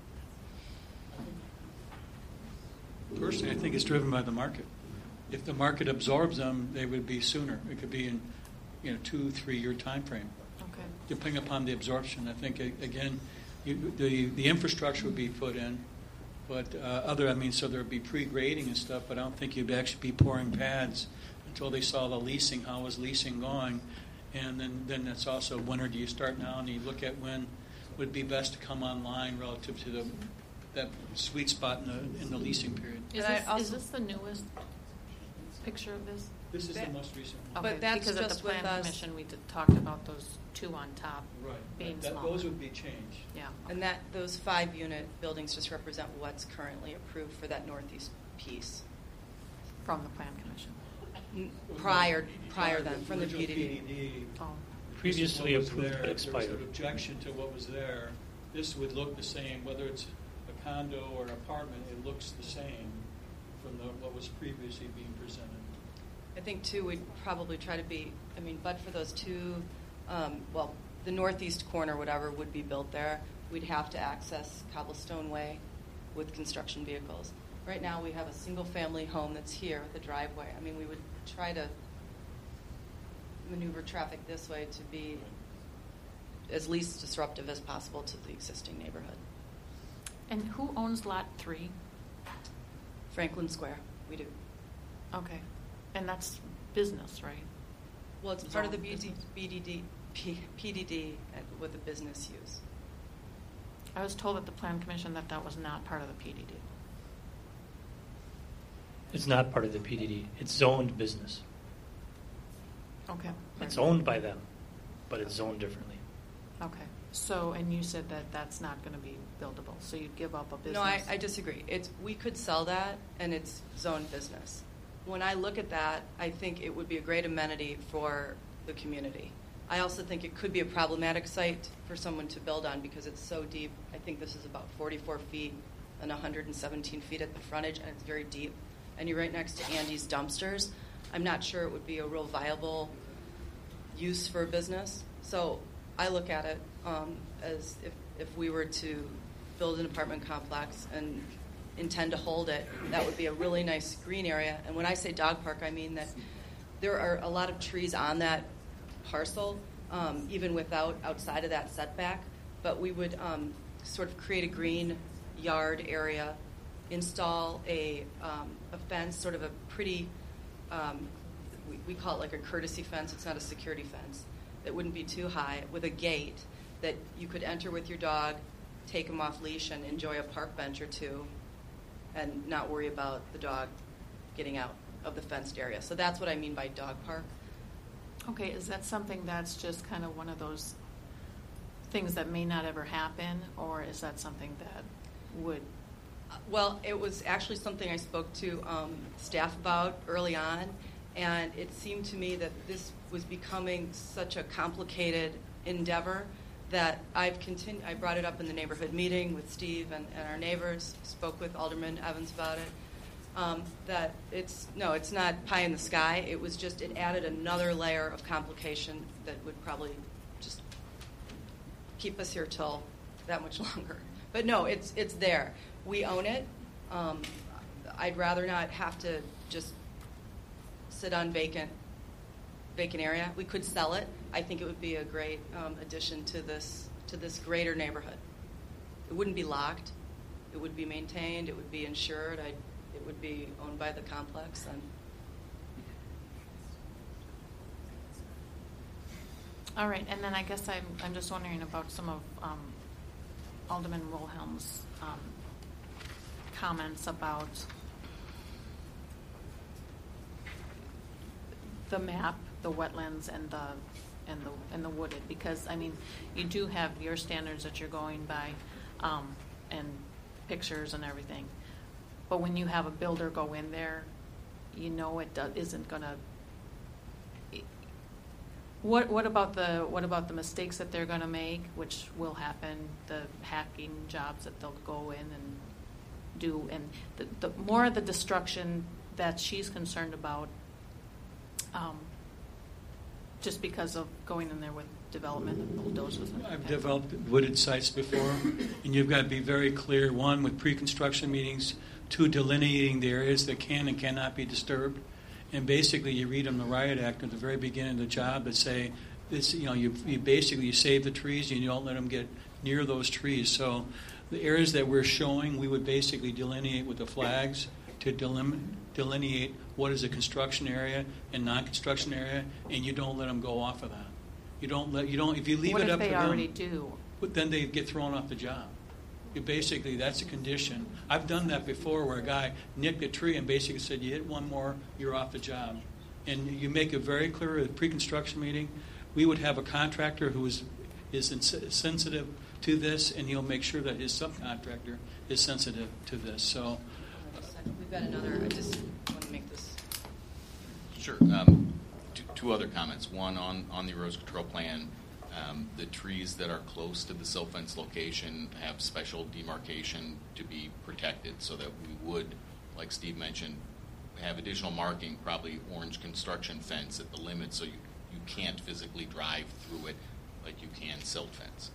Personally, I think it's driven by the market. If the market absorbs them, they would be sooner. It could be in 2-3 year time frame. Okay. Depending upon the absorption. I think, again, the infrastructure would be put in, but so there would be pre-grading and stuff, but I don't think you'd actually be pouring pads until they saw the leasing, how was leasing going, and then that's also when do you start now, and you look at when would be best to come online relative to that sweet spot in the leasing period. Is this the newest picture of this? This is the most recent one. Okay, But that's because at just the with plan us. commission, we talked about those two on top being smaller. Those would be changed. Yeah. And those 5-unit buildings just represent what's currently approved for that northeast piece. From the plan commission. Prior then, from the original PDD. Oh. Previously This is what was approved there. but If there was expired. an objection to what was there, this would look the same, whether it's a condo or an apartment, it looks the same from what was previously being presented. I think, too, we'd probably try to be, but for those two, the northeast corner, whatever, would be built there. We'd have to access Cobblestone Way with construction vehicles. Right now, we have a single-family home that's here, the driveway. We would try to maneuver traffic this way to be as least disruptive as possible to the existing neighborhood. And who owns Lot 3? Franklin Square, we do. Okay. And that's business, right? Well, it's part of the Business. PDD with a business use. I was told at the plan commission that was not part of the PDD. It's not part of the PDD. It's zoned business. Okay. It's owned by them, but it's zoned differently. Okay. So, and you said that that's not going to be buildable, so you'd give up a business? No, I disagree. We could sell that, and it's zoned business. When I look at that, I think it would be a great amenity for the community. I also think it could be a problematic site for someone to build on because it's so deep. I think this is about 44 feet and 117 feet at the frontage, and it's very deep. And you're right next to Andy's dumpsters. I'm not sure it would be a real viable use for a business. So I look at it as if we were to build an apartment complex and intend to hold it, that would be a really nice green area. And when I say dog park, I mean that there are a lot of trees on that parcel, even outside of that setback. But we would sort of create a green yard area, install a fence, sort of a pretty, we call it like a courtesy fence. It's not a security fence. That wouldn't be too high, with a gate that you could enter with your dog, take him off leash, and enjoy a park bench or two, and not worry about the dog getting out of the fenced area. So that's what I mean by dog park. Okay, is that something that's just kind of one of those things that may not ever happen, or is that something that would? Well, it was actually something I spoke to staff about early on, and it seemed to me that this was becoming such a complicated endeavor that I've continued. I brought it up in the neighborhood meeting with Steve and our neighbors, spoke with Alderman Evans about it, that it's not pie in the sky. It was just, it added another layer of complication that would probably just keep us here till that much longer. But no, it's there. We own it. I'd rather not have to just sit on vacant vacant area. We could sell it. I think it would be a great addition to this greater neighborhood. It wouldn't be locked. It would be maintained. It would be insured. It would be owned by the complex. And all right, and then I guess I'm just wondering about some of Alderman Wilhelm's comments about the map, the wetlands, and the wooded, because I mean, you do have your standards that you're going by, and pictures and everything, but when you have a builder go in there, you know it isn't gonna. What about the mistakes that they're going to make, which will happen, the hacking jobs that they'll go in and do, and the more of the destruction that she's concerned about, just because of going in there with development and bulldozers. I've developed wooded sites before, and you've got to be very clear, one, with pre-construction meetings, two, delineating the areas that can and cannot be disturbed. And basically, you read in the Riot Act at the very beginning of the job that say, this, you basically save the trees and you don't let them get near those trees. So the areas that we're showing, we would basically delineate with the flags to delineate what is a construction area and non-construction area, and you don't let them go off of that. If you leave it up to them. What if they already do? Then they get thrown off the job. Basically, that's a condition. I've done that before where a guy nicked a tree and basically said, you hit one more, you're off the job. And you make it very clear at the pre-construction meeting, we would have a contractor who is sensitive to this, and he'll make sure that his subcontractor is sensitive to this. So, we've got another, I just want to make this. Sure. Two other comments. One on the erosion control plan. The trees that are close to the silt fence location have special demarcation to be protected, so that we would, like Steve mentioned, have additional marking, probably orange construction fence at the limit, so you can't physically drive through it like you can silt fence,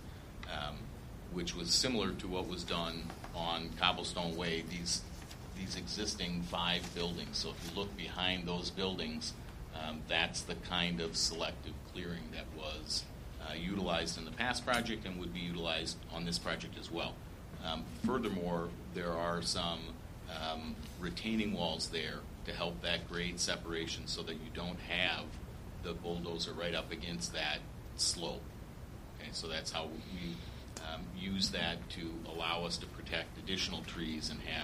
which was similar to what was done on Cobblestone Way. These existing 5 buildings. So if you look behind those buildings, that's the kind of selective clearing that was utilized in the past project and would be utilized on this project as well. Furthermore, there are some retaining walls there to help that grade separation so that you don't have the bulldozer right up against that slope. Okay, so that's how we use that to allow us to protect additional trees and have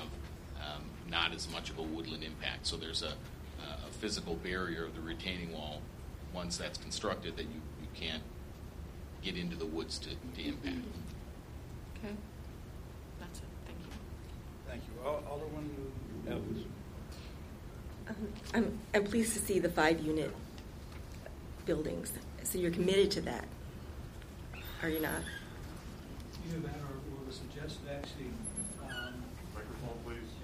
not as much of a woodland impact. So there's a physical barrier of the retaining wall once that's constructed that you can't get into the woods to impact. Okay. That's it. Thank you. Thank you. Alderman Evans. I'm pleased to see the 5-unit buildings. So you're committed to that, are you not? Either that or was suggested actually. Microphone,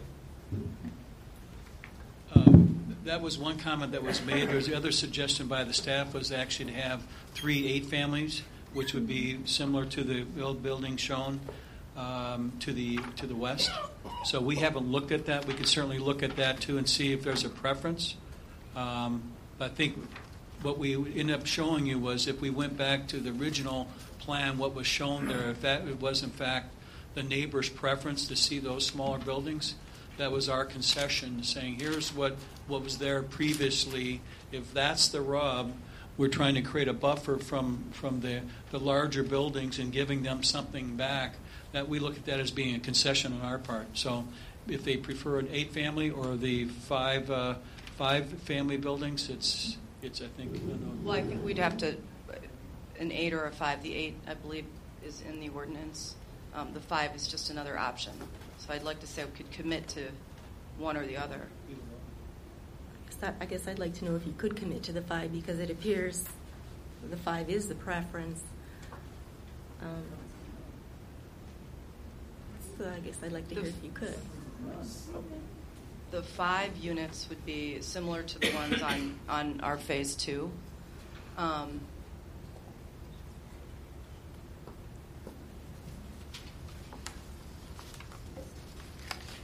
please. That was one comment that was made. There was the other suggestion by the staff was actually to have 3 8-families, which would be similar to the old building shown to the west. So we haven't looked at that. We could certainly look at that too and see if there's a preference. But I think what we ended up showing you was if we went back to the original plan, what was shown there, if that was in fact the neighbor's preference to see those smaller buildings, that was our concession, saying here's what was there previously. If that's the rub, we're trying to create a buffer from the larger buildings and giving them something back. That we look at that as being a concession on our part. So if they prefer an 8-family or the 5-family buildings, it's I think. Well, I think we'd have to an 8 or a 5. The 8, I believe, is in the ordinance. The 5 is just another option. So I'd like to say we could commit to one or the other. I guess I'd like to know if you could commit to the 5 because it appears the 5 is the preference. So I guess I'd like to hear if you could. The 5 units would be similar to the ones on our phase 2.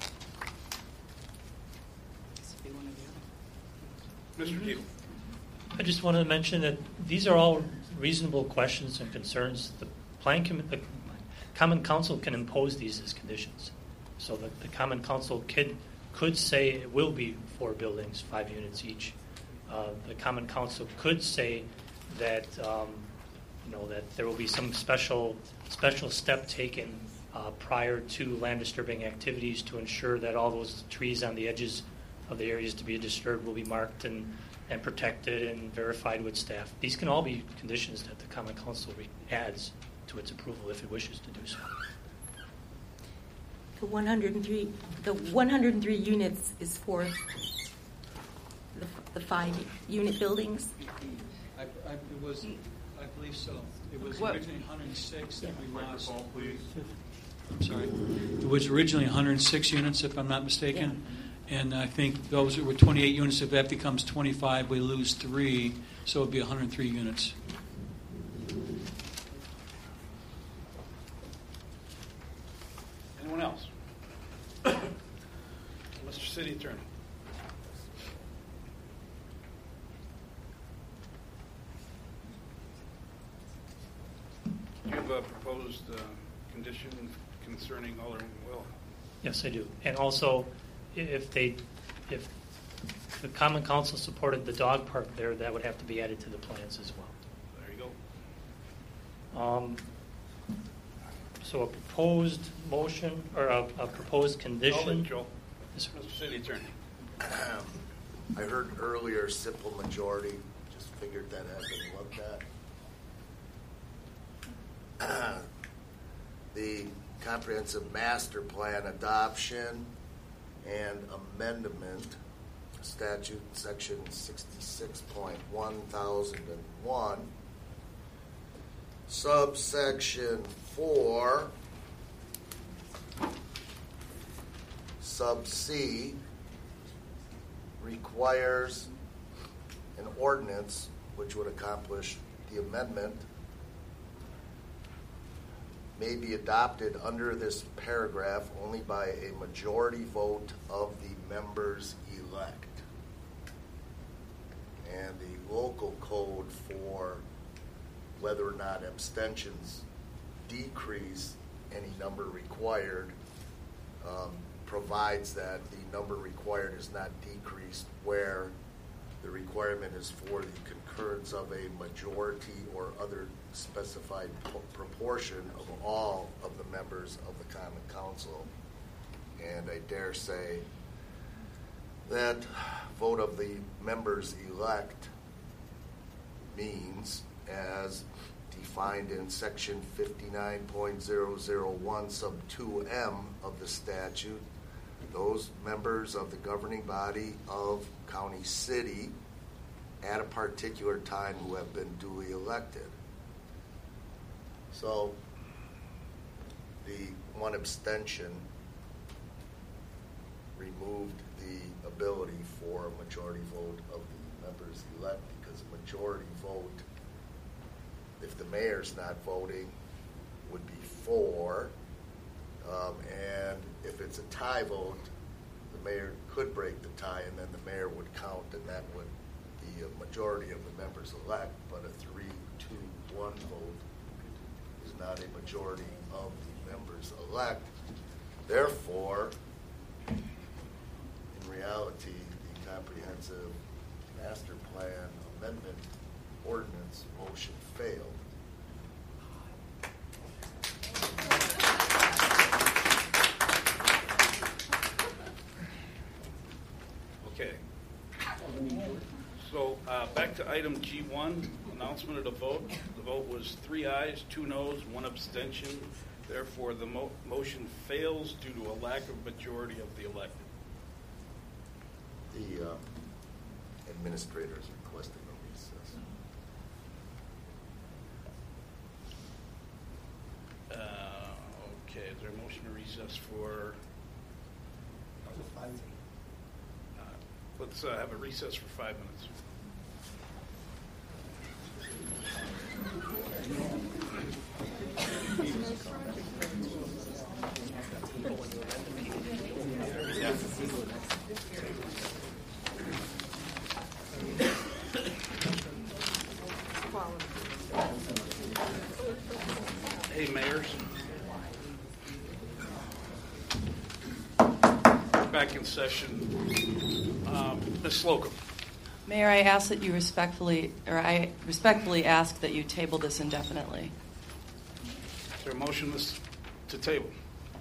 Mr. Deal. I just wanted to mention that these are all reasonable questions and concerns. The the Common Council can impose these as conditions. So that the Common Council could say it will be 4 buildings, 5 units each. The Common Council could say that that there will be some special step taken prior to land disturbing activities to ensure that all those trees on the edges of the areas to be disturbed will be marked and protected and verified with staff. These can all be conditions that the Common Council adds to its approval if it wishes to do so. The 103 units is for the 5-unit buildings? I believe so. It was What? originally 106 that we lost. I'm sorry. It was originally 106 units, if I'm not mistaken. Yeah. And I think those were 28 units. If that becomes 25, we lose 3, so it would be 103 units. Anyone else? Mr. City Attorney. Do you have a proposed condition concerning Alderman Will? Yes, I do. And also, if the Common Council supported the dog park there, that would have to be added to the plans as well. There you go. So a proposed motion or a proposed condition. Joe. Yes, Mr. City Attorney. I heard earlier simple majority. Just figured that had been looked at. The comprehensive master plan adoption and amendment statute section 66.1001 subsection 4 sub C requires an ordinance which would accomplish the amendment may be adopted under this paragraph only by a majority vote of the members elect. And the local code for whether or not abstentions decrease any number required provides that the number required is not decreased where the requirement is for the concurrence of a majority or other specified proportion of all of the members of the Common Council. And I dare say that vote of the members elect means, as defined in section 59.001 sub 2M of the statute, those members of the governing body of county city at a particular time who have been duly elected. So the one abstention removed the ability for a majority vote of the members elect, because a majority vote, if the mayor's not voting, would be 4. And if it's a tie vote, the mayor could break the tie, and then the mayor would count, and that would be a majority of the members elect. But a 3-2-1 vote is not a majority of the members elect. Therefore, in reality, the comprehensive master plan amendment ordinance motion failed. Okay. So back to item G1, announcement of the vote. The vote was 3 ayes, 2 noes, 1 abstention. Therefore, the motion fails due to a lack of majority of the elected. The administrators requested a recess. Okay, is there a motion to recess for? Let's have a recess for 5 minutes. back in session. Ms. Slocum. Mayor, I ask that you I respectfully ask that you table this indefinitely. Is there a motion to table?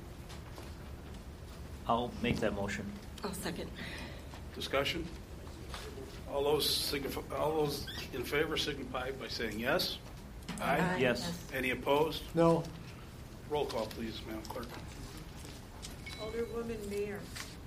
I'll make that motion. I'll second. Discussion? All those in favor signify by saying yes. Aye. Yes. Any opposed? No. Roll call, please, Madam Clerk. Alderwoman Mayer.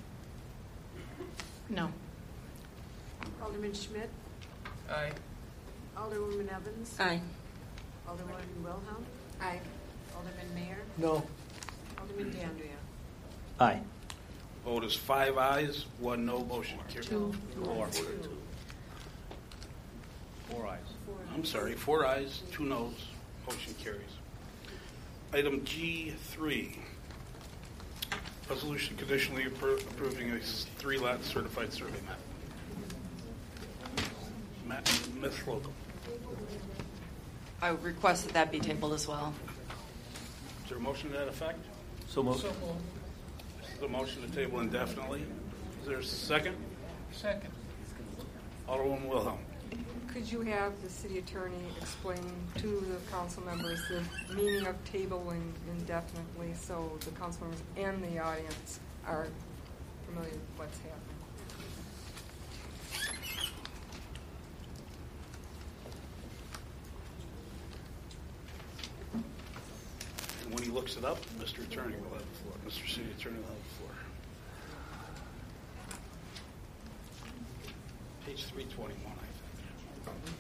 No. Alderman Schmidt. Aye. Alderwoman Evans. Aye. Alderwoman Wilhelm. Aye. Alderman Mayer. No. Alderman Dandria. Aye. Vote is 5 ayes, 1 no. Motion carries. 4 ayes. I'm sorry, 4 ayes, 2 noes. Motion carries. Item G3. Resolution conditionally approving a 3-lot certified survey map. Ms. Slocum. I would request that that be tabled as well. Is there a motion to that effect? So moved. This is a motion to table indefinitely. Is there a second? Second. Alderwoman Wilhelm. Could you have the city attorney explain to the council members the meaning of tabling indefinitely so the council members and the audience are familiar with what's happening? And when he looks it up, Mr. Attorney will have the floor. Mr. City Attorney will have the floor. Page 321, I think.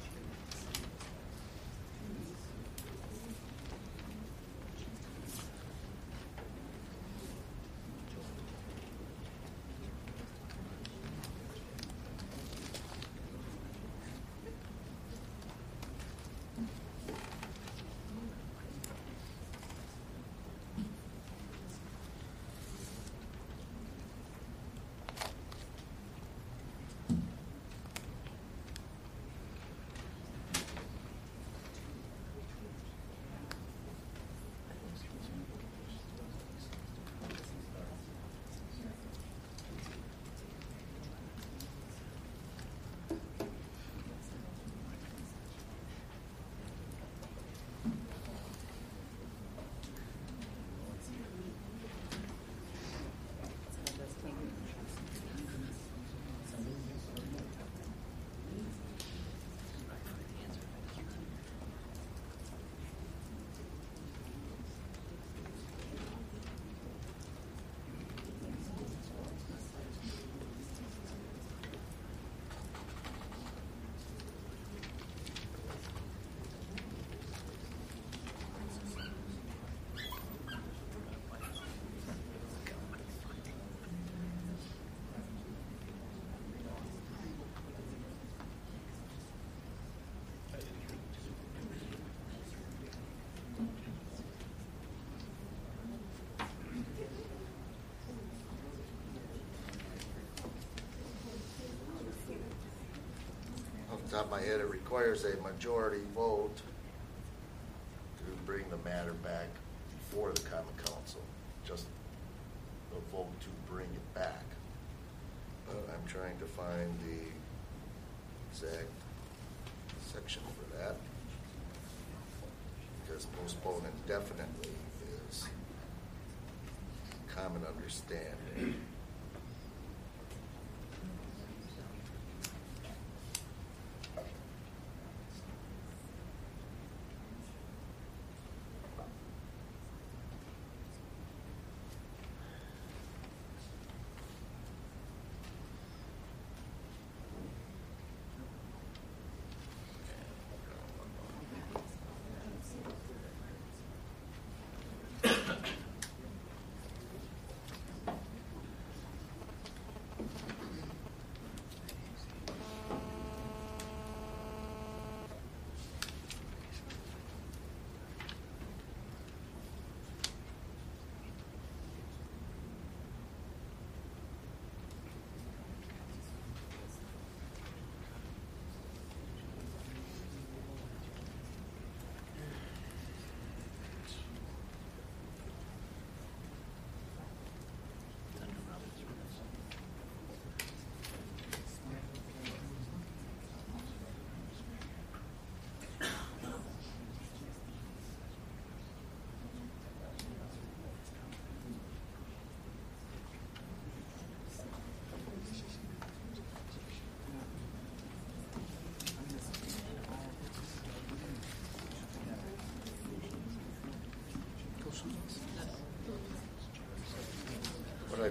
Off the top of my head, it requires a majority vote to bring the matter back before the common council. Just a vote to bring it back. But I'm trying to find the exact section for that. Because postpone indefinitely is common understanding.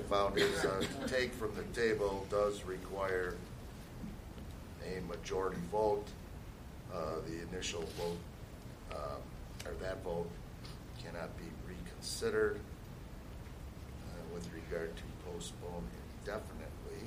found is to take from the table does require a majority vote. The initial vote, or that vote, cannot be reconsidered. With regard to postpone indefinitely,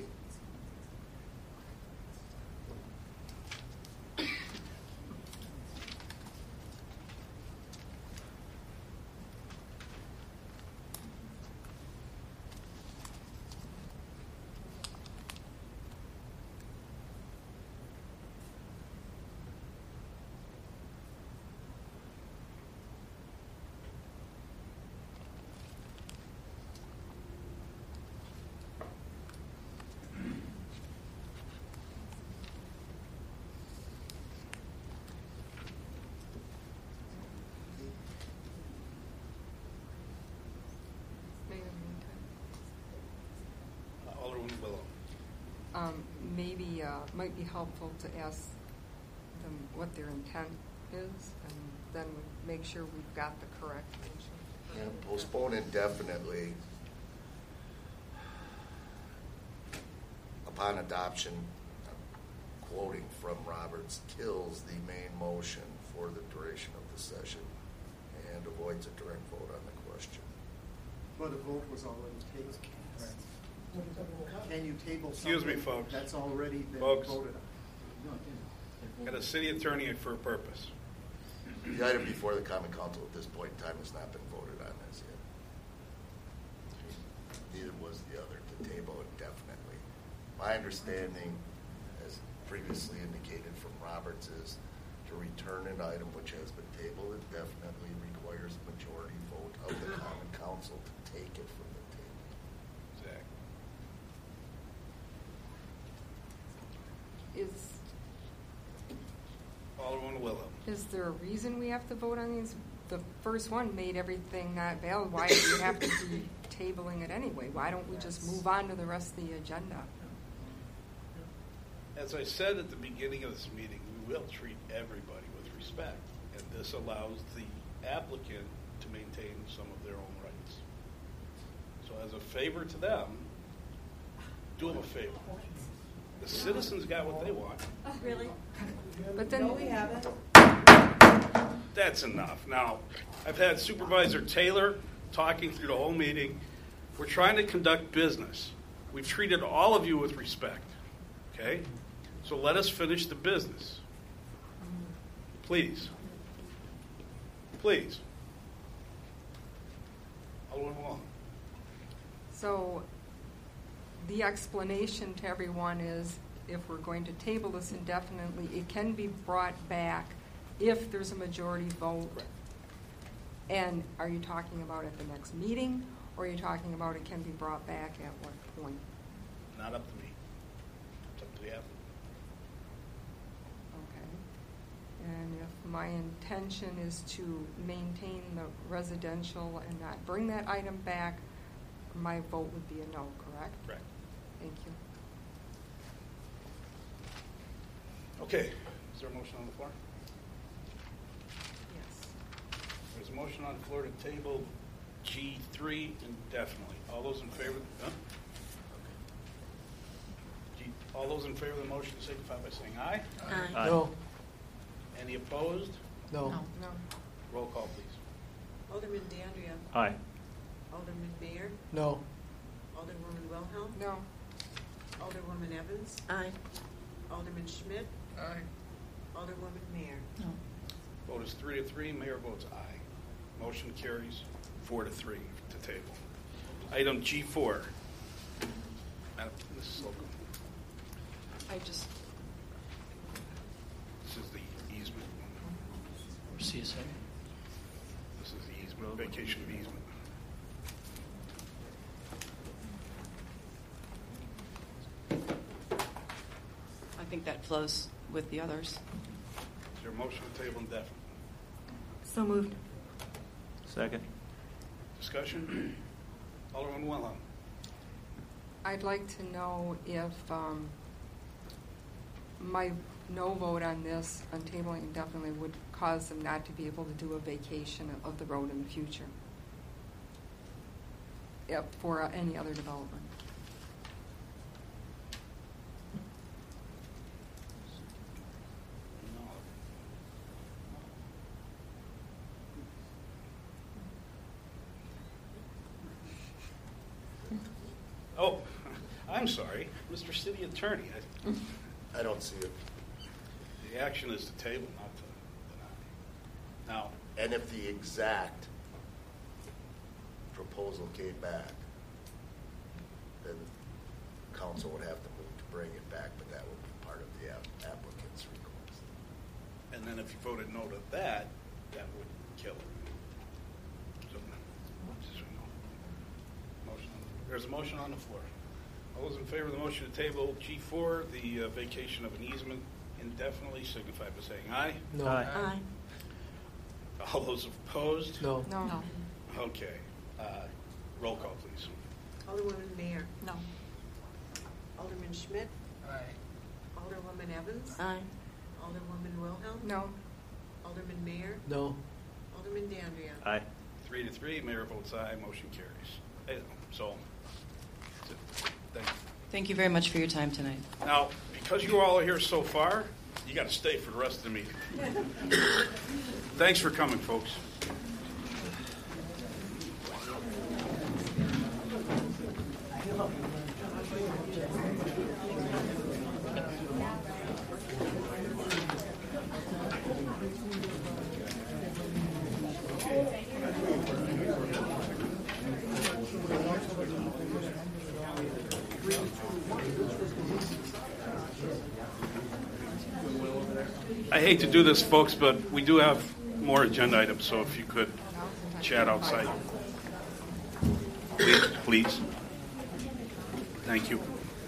Alderman Willow. Maybe might be helpful to ask them what their intent is, and then make sure we've got the correct motion. and postpone indefinitely upon adoption, quoting from Roberts, kills the main motion for the duration of the session and avoids a direct vote on the question. But a vote was already taken. Can you table something Excuse me, folks. that's already been Folks. voted on? Got a city attorney for a purpose. The item before the Common Council at this point in time has not been voted on as yet. Neither was the other to table indefinitely. My understanding, as previously indicated from Roberts, is to return an item which has been tabled indefinitely requires a majority vote of the Common Council to take it from the table. Zach. Alderman Willow. Is there a reason we have to vote on these? The first one made everything not valid. Why do we have to be tabling it anyway? Why don't we just move on to the rest of the agenda? As I said at the beginning of this meeting, we will treat everybody with respect, and this allows the applicant to maintain some of their own rights. So as a favor to them, do them a favor. The citizens got what they want. Really? But then we haven't. That's enough. Now, I've had Supervisor Taylor talking through the whole meeting. We're trying to conduct business. We've treated all of you with respect. Okay? So let us finish the business. Please. Please. Alderman Wall. So the explanation to everyone is if we're going to table this indefinitely, it can be brought back if there's a majority vote. Right. And are you talking about at the next meeting, or are you talking about it can be brought back at what point? Not up to me. It's up to the applicant. Okay. And if my intention is to maintain the residential and not bring that item back, my vote would be a no, correct? Correct. Thank you. Okay. Is there a motion on the floor? Yes. There's a motion on the floor to table G3 indefinitely. All those in favor? Huh? Okay. All those in favor of the motion signify by saying aye. Aye. No. Any opposed? No. No. Roll call, please. Alderman DeAndrea. Aye. Alderman Mayor. No. Alderwoman Wilhelm. No. Alderwoman Evans. Aye. Alderman Schmidt. Aye. Alderwoman Mayer. No. Vote is 3-3. Mayor votes aye. Motion carries 4-3 to table. Item G4. Madam, Mrs. Slocum. I just, This is the easement. Or CSA? This is the easement, vacation of easement. I think that flows with the others. Is there a motion to table indefinitely? So moved. Second. Discussion? Alderman Wilhelm. I'd like to know if my no vote on this, on tabling indefinitely, would cause them not to be able to do a vacation of the road in the future. for any other developer. Oh, I'm sorry, Mr. City Attorney. I don't see it. The action is to table, not to deny. Now, And if the exact proposal came back, then council would have to move to bring it back, but that would be part of the applicant's request. and then if you voted no to that, that would kill it. So, just so you know. There's a motion on the floor. All those in favor of the motion to table G4, the vacation of an easement indefinitely, signify by saying aye. No. Aye. All those opposed? No. No. Okay. Roll call, please. Alderwoman Mayor. No. Alderman Schmidt. Aye. Alderwoman Evans. Aye. Alderwoman Wilhelm. No. Alderman Mayor. No. Alderman Dandria. Aye. 3-3, mayor votes aye, motion carries. So, that's it. Thank you. Thank you very much for your time tonight. Now, because you all are here so far, you got to stay for the rest of the meeting. Thanks for coming, folks. I hate to do this, folks, but we do have more agenda items, so if you could chat outside. Please. Thank you.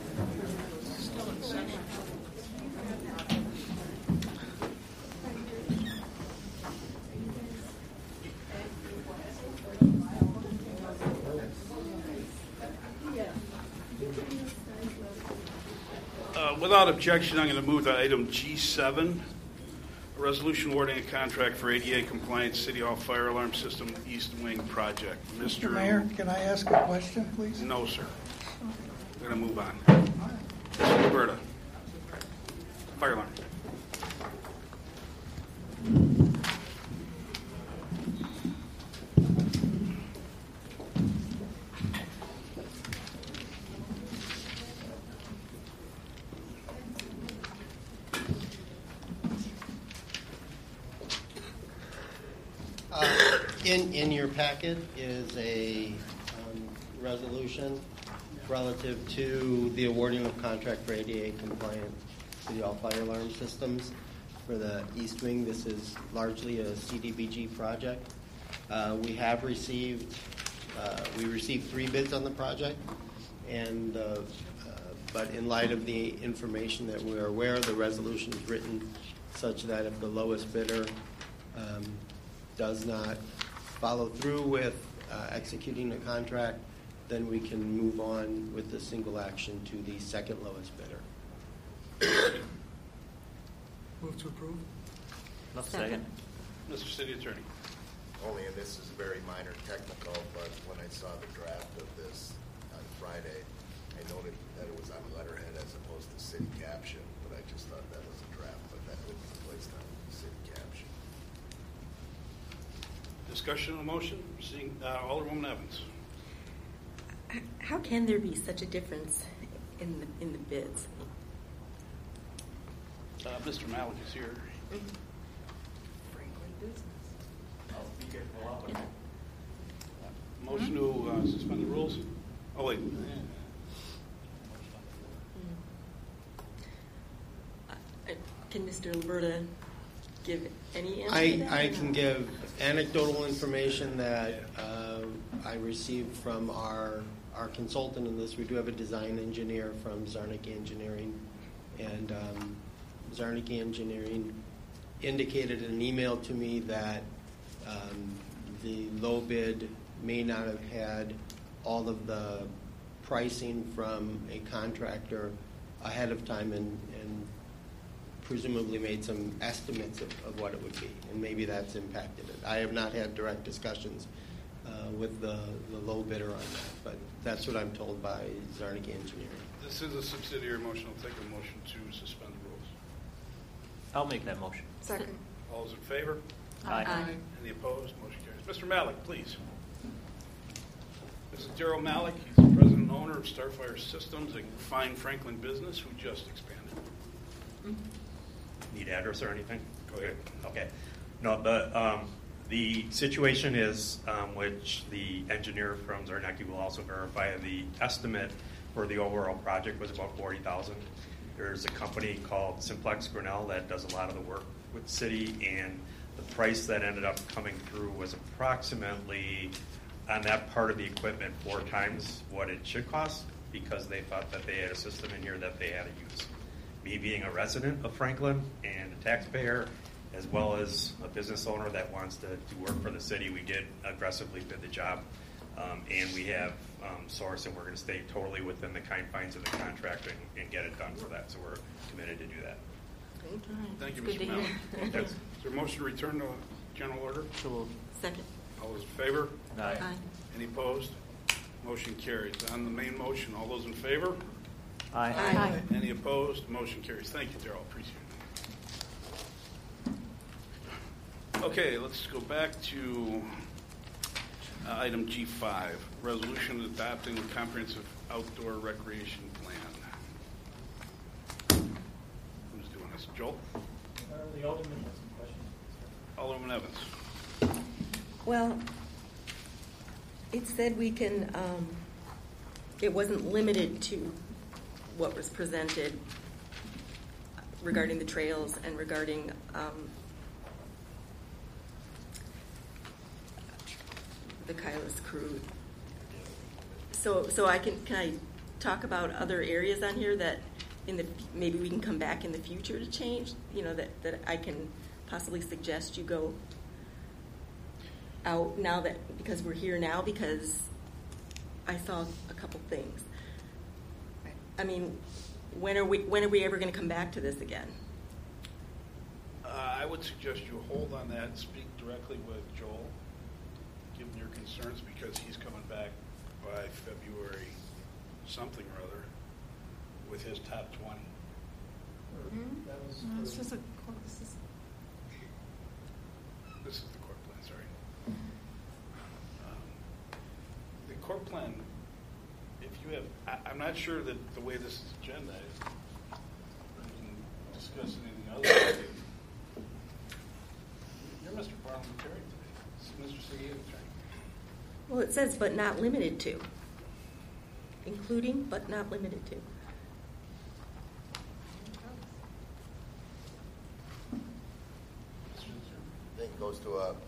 Without objection, I'm going to move to item G7, a resolution awarding a contract for ADA compliant City Hall fire alarm system East Wing project. Mr. Mayor, can I ask a question, please? No, sir. We're going to move on. Mr. Roberta, fire alarm. In your packet is a resolution relative to the awarding of contract for ADA compliant City Hall fire alarm systems for the East Wing. This is largely a CDBG project. We received 3 bids on the project, and but in light of the information that we are aware, the resolution is written such that if the lowest bidder does not follow through with executing the contract, then we can move on with the single action to the second lowest bidder. Move to approve. Second. Mr. City Attorney. Only, and this is very minor technical, but when I saw the draft of this on Friday, I noted that it was on letterhead as opposed to city caption, but I just thought that was a draft, but that would be placed on city caption. Discussion on the motion. Seeing Alderwoman Evans. How can there be such a difference in the bids? Mr. Malik is here. Franklin Business. Motion to suspend the rules. Oh, wait. Can Mr. Alberta give any answer to that? I can give anecdotal information that I received from our consultant in this. We do have a design engineer from Zarnicki Engineering, and Zarnicki Engineering indicated in an email to me that the low bid may not have had all of the pricing from a contractor ahead of time and presumably made some estimates of what it would be, and maybe that's impacted it. I have not had direct discussions with the low bidder on that. But that's what I'm told by Zarnicki Engineering. This is a subsidiary motion. I'll take a motion to suspend the rules. I'll make that motion. Second. All those in favor? Aye. Any opposed? Motion carries. Mr. Malik, please. This is Daryl Malik. He's the president and owner of Starfire Systems, a fine Franklin business who just expanded. Need address or anything? Go ahead. Okay. No, the situation is, which the engineer from Zarnicki will also verify, the estimate for the overall project was about $40,000. There's a company called Simplex Grinnell that does a lot of the work with the city, and the price that ended up coming through was approximately, on that part of the equipment, 4 times what it should cost, because they thought that they had a system in here that they had to use. Me being a resident of Franklin and a taxpayer, as well as a business owner that wants to do work for the city, we did aggressively bid the job, and we have sourced, and we're going to stay totally within the confines of the contract and get it done for that. So we're committed to do that. Thank you, Good Mr. to Malik. hear. Is there a motion to return to general order? So moved. Second. All those in favor? Aye. Any opposed? Motion carries. On the main motion, all those in favor? Aye. Aye. Any opposed? Motion carries. Thank you, Darrell. Appreciate it. Okay, let's go back to item G5, resolution adopting the comprehensive outdoor recreation plan. Who's doing this? Joel? The Alderman has some questions. Alderman Evans. Well, it said we can, it wasn't limited to what was presented regarding the trails and regarding the Kailas crew. So can I talk about other areas on here that maybe we can come back in the future to change, that I can possibly suggest you go out now because we're here now, because I saw a couple things. I mean, when are we ever going to come back to this again? I would suggest you hold on that and speak directly with Joel, given your concerns, because he's coming back by February something or other with his top 20. This is the court plan, sorry. The court plan, if you have, I'm not sure that the way this is agendized, we can discuss anything other than you're Mr. Parliamentarian today. Mr. City Attorney. Well, it says but not limited to. Including but not limited to. I think it goes to a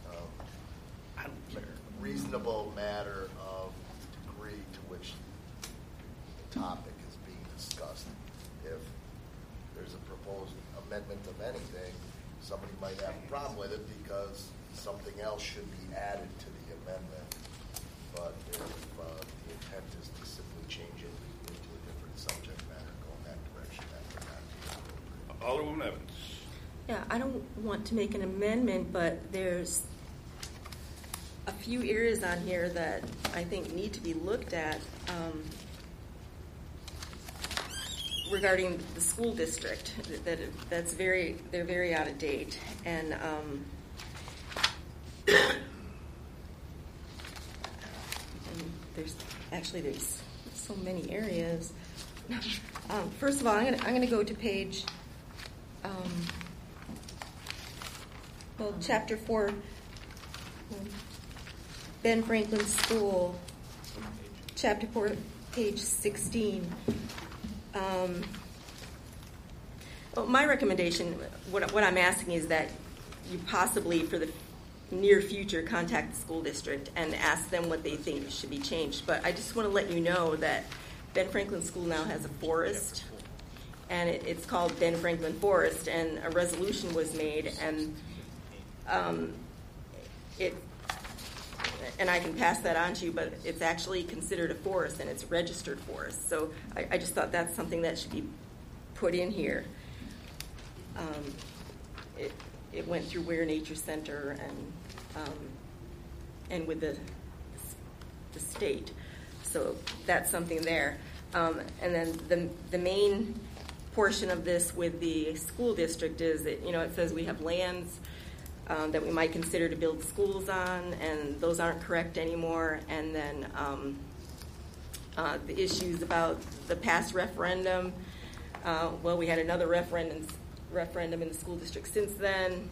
reasonable matter of degree to which the topic is being discussed. If there's a proposed amendment of anything, somebody might have a problem with it because something else should be added to the amendment. But if the intent is to simply change it into a different subject matter, go in that direction, that would not be appropriate. Alderwoman Evans. Yeah, I don't want to make an amendment, but there's a few areas on here that I think need to be looked at regarding the school district. They're very out of date, and there's so many areas. First of all, I'm going to go to page. Chapter 4, Ben Franklin School, Chapter 4, page 16. My recommendation, what I'm asking is that you possibly, for the near future, contact the school district and ask them what they think should be changed. But I just want to let you know that Ben Franklin School now has a forest, and it's called Ben Franklin Forest, and a resolution was made, and and I can pass that on to you, but it's actually considered a forest, and it's a registered forest. So I just thought that's something that should be put in here. It went through Ware Nature Center and with the the state. So that's something there. And then the main portion of this with the school district is that, it says we have lands that we might consider to build schools on, and those aren't correct anymore. And then the issues about the past referendum. Well, we had another referendum in the school district since then,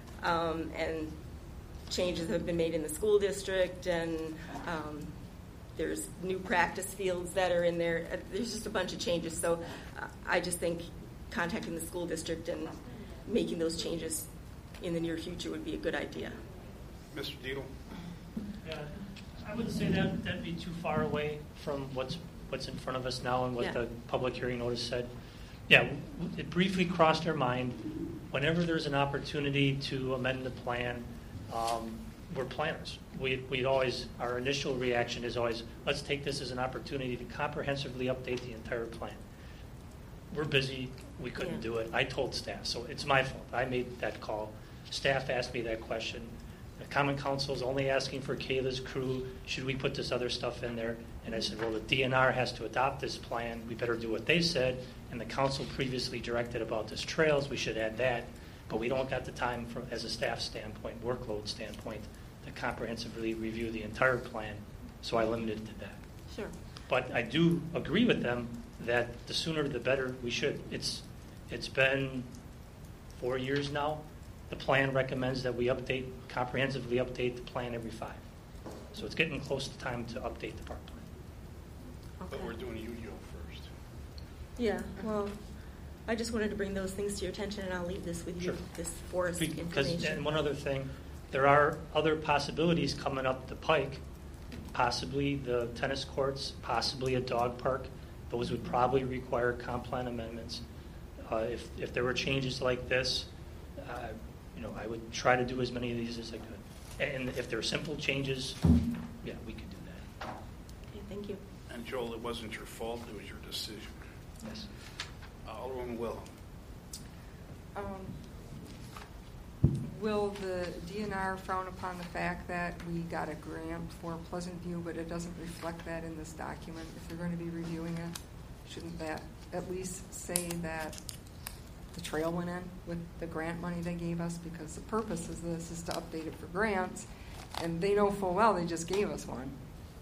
and changes have been made in the school district, and there's new practice fields that are in there. There's just a bunch of changes. So I just think contacting the school district and making those changes in the near future would be a good idea. Mr. Dietl? Yeah, I wouldn't say that'd be too far away from what's in front of us now and what the public hearing notice said. Yeah, it briefly crossed our mind. Whenever there's an opportunity to amend the plan, we're planners. We'd always, our initial reaction is always, let's take this as an opportunity to comprehensively update the entire plan. We're busy. We couldn't do it. I told staff, so it's my fault. I made that call. Staff asked me that question. The Common Council is only asking for Kayla's crew. Should we put this other stuff in there? And I said, well, the DNR has to adopt this plan. We better do what they said. And the council previously directed about this trails. We should add that. But we don't got the time from, as a staff standpoint, workload standpoint, to comprehensively review the entire plan. So I limited it to that. Sure. But I do agree with them that the sooner the better we should. It's been 4 years now. The plan recommends that we comprehensively update the plan every 5. So it's getting close to time to update the park plan. Okay. But we're doing UDO first. Yeah, well, I just wanted to bring those things to your attention, and I'll leave this with you, this forest information. And one other thing, there are other possibilities coming up the pike, possibly the tennis courts, possibly a dog park. Those would probably require comp plan amendments. If there were changes like this, I would try to do as many of these as I could. And if there are simple changes, yeah, we could do that. Okay, thank you. And Joel, it wasn't your fault, it was your decision. Yes. Alderwoman Will. Will the DNR frown upon the fact that we got a grant for Pleasant View, but it doesn't reflect that in this document? If they're going to be reviewing it, shouldn't that at least say that the trail went in with the grant money they gave us? Because the purpose of this is to update it for grants, and they know full well they just gave us one.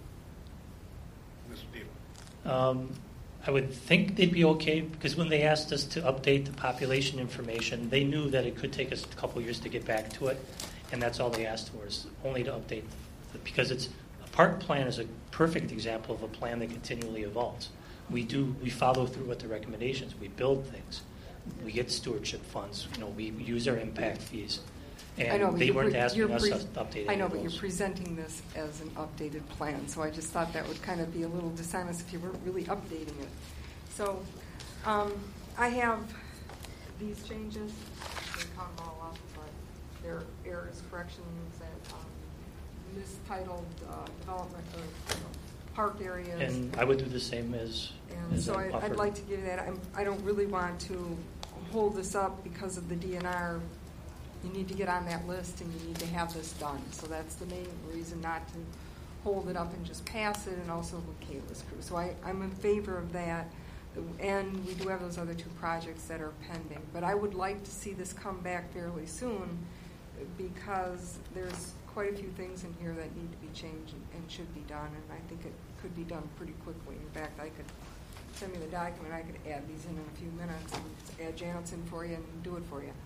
Mr. Dietl. I would think they'd be okay, because when they asked us to update the population information, they knew that it could take us a couple years to get back to it, and that's all they asked for, is only to update, because a park plan is a perfect example of a plan that continually evolves. We follow through with the recommendations. We build things. We get stewardship funds. We use our impact fees. And I know, they weren't asking us to update. I know, but you're presenting this as an updated plan, so I just thought that would kind of be a little dishonest if you weren't really updating it. So I have these changes. They count them all up, but they're errors, corrections, and mistitled development of park areas. And I would do the same as. And so I'd like to give that. I don't really want to hold this up because of the DNR. You need to get on that list, and you need to have this done. So that's the main reason not to hold it up and just pass it, and also with Kayla's crew. So I'm in favor of that. And we do have those other 2 projects that are pending. But I would like to see this come back fairly soon, because there's quite a few things in here that need to be changed and should be done. And I think it could be done pretty quickly. In fact, I could send me the document. I could add these in a few minutes and add Janet's in for you and do it for you.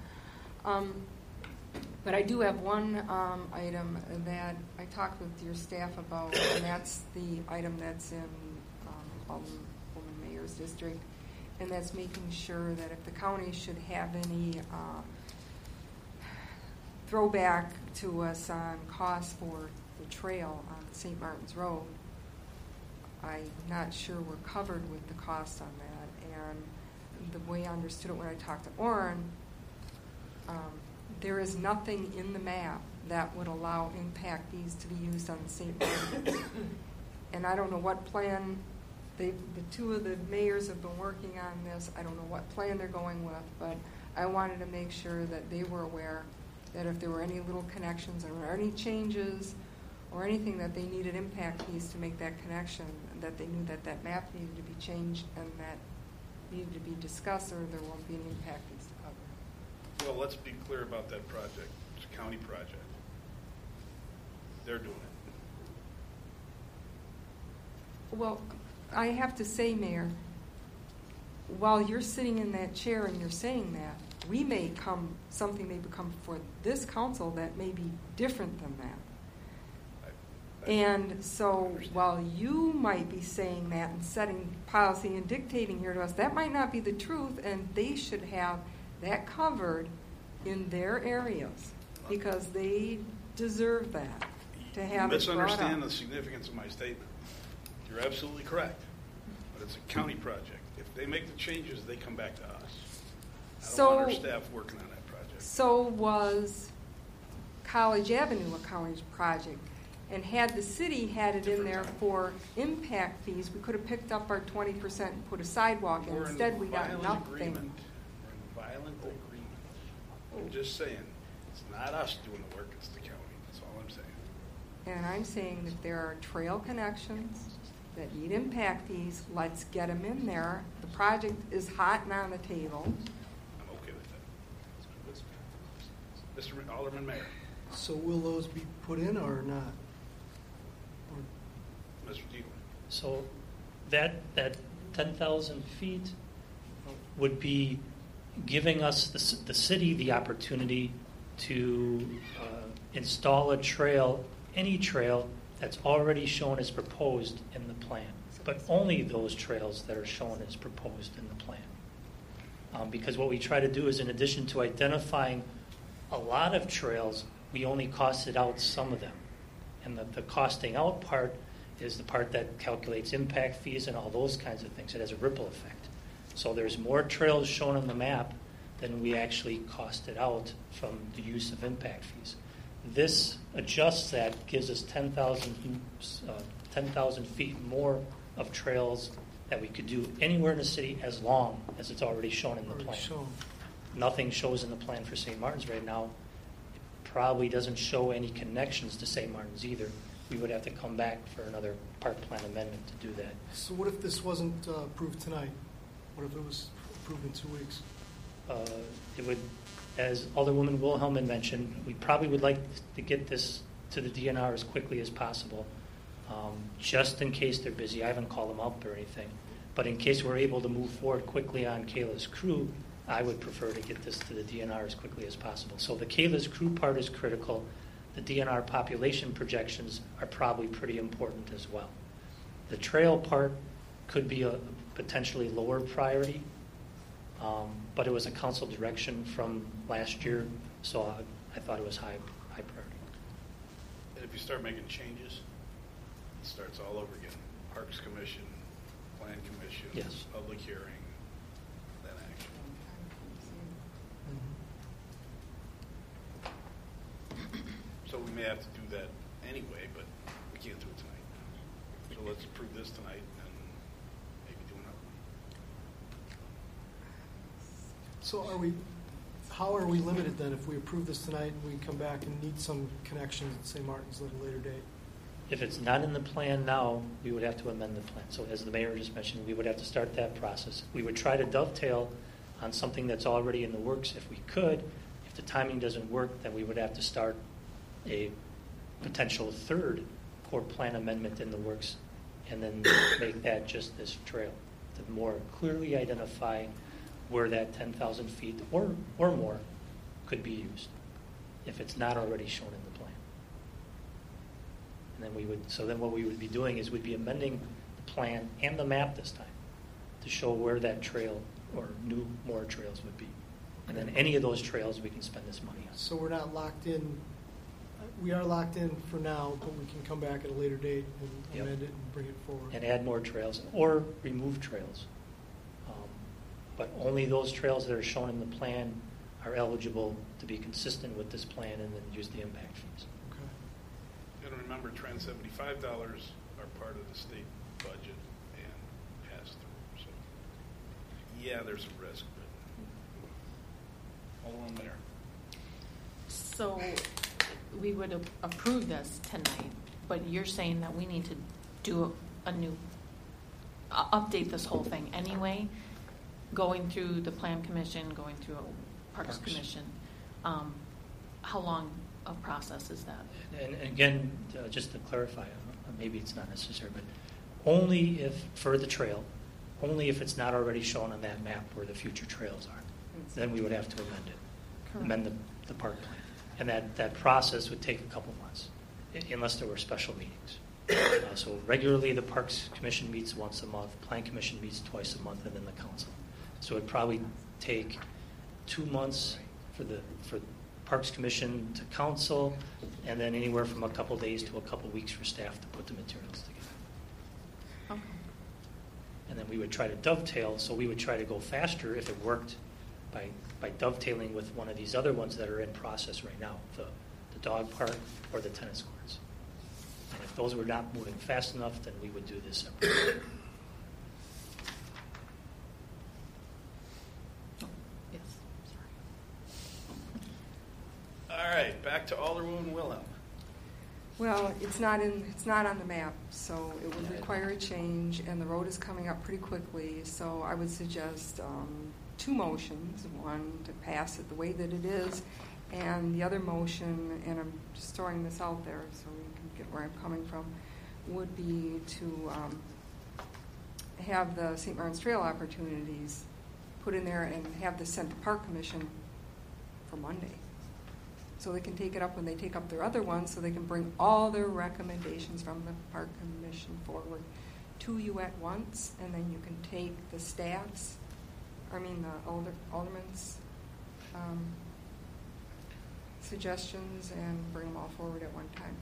But I do have one item that I talked with your staff about, and that's the item that's in Alderwoman Mayor's district, and that's making sure that if the county should have any throwback to us on costs for the trail on St. Martin's Road, I'm not sure we're covered with the cost on that. And the way I understood it when I talked to Orrin, there is nothing in the map that would allow impact fees to be used on the St. Martin's. And I don't know what plan, the 2 of the mayors have been working on this. I don't know what plan they're going with, but I wanted to make sure that they were aware that if there were any little connections or any changes or anything that they needed impact fees to make that connection, that they knew that that map needed to be changed and that needed to be discussed, or there won't be any impact fees to cover it. Well, let's be clear about that project. It's a county project. They're doing it. Well, I have to say, Mayor, while you're sitting in that chair and you're saying that, something may become for this council that may be different than that. And so while you might be saying that and setting policy and dictating here to us, that might not be the truth, and they should have that covered in their areas because they deserve that, to have You it brought misunderstand up. the significance of my statement. You're absolutely correct, but it's a county project. If they make the changes, they come back to us. I don't want our staff working on that project. So was College Avenue a county project? And had the city had it in there for impact fees, we could have picked up our 20% and put a sidewalk in. Instead, we got nothing. We're in violent agreement. I'm just saying, it's not us doing the work, it's the county. That's all I'm saying. And I'm saying that there are trail connections that need impact fees. Let's get them in there. The project is hot and on the table. I'm okay with that. Mr. Alderman Mayor. So will those be put in or not? Mr. Deal. So that 10,000 feet would be giving us, the city, the opportunity to install a trail, any trail that's already shown as proposed in the plan, but only those trails that are shown as proposed in the plan. Because what we try to do is, in addition to identifying a lot of trails, we only costed out some of them. And the costing out part is the part that calculates impact fees and all those kinds of things. It has a ripple effect. So there's more trails shown on the map than we actually costed out from the use of impact fees. This adjusts that, gives us 10,000 feet more of trails that we could do anywhere in the city as long as it's already shown in the plan. Nothing shows in the plan for St. Martin's right now. It probably doesn't show any connections to St. Martin's either. We would have to come back for another park plan amendment to do that. So what if this wasn't approved tonight? What if it was approved in 2 weeks? It would, as Alderwoman Wilhelm mentioned, we probably would like to get this to the DNR as quickly as possible, just in case they're busy. I haven't called them up or anything. But in case we're able to move forward quickly on Kayla's crew, I would prefer to get this to the DNR as quickly as possible. So the Kayla's crew part is critical. The DNR population projections are probably pretty important as well. The trail part could be a potentially lower priority, but it was a council direction from last year, so I thought it was high priority. And if you start making changes, it starts all over again. Parks Commission, Plan Commission, Yes. Public hearing, then action. So we may have to do that anyway, but we can't do it tonight. So let's approve this tonight and maybe do another one. So how are we limited then if we approve this tonight and we come back and need some connections at St. Martin's at a later date? If it's not in the plan now, we would have to amend the plan. So as the mayor just mentioned, we would have to start that process. We would try to dovetail on something that's already in the works if we could. If the timing doesn't work, then we would have to start a potential third core plan amendment in the works and then make that just this trail to more clearly identify where that 10,000 feet or more could be used if it's not already shown in the plan. And then what we would be doing is we'd be amending the plan and the map this time to show where that trail or more trails would be. And then any of those trails we can spend this money on. So we're not locked in. We are locked in for now, but we can come back at a later date and amend it and bring it forward. And add more trails or remove trails. But only those trails that are shown in the plan are eligible to be consistent with this plan and then use the impact fees. You got to remember, Trend $75 are part of the state budget and pass through. So, yeah, there's a risk, but hold on there. So we would approve this tonight, but you're saying that we need to do a new, update this whole thing anyway, going through the Plan Commission, going through Parks Commission. How long a process is that? And again, just to clarify, maybe it's not necessary, but only if, for the trail, only if it's not already shown on that map where the future trails are. Then we would have to amend it, Correct. amend the park plan. And that process would take a couple months, unless there were special meetings. So regularly, the Parks Commission meets once a month, Plan Commission meets twice a month, and then the council. So it'd probably take 2 months for Parks Commission to council, and then anywhere from a couple days to a couple weeks for staff to put the materials together. Okay. And then we would try to dovetail, so we would try to go faster if it worked by dovetailing with one of these other ones that are in process right now, the dog park or the tennis courts. And if those were not moving fast enough, then we would do this separately. Yes. All right, back to Alderwoman Wilhelm. Well, it's not on the map, so it would require a change, and the road is coming up pretty quickly. So I would suggest 2 motions: one to pass it the way that it is, and the other motion, and I'm just throwing this out there so you can get where I'm coming from, would be to have the St. Martin's Trail opportunities put in there and have this sent to Park Commission for Monday. So they can take it up when they take up their other ones, so they can bring all their recommendations from the Park Commission forward to you at once, and then you can take the staff's, the alderman's suggestions and bring them all forward at one time.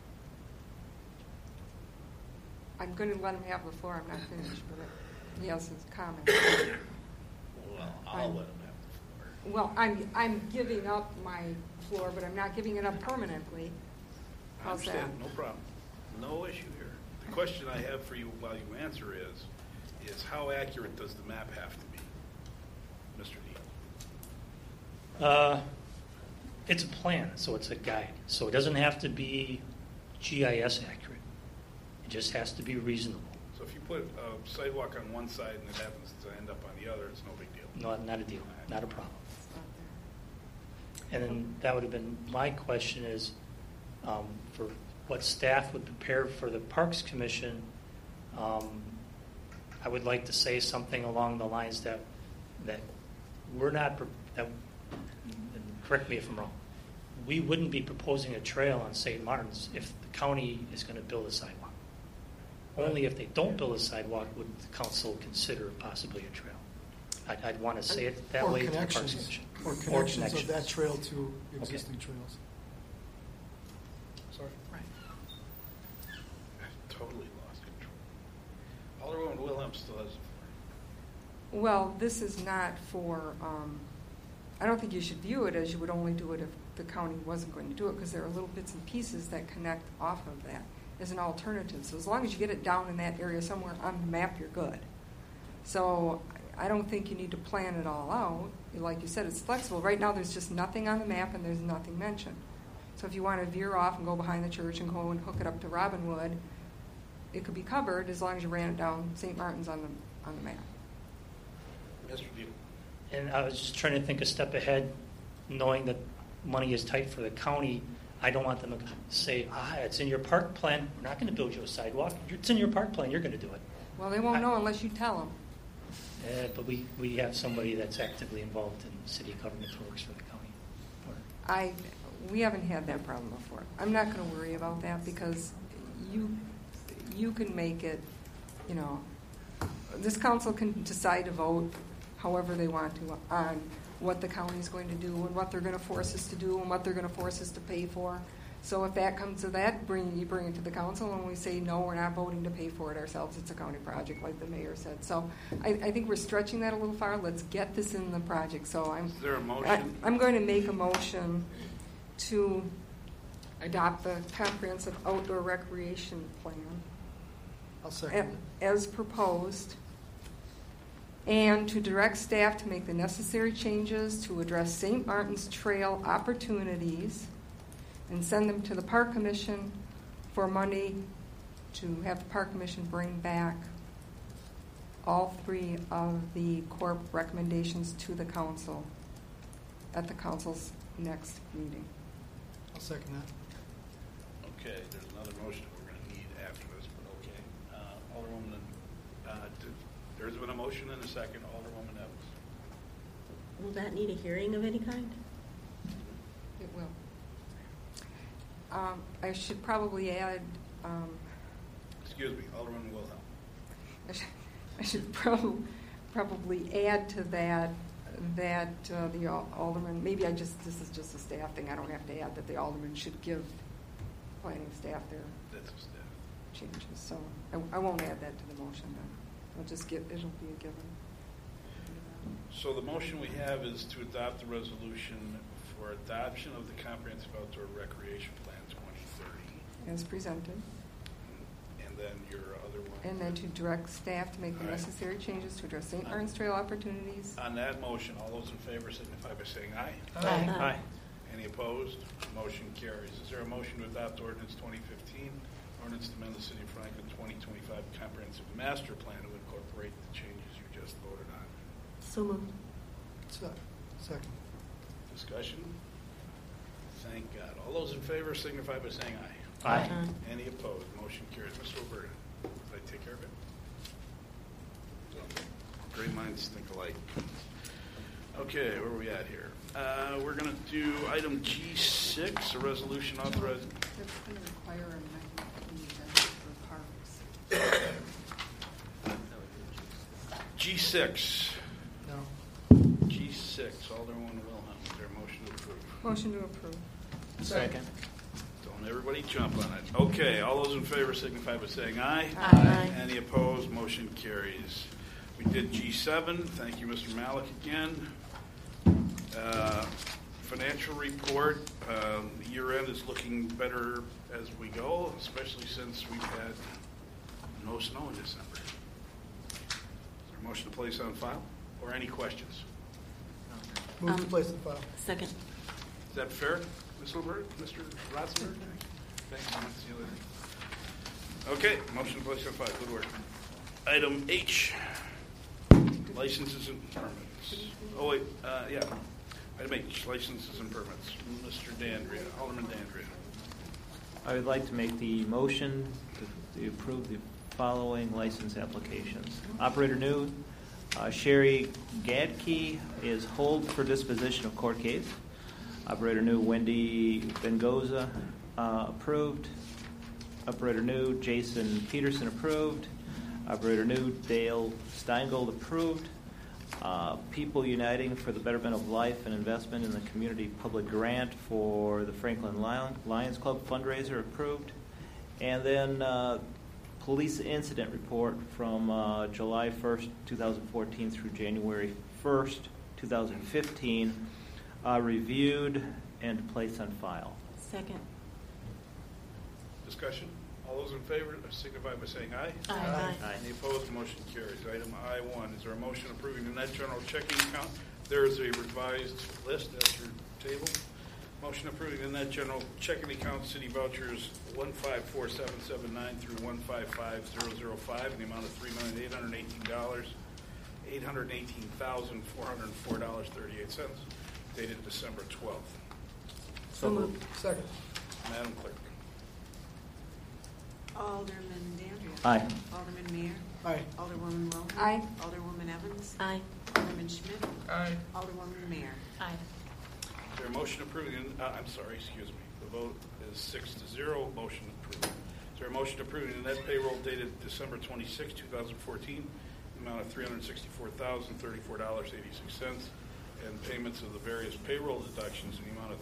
I'm going to let him have the floor. I'm not finished, but he has his comments. Well, I'll let him have the floor. Well, I'm giving up my floor, but I'm not giving it up permanently. I understand, no problem. No issue here. The question I have for you while you answer is how accurate does the map have to be, Mr. Neal? It's a plan, so it's a guide. So it doesn't have to be GIS accurate. It just has to be reasonable. So if you put a sidewalk on one side and it happens to end up on the other, it's no big deal. No, not a deal, not a problem. And then that would have been my question is for what staff would prepare for the Parks Commission. I would like to say something along the lines that we're not, and correct me if I'm wrong, we wouldn't be proposing a trail on St. Martin's if the county is going to build a sidewalk. Only if they don't build a sidewalk would the council consider possibly a trail. I'd want to say it that way to the Parks Commission. Or connections of that trail to existing trails. Sorry. Right. I totally lost control. Alderwoman Wilhelm still has the floor. Well, this is not for, I don't think you should view it as you would only do it if the county wasn't going to do it, because there are little bits and pieces that connect off of that as an alternative. So as long as you get it down in that area somewhere on the map, you're good. So I don't think you need to plan it all out. Like you said, it's flexible. Right now there's just nothing on the map and there's nothing mentioned. So if you want to veer off and go behind the church and go and hook it up to Robinwood, it could be covered as long as you ran it down St. Martin's on the map. Mr. Deal. And I was just trying to think a step ahead, knowing that money is tight for the county. I don't want them to say, it's in your park plan. We're not going to build you a sidewalk. It's in your park plan. You're going to do it. Well, they won't know unless you tell them. But we have somebody that's actively involved in city government who works for the county. We haven't had that problem before. I'm not going to worry about that because you can make it, this council can decide to vote however they want to on what the county's going to do and what they're going to force us to do and what they're going to force us to pay for. So if that comes to that, you bring it to the council and we say, no, we're not voting to pay for it ourselves. It's a county project, like the mayor said. So I think we're stretching that a little far. Let's get this in the project. So Is there a motion? I'm going to make a motion to adopt the comprehensive outdoor recreation plan. I'll second it. As proposed, and to direct staff to make the necessary changes to address St. Martin's Trail opportunities and send them to the Park Commission for Monday to have the Park Commission bring back all 3 of the corp recommendations to the council at the council's next meeting. I'll second that. Okay, there's another motion we're going to need after this, but okay. Alderwoman, there's been a motion and a second. Alderwoman Evans. Will that need a hearing of any kind? It will. I should probably add. Excuse me, Alderman Wilhelm. I should probably add to that the alderman. Maybe this is just a staff thing. I don't have to add that the alderman should give planning staff their changes. So I won't add that to the motion. Then I'll just it'll be a given. So the motion we have is to adopt the resolution for adoption of the Comprehensive Outdoor Recreation Plan 2030. As presented. And then your other one. And then to direct staff to make the necessary changes to address St. Lawrence Trail opportunities. On that motion, all those in favor signify by saying aye. Aye. Aye. Any opposed? Motion carries. Is there a motion to adopt ordinance 2015, ordinance to amend the City of Franklin 2025 Comprehensive Master Plan to incorporate the changes you just voted on? So moved. Second. Discussion? Thank God. All those in favor signify by saying aye. Aye. Any opposed? Motion carries. Mr. O'Brien, did I take care of it? Great minds think alike. Okay, where are we at here? We're going to do item G6, a resolution authorizing. That's going to require a amendment for parks. G6. No. G6, Alderman Wilhelm. Is there a motion to approve? Motion to approve. Second. Don't everybody jump on it. Okay, all those in favor signify by saying aye. Aye. Any opposed? Motion carries. We did G7. Thank you, Mr. Malik, again. Financial report. The year end is looking better as we go, especially since we've had no snow in December. Is there a motion to place on file or any questions? Move to place the file. Second. Is that fair, Ms. Hilbert? Mr. Rothenberg? Thanks. See you later. Okay, motion to place on file. Good work. Item H, licenses and permits. Oh, wait, yeah. Item H, licenses and permits. Mr. Dandria, Alderman Dandria. I would like to make the motion to approve the following license applications. Operator new, Sherry Gadke is hold for disposition of court case. Operator new, Wendy Bengoza, approved. Operator new, Jason Peterson, approved. Operator new, Dale Steingold, approved. People Uniting for the Betterment of Life and Investment in the Community Public Grant for the Franklin Lions Club fundraiser, approved. And then police incident report from July 1st, 2014 through January 1st, 2015, reviewed and placed on file. Second. Discussion? All those in favor signify by saying aye. Aye. Any opposed? Motion carries. Item I1. Is there a motion approving the net general checking account? There is a revised list at your table. Motion approving the net general checking account city vouchers 154779 through 155005 in the amount of $818,404.38, dated December 12th. So moved. Second. Madam Clerk. Alderman Dandria. Aye. Alderman Mayor. Aye. Alderwoman Wilhelm. Aye. Alderwoman Evans. Aye. Alderman Schmidt. Aye. Alderwoman Mayor. Aye. Is there a motion approving? I'm sorry, excuse me. The vote is 6-0. Motion approved. Is there a motion approving the net payroll dated December 26, 2014, the amount of $364,034.86, and payments of the various payroll deductions in the amount of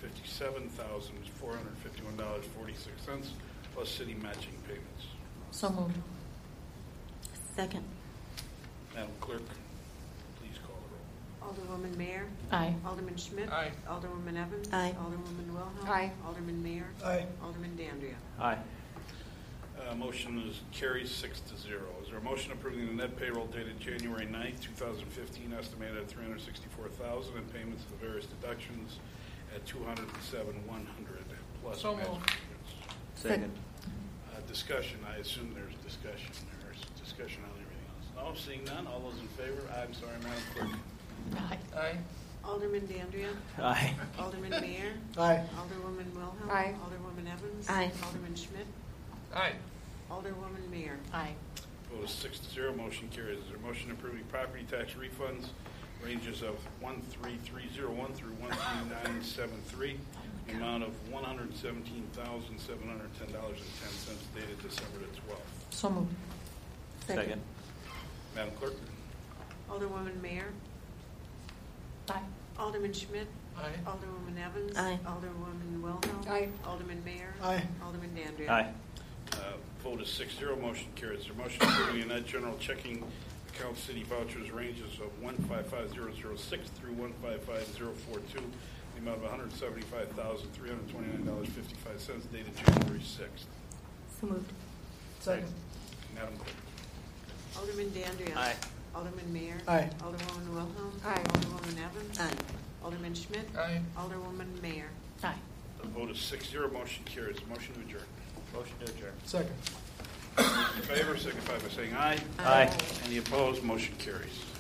$357,451.46, plus city matching payments? So moved. Second. Madam Clerk, please call the roll. Alderwoman Mayor. Aye. Alderman Schmidt. Aye. Alderwoman Evans. Aye. Alderwoman Wilhelm. Aye. Alderman Mayor. Aye. Alderman Dandria. Aye. Motion is carries 6-0. Is there a motion approving the net payroll dated January 9th, 2015, estimated at $364,000, and payments of the various deductions at $207,100 plus So matching moved. payments? Second. discussion. I assume there's discussion. There's discussion on everything else. No, seeing none. All those in favor? I'm sorry, Madam Clerk. Aye. Alderman Dandria. Aye. Alderman Mayor. Aye. Alderwoman Wilhelm. Aye. Alderwoman Evans. Aye. Alderman Schmidt. Aye. Alderwoman Mayer. Aye. Vote is 6-0. Motion carries. Is there a motion approving property tax refunds ranges of 13301 through 13973, the amount of $117,710.10 dated December the 12th. So moved. Second. Madam Clerk? Alderwoman Mayer. Aye. Alderman Schmidt. Aye. Alderwoman Evans. Aye. Alderwoman Wilhelm. Aye. Alderman Mayer. Aye. Alderman Dandria. Aye. Vote is 6-0. Motion carries. Is there a motion approving a net general checking account city vouchers ranges of 155,006 through 155,042, the amount of $175,329.55 dated January 6th. So moved. Second. Madam Clerk? Alderman Dandria. Aye. Alderman Mayer. Aye. Alderwoman Wilhelm. Aye. Alderwoman Evans. Aye. Alderman Schmidt. Aye. Alderwoman Mayer. Aye. The vote is 6-0. Motion carries. Motion to adjourn. Motion to adjourn. Second. Those in favor signify by saying aye. Aye. Any opposed? Motion carries.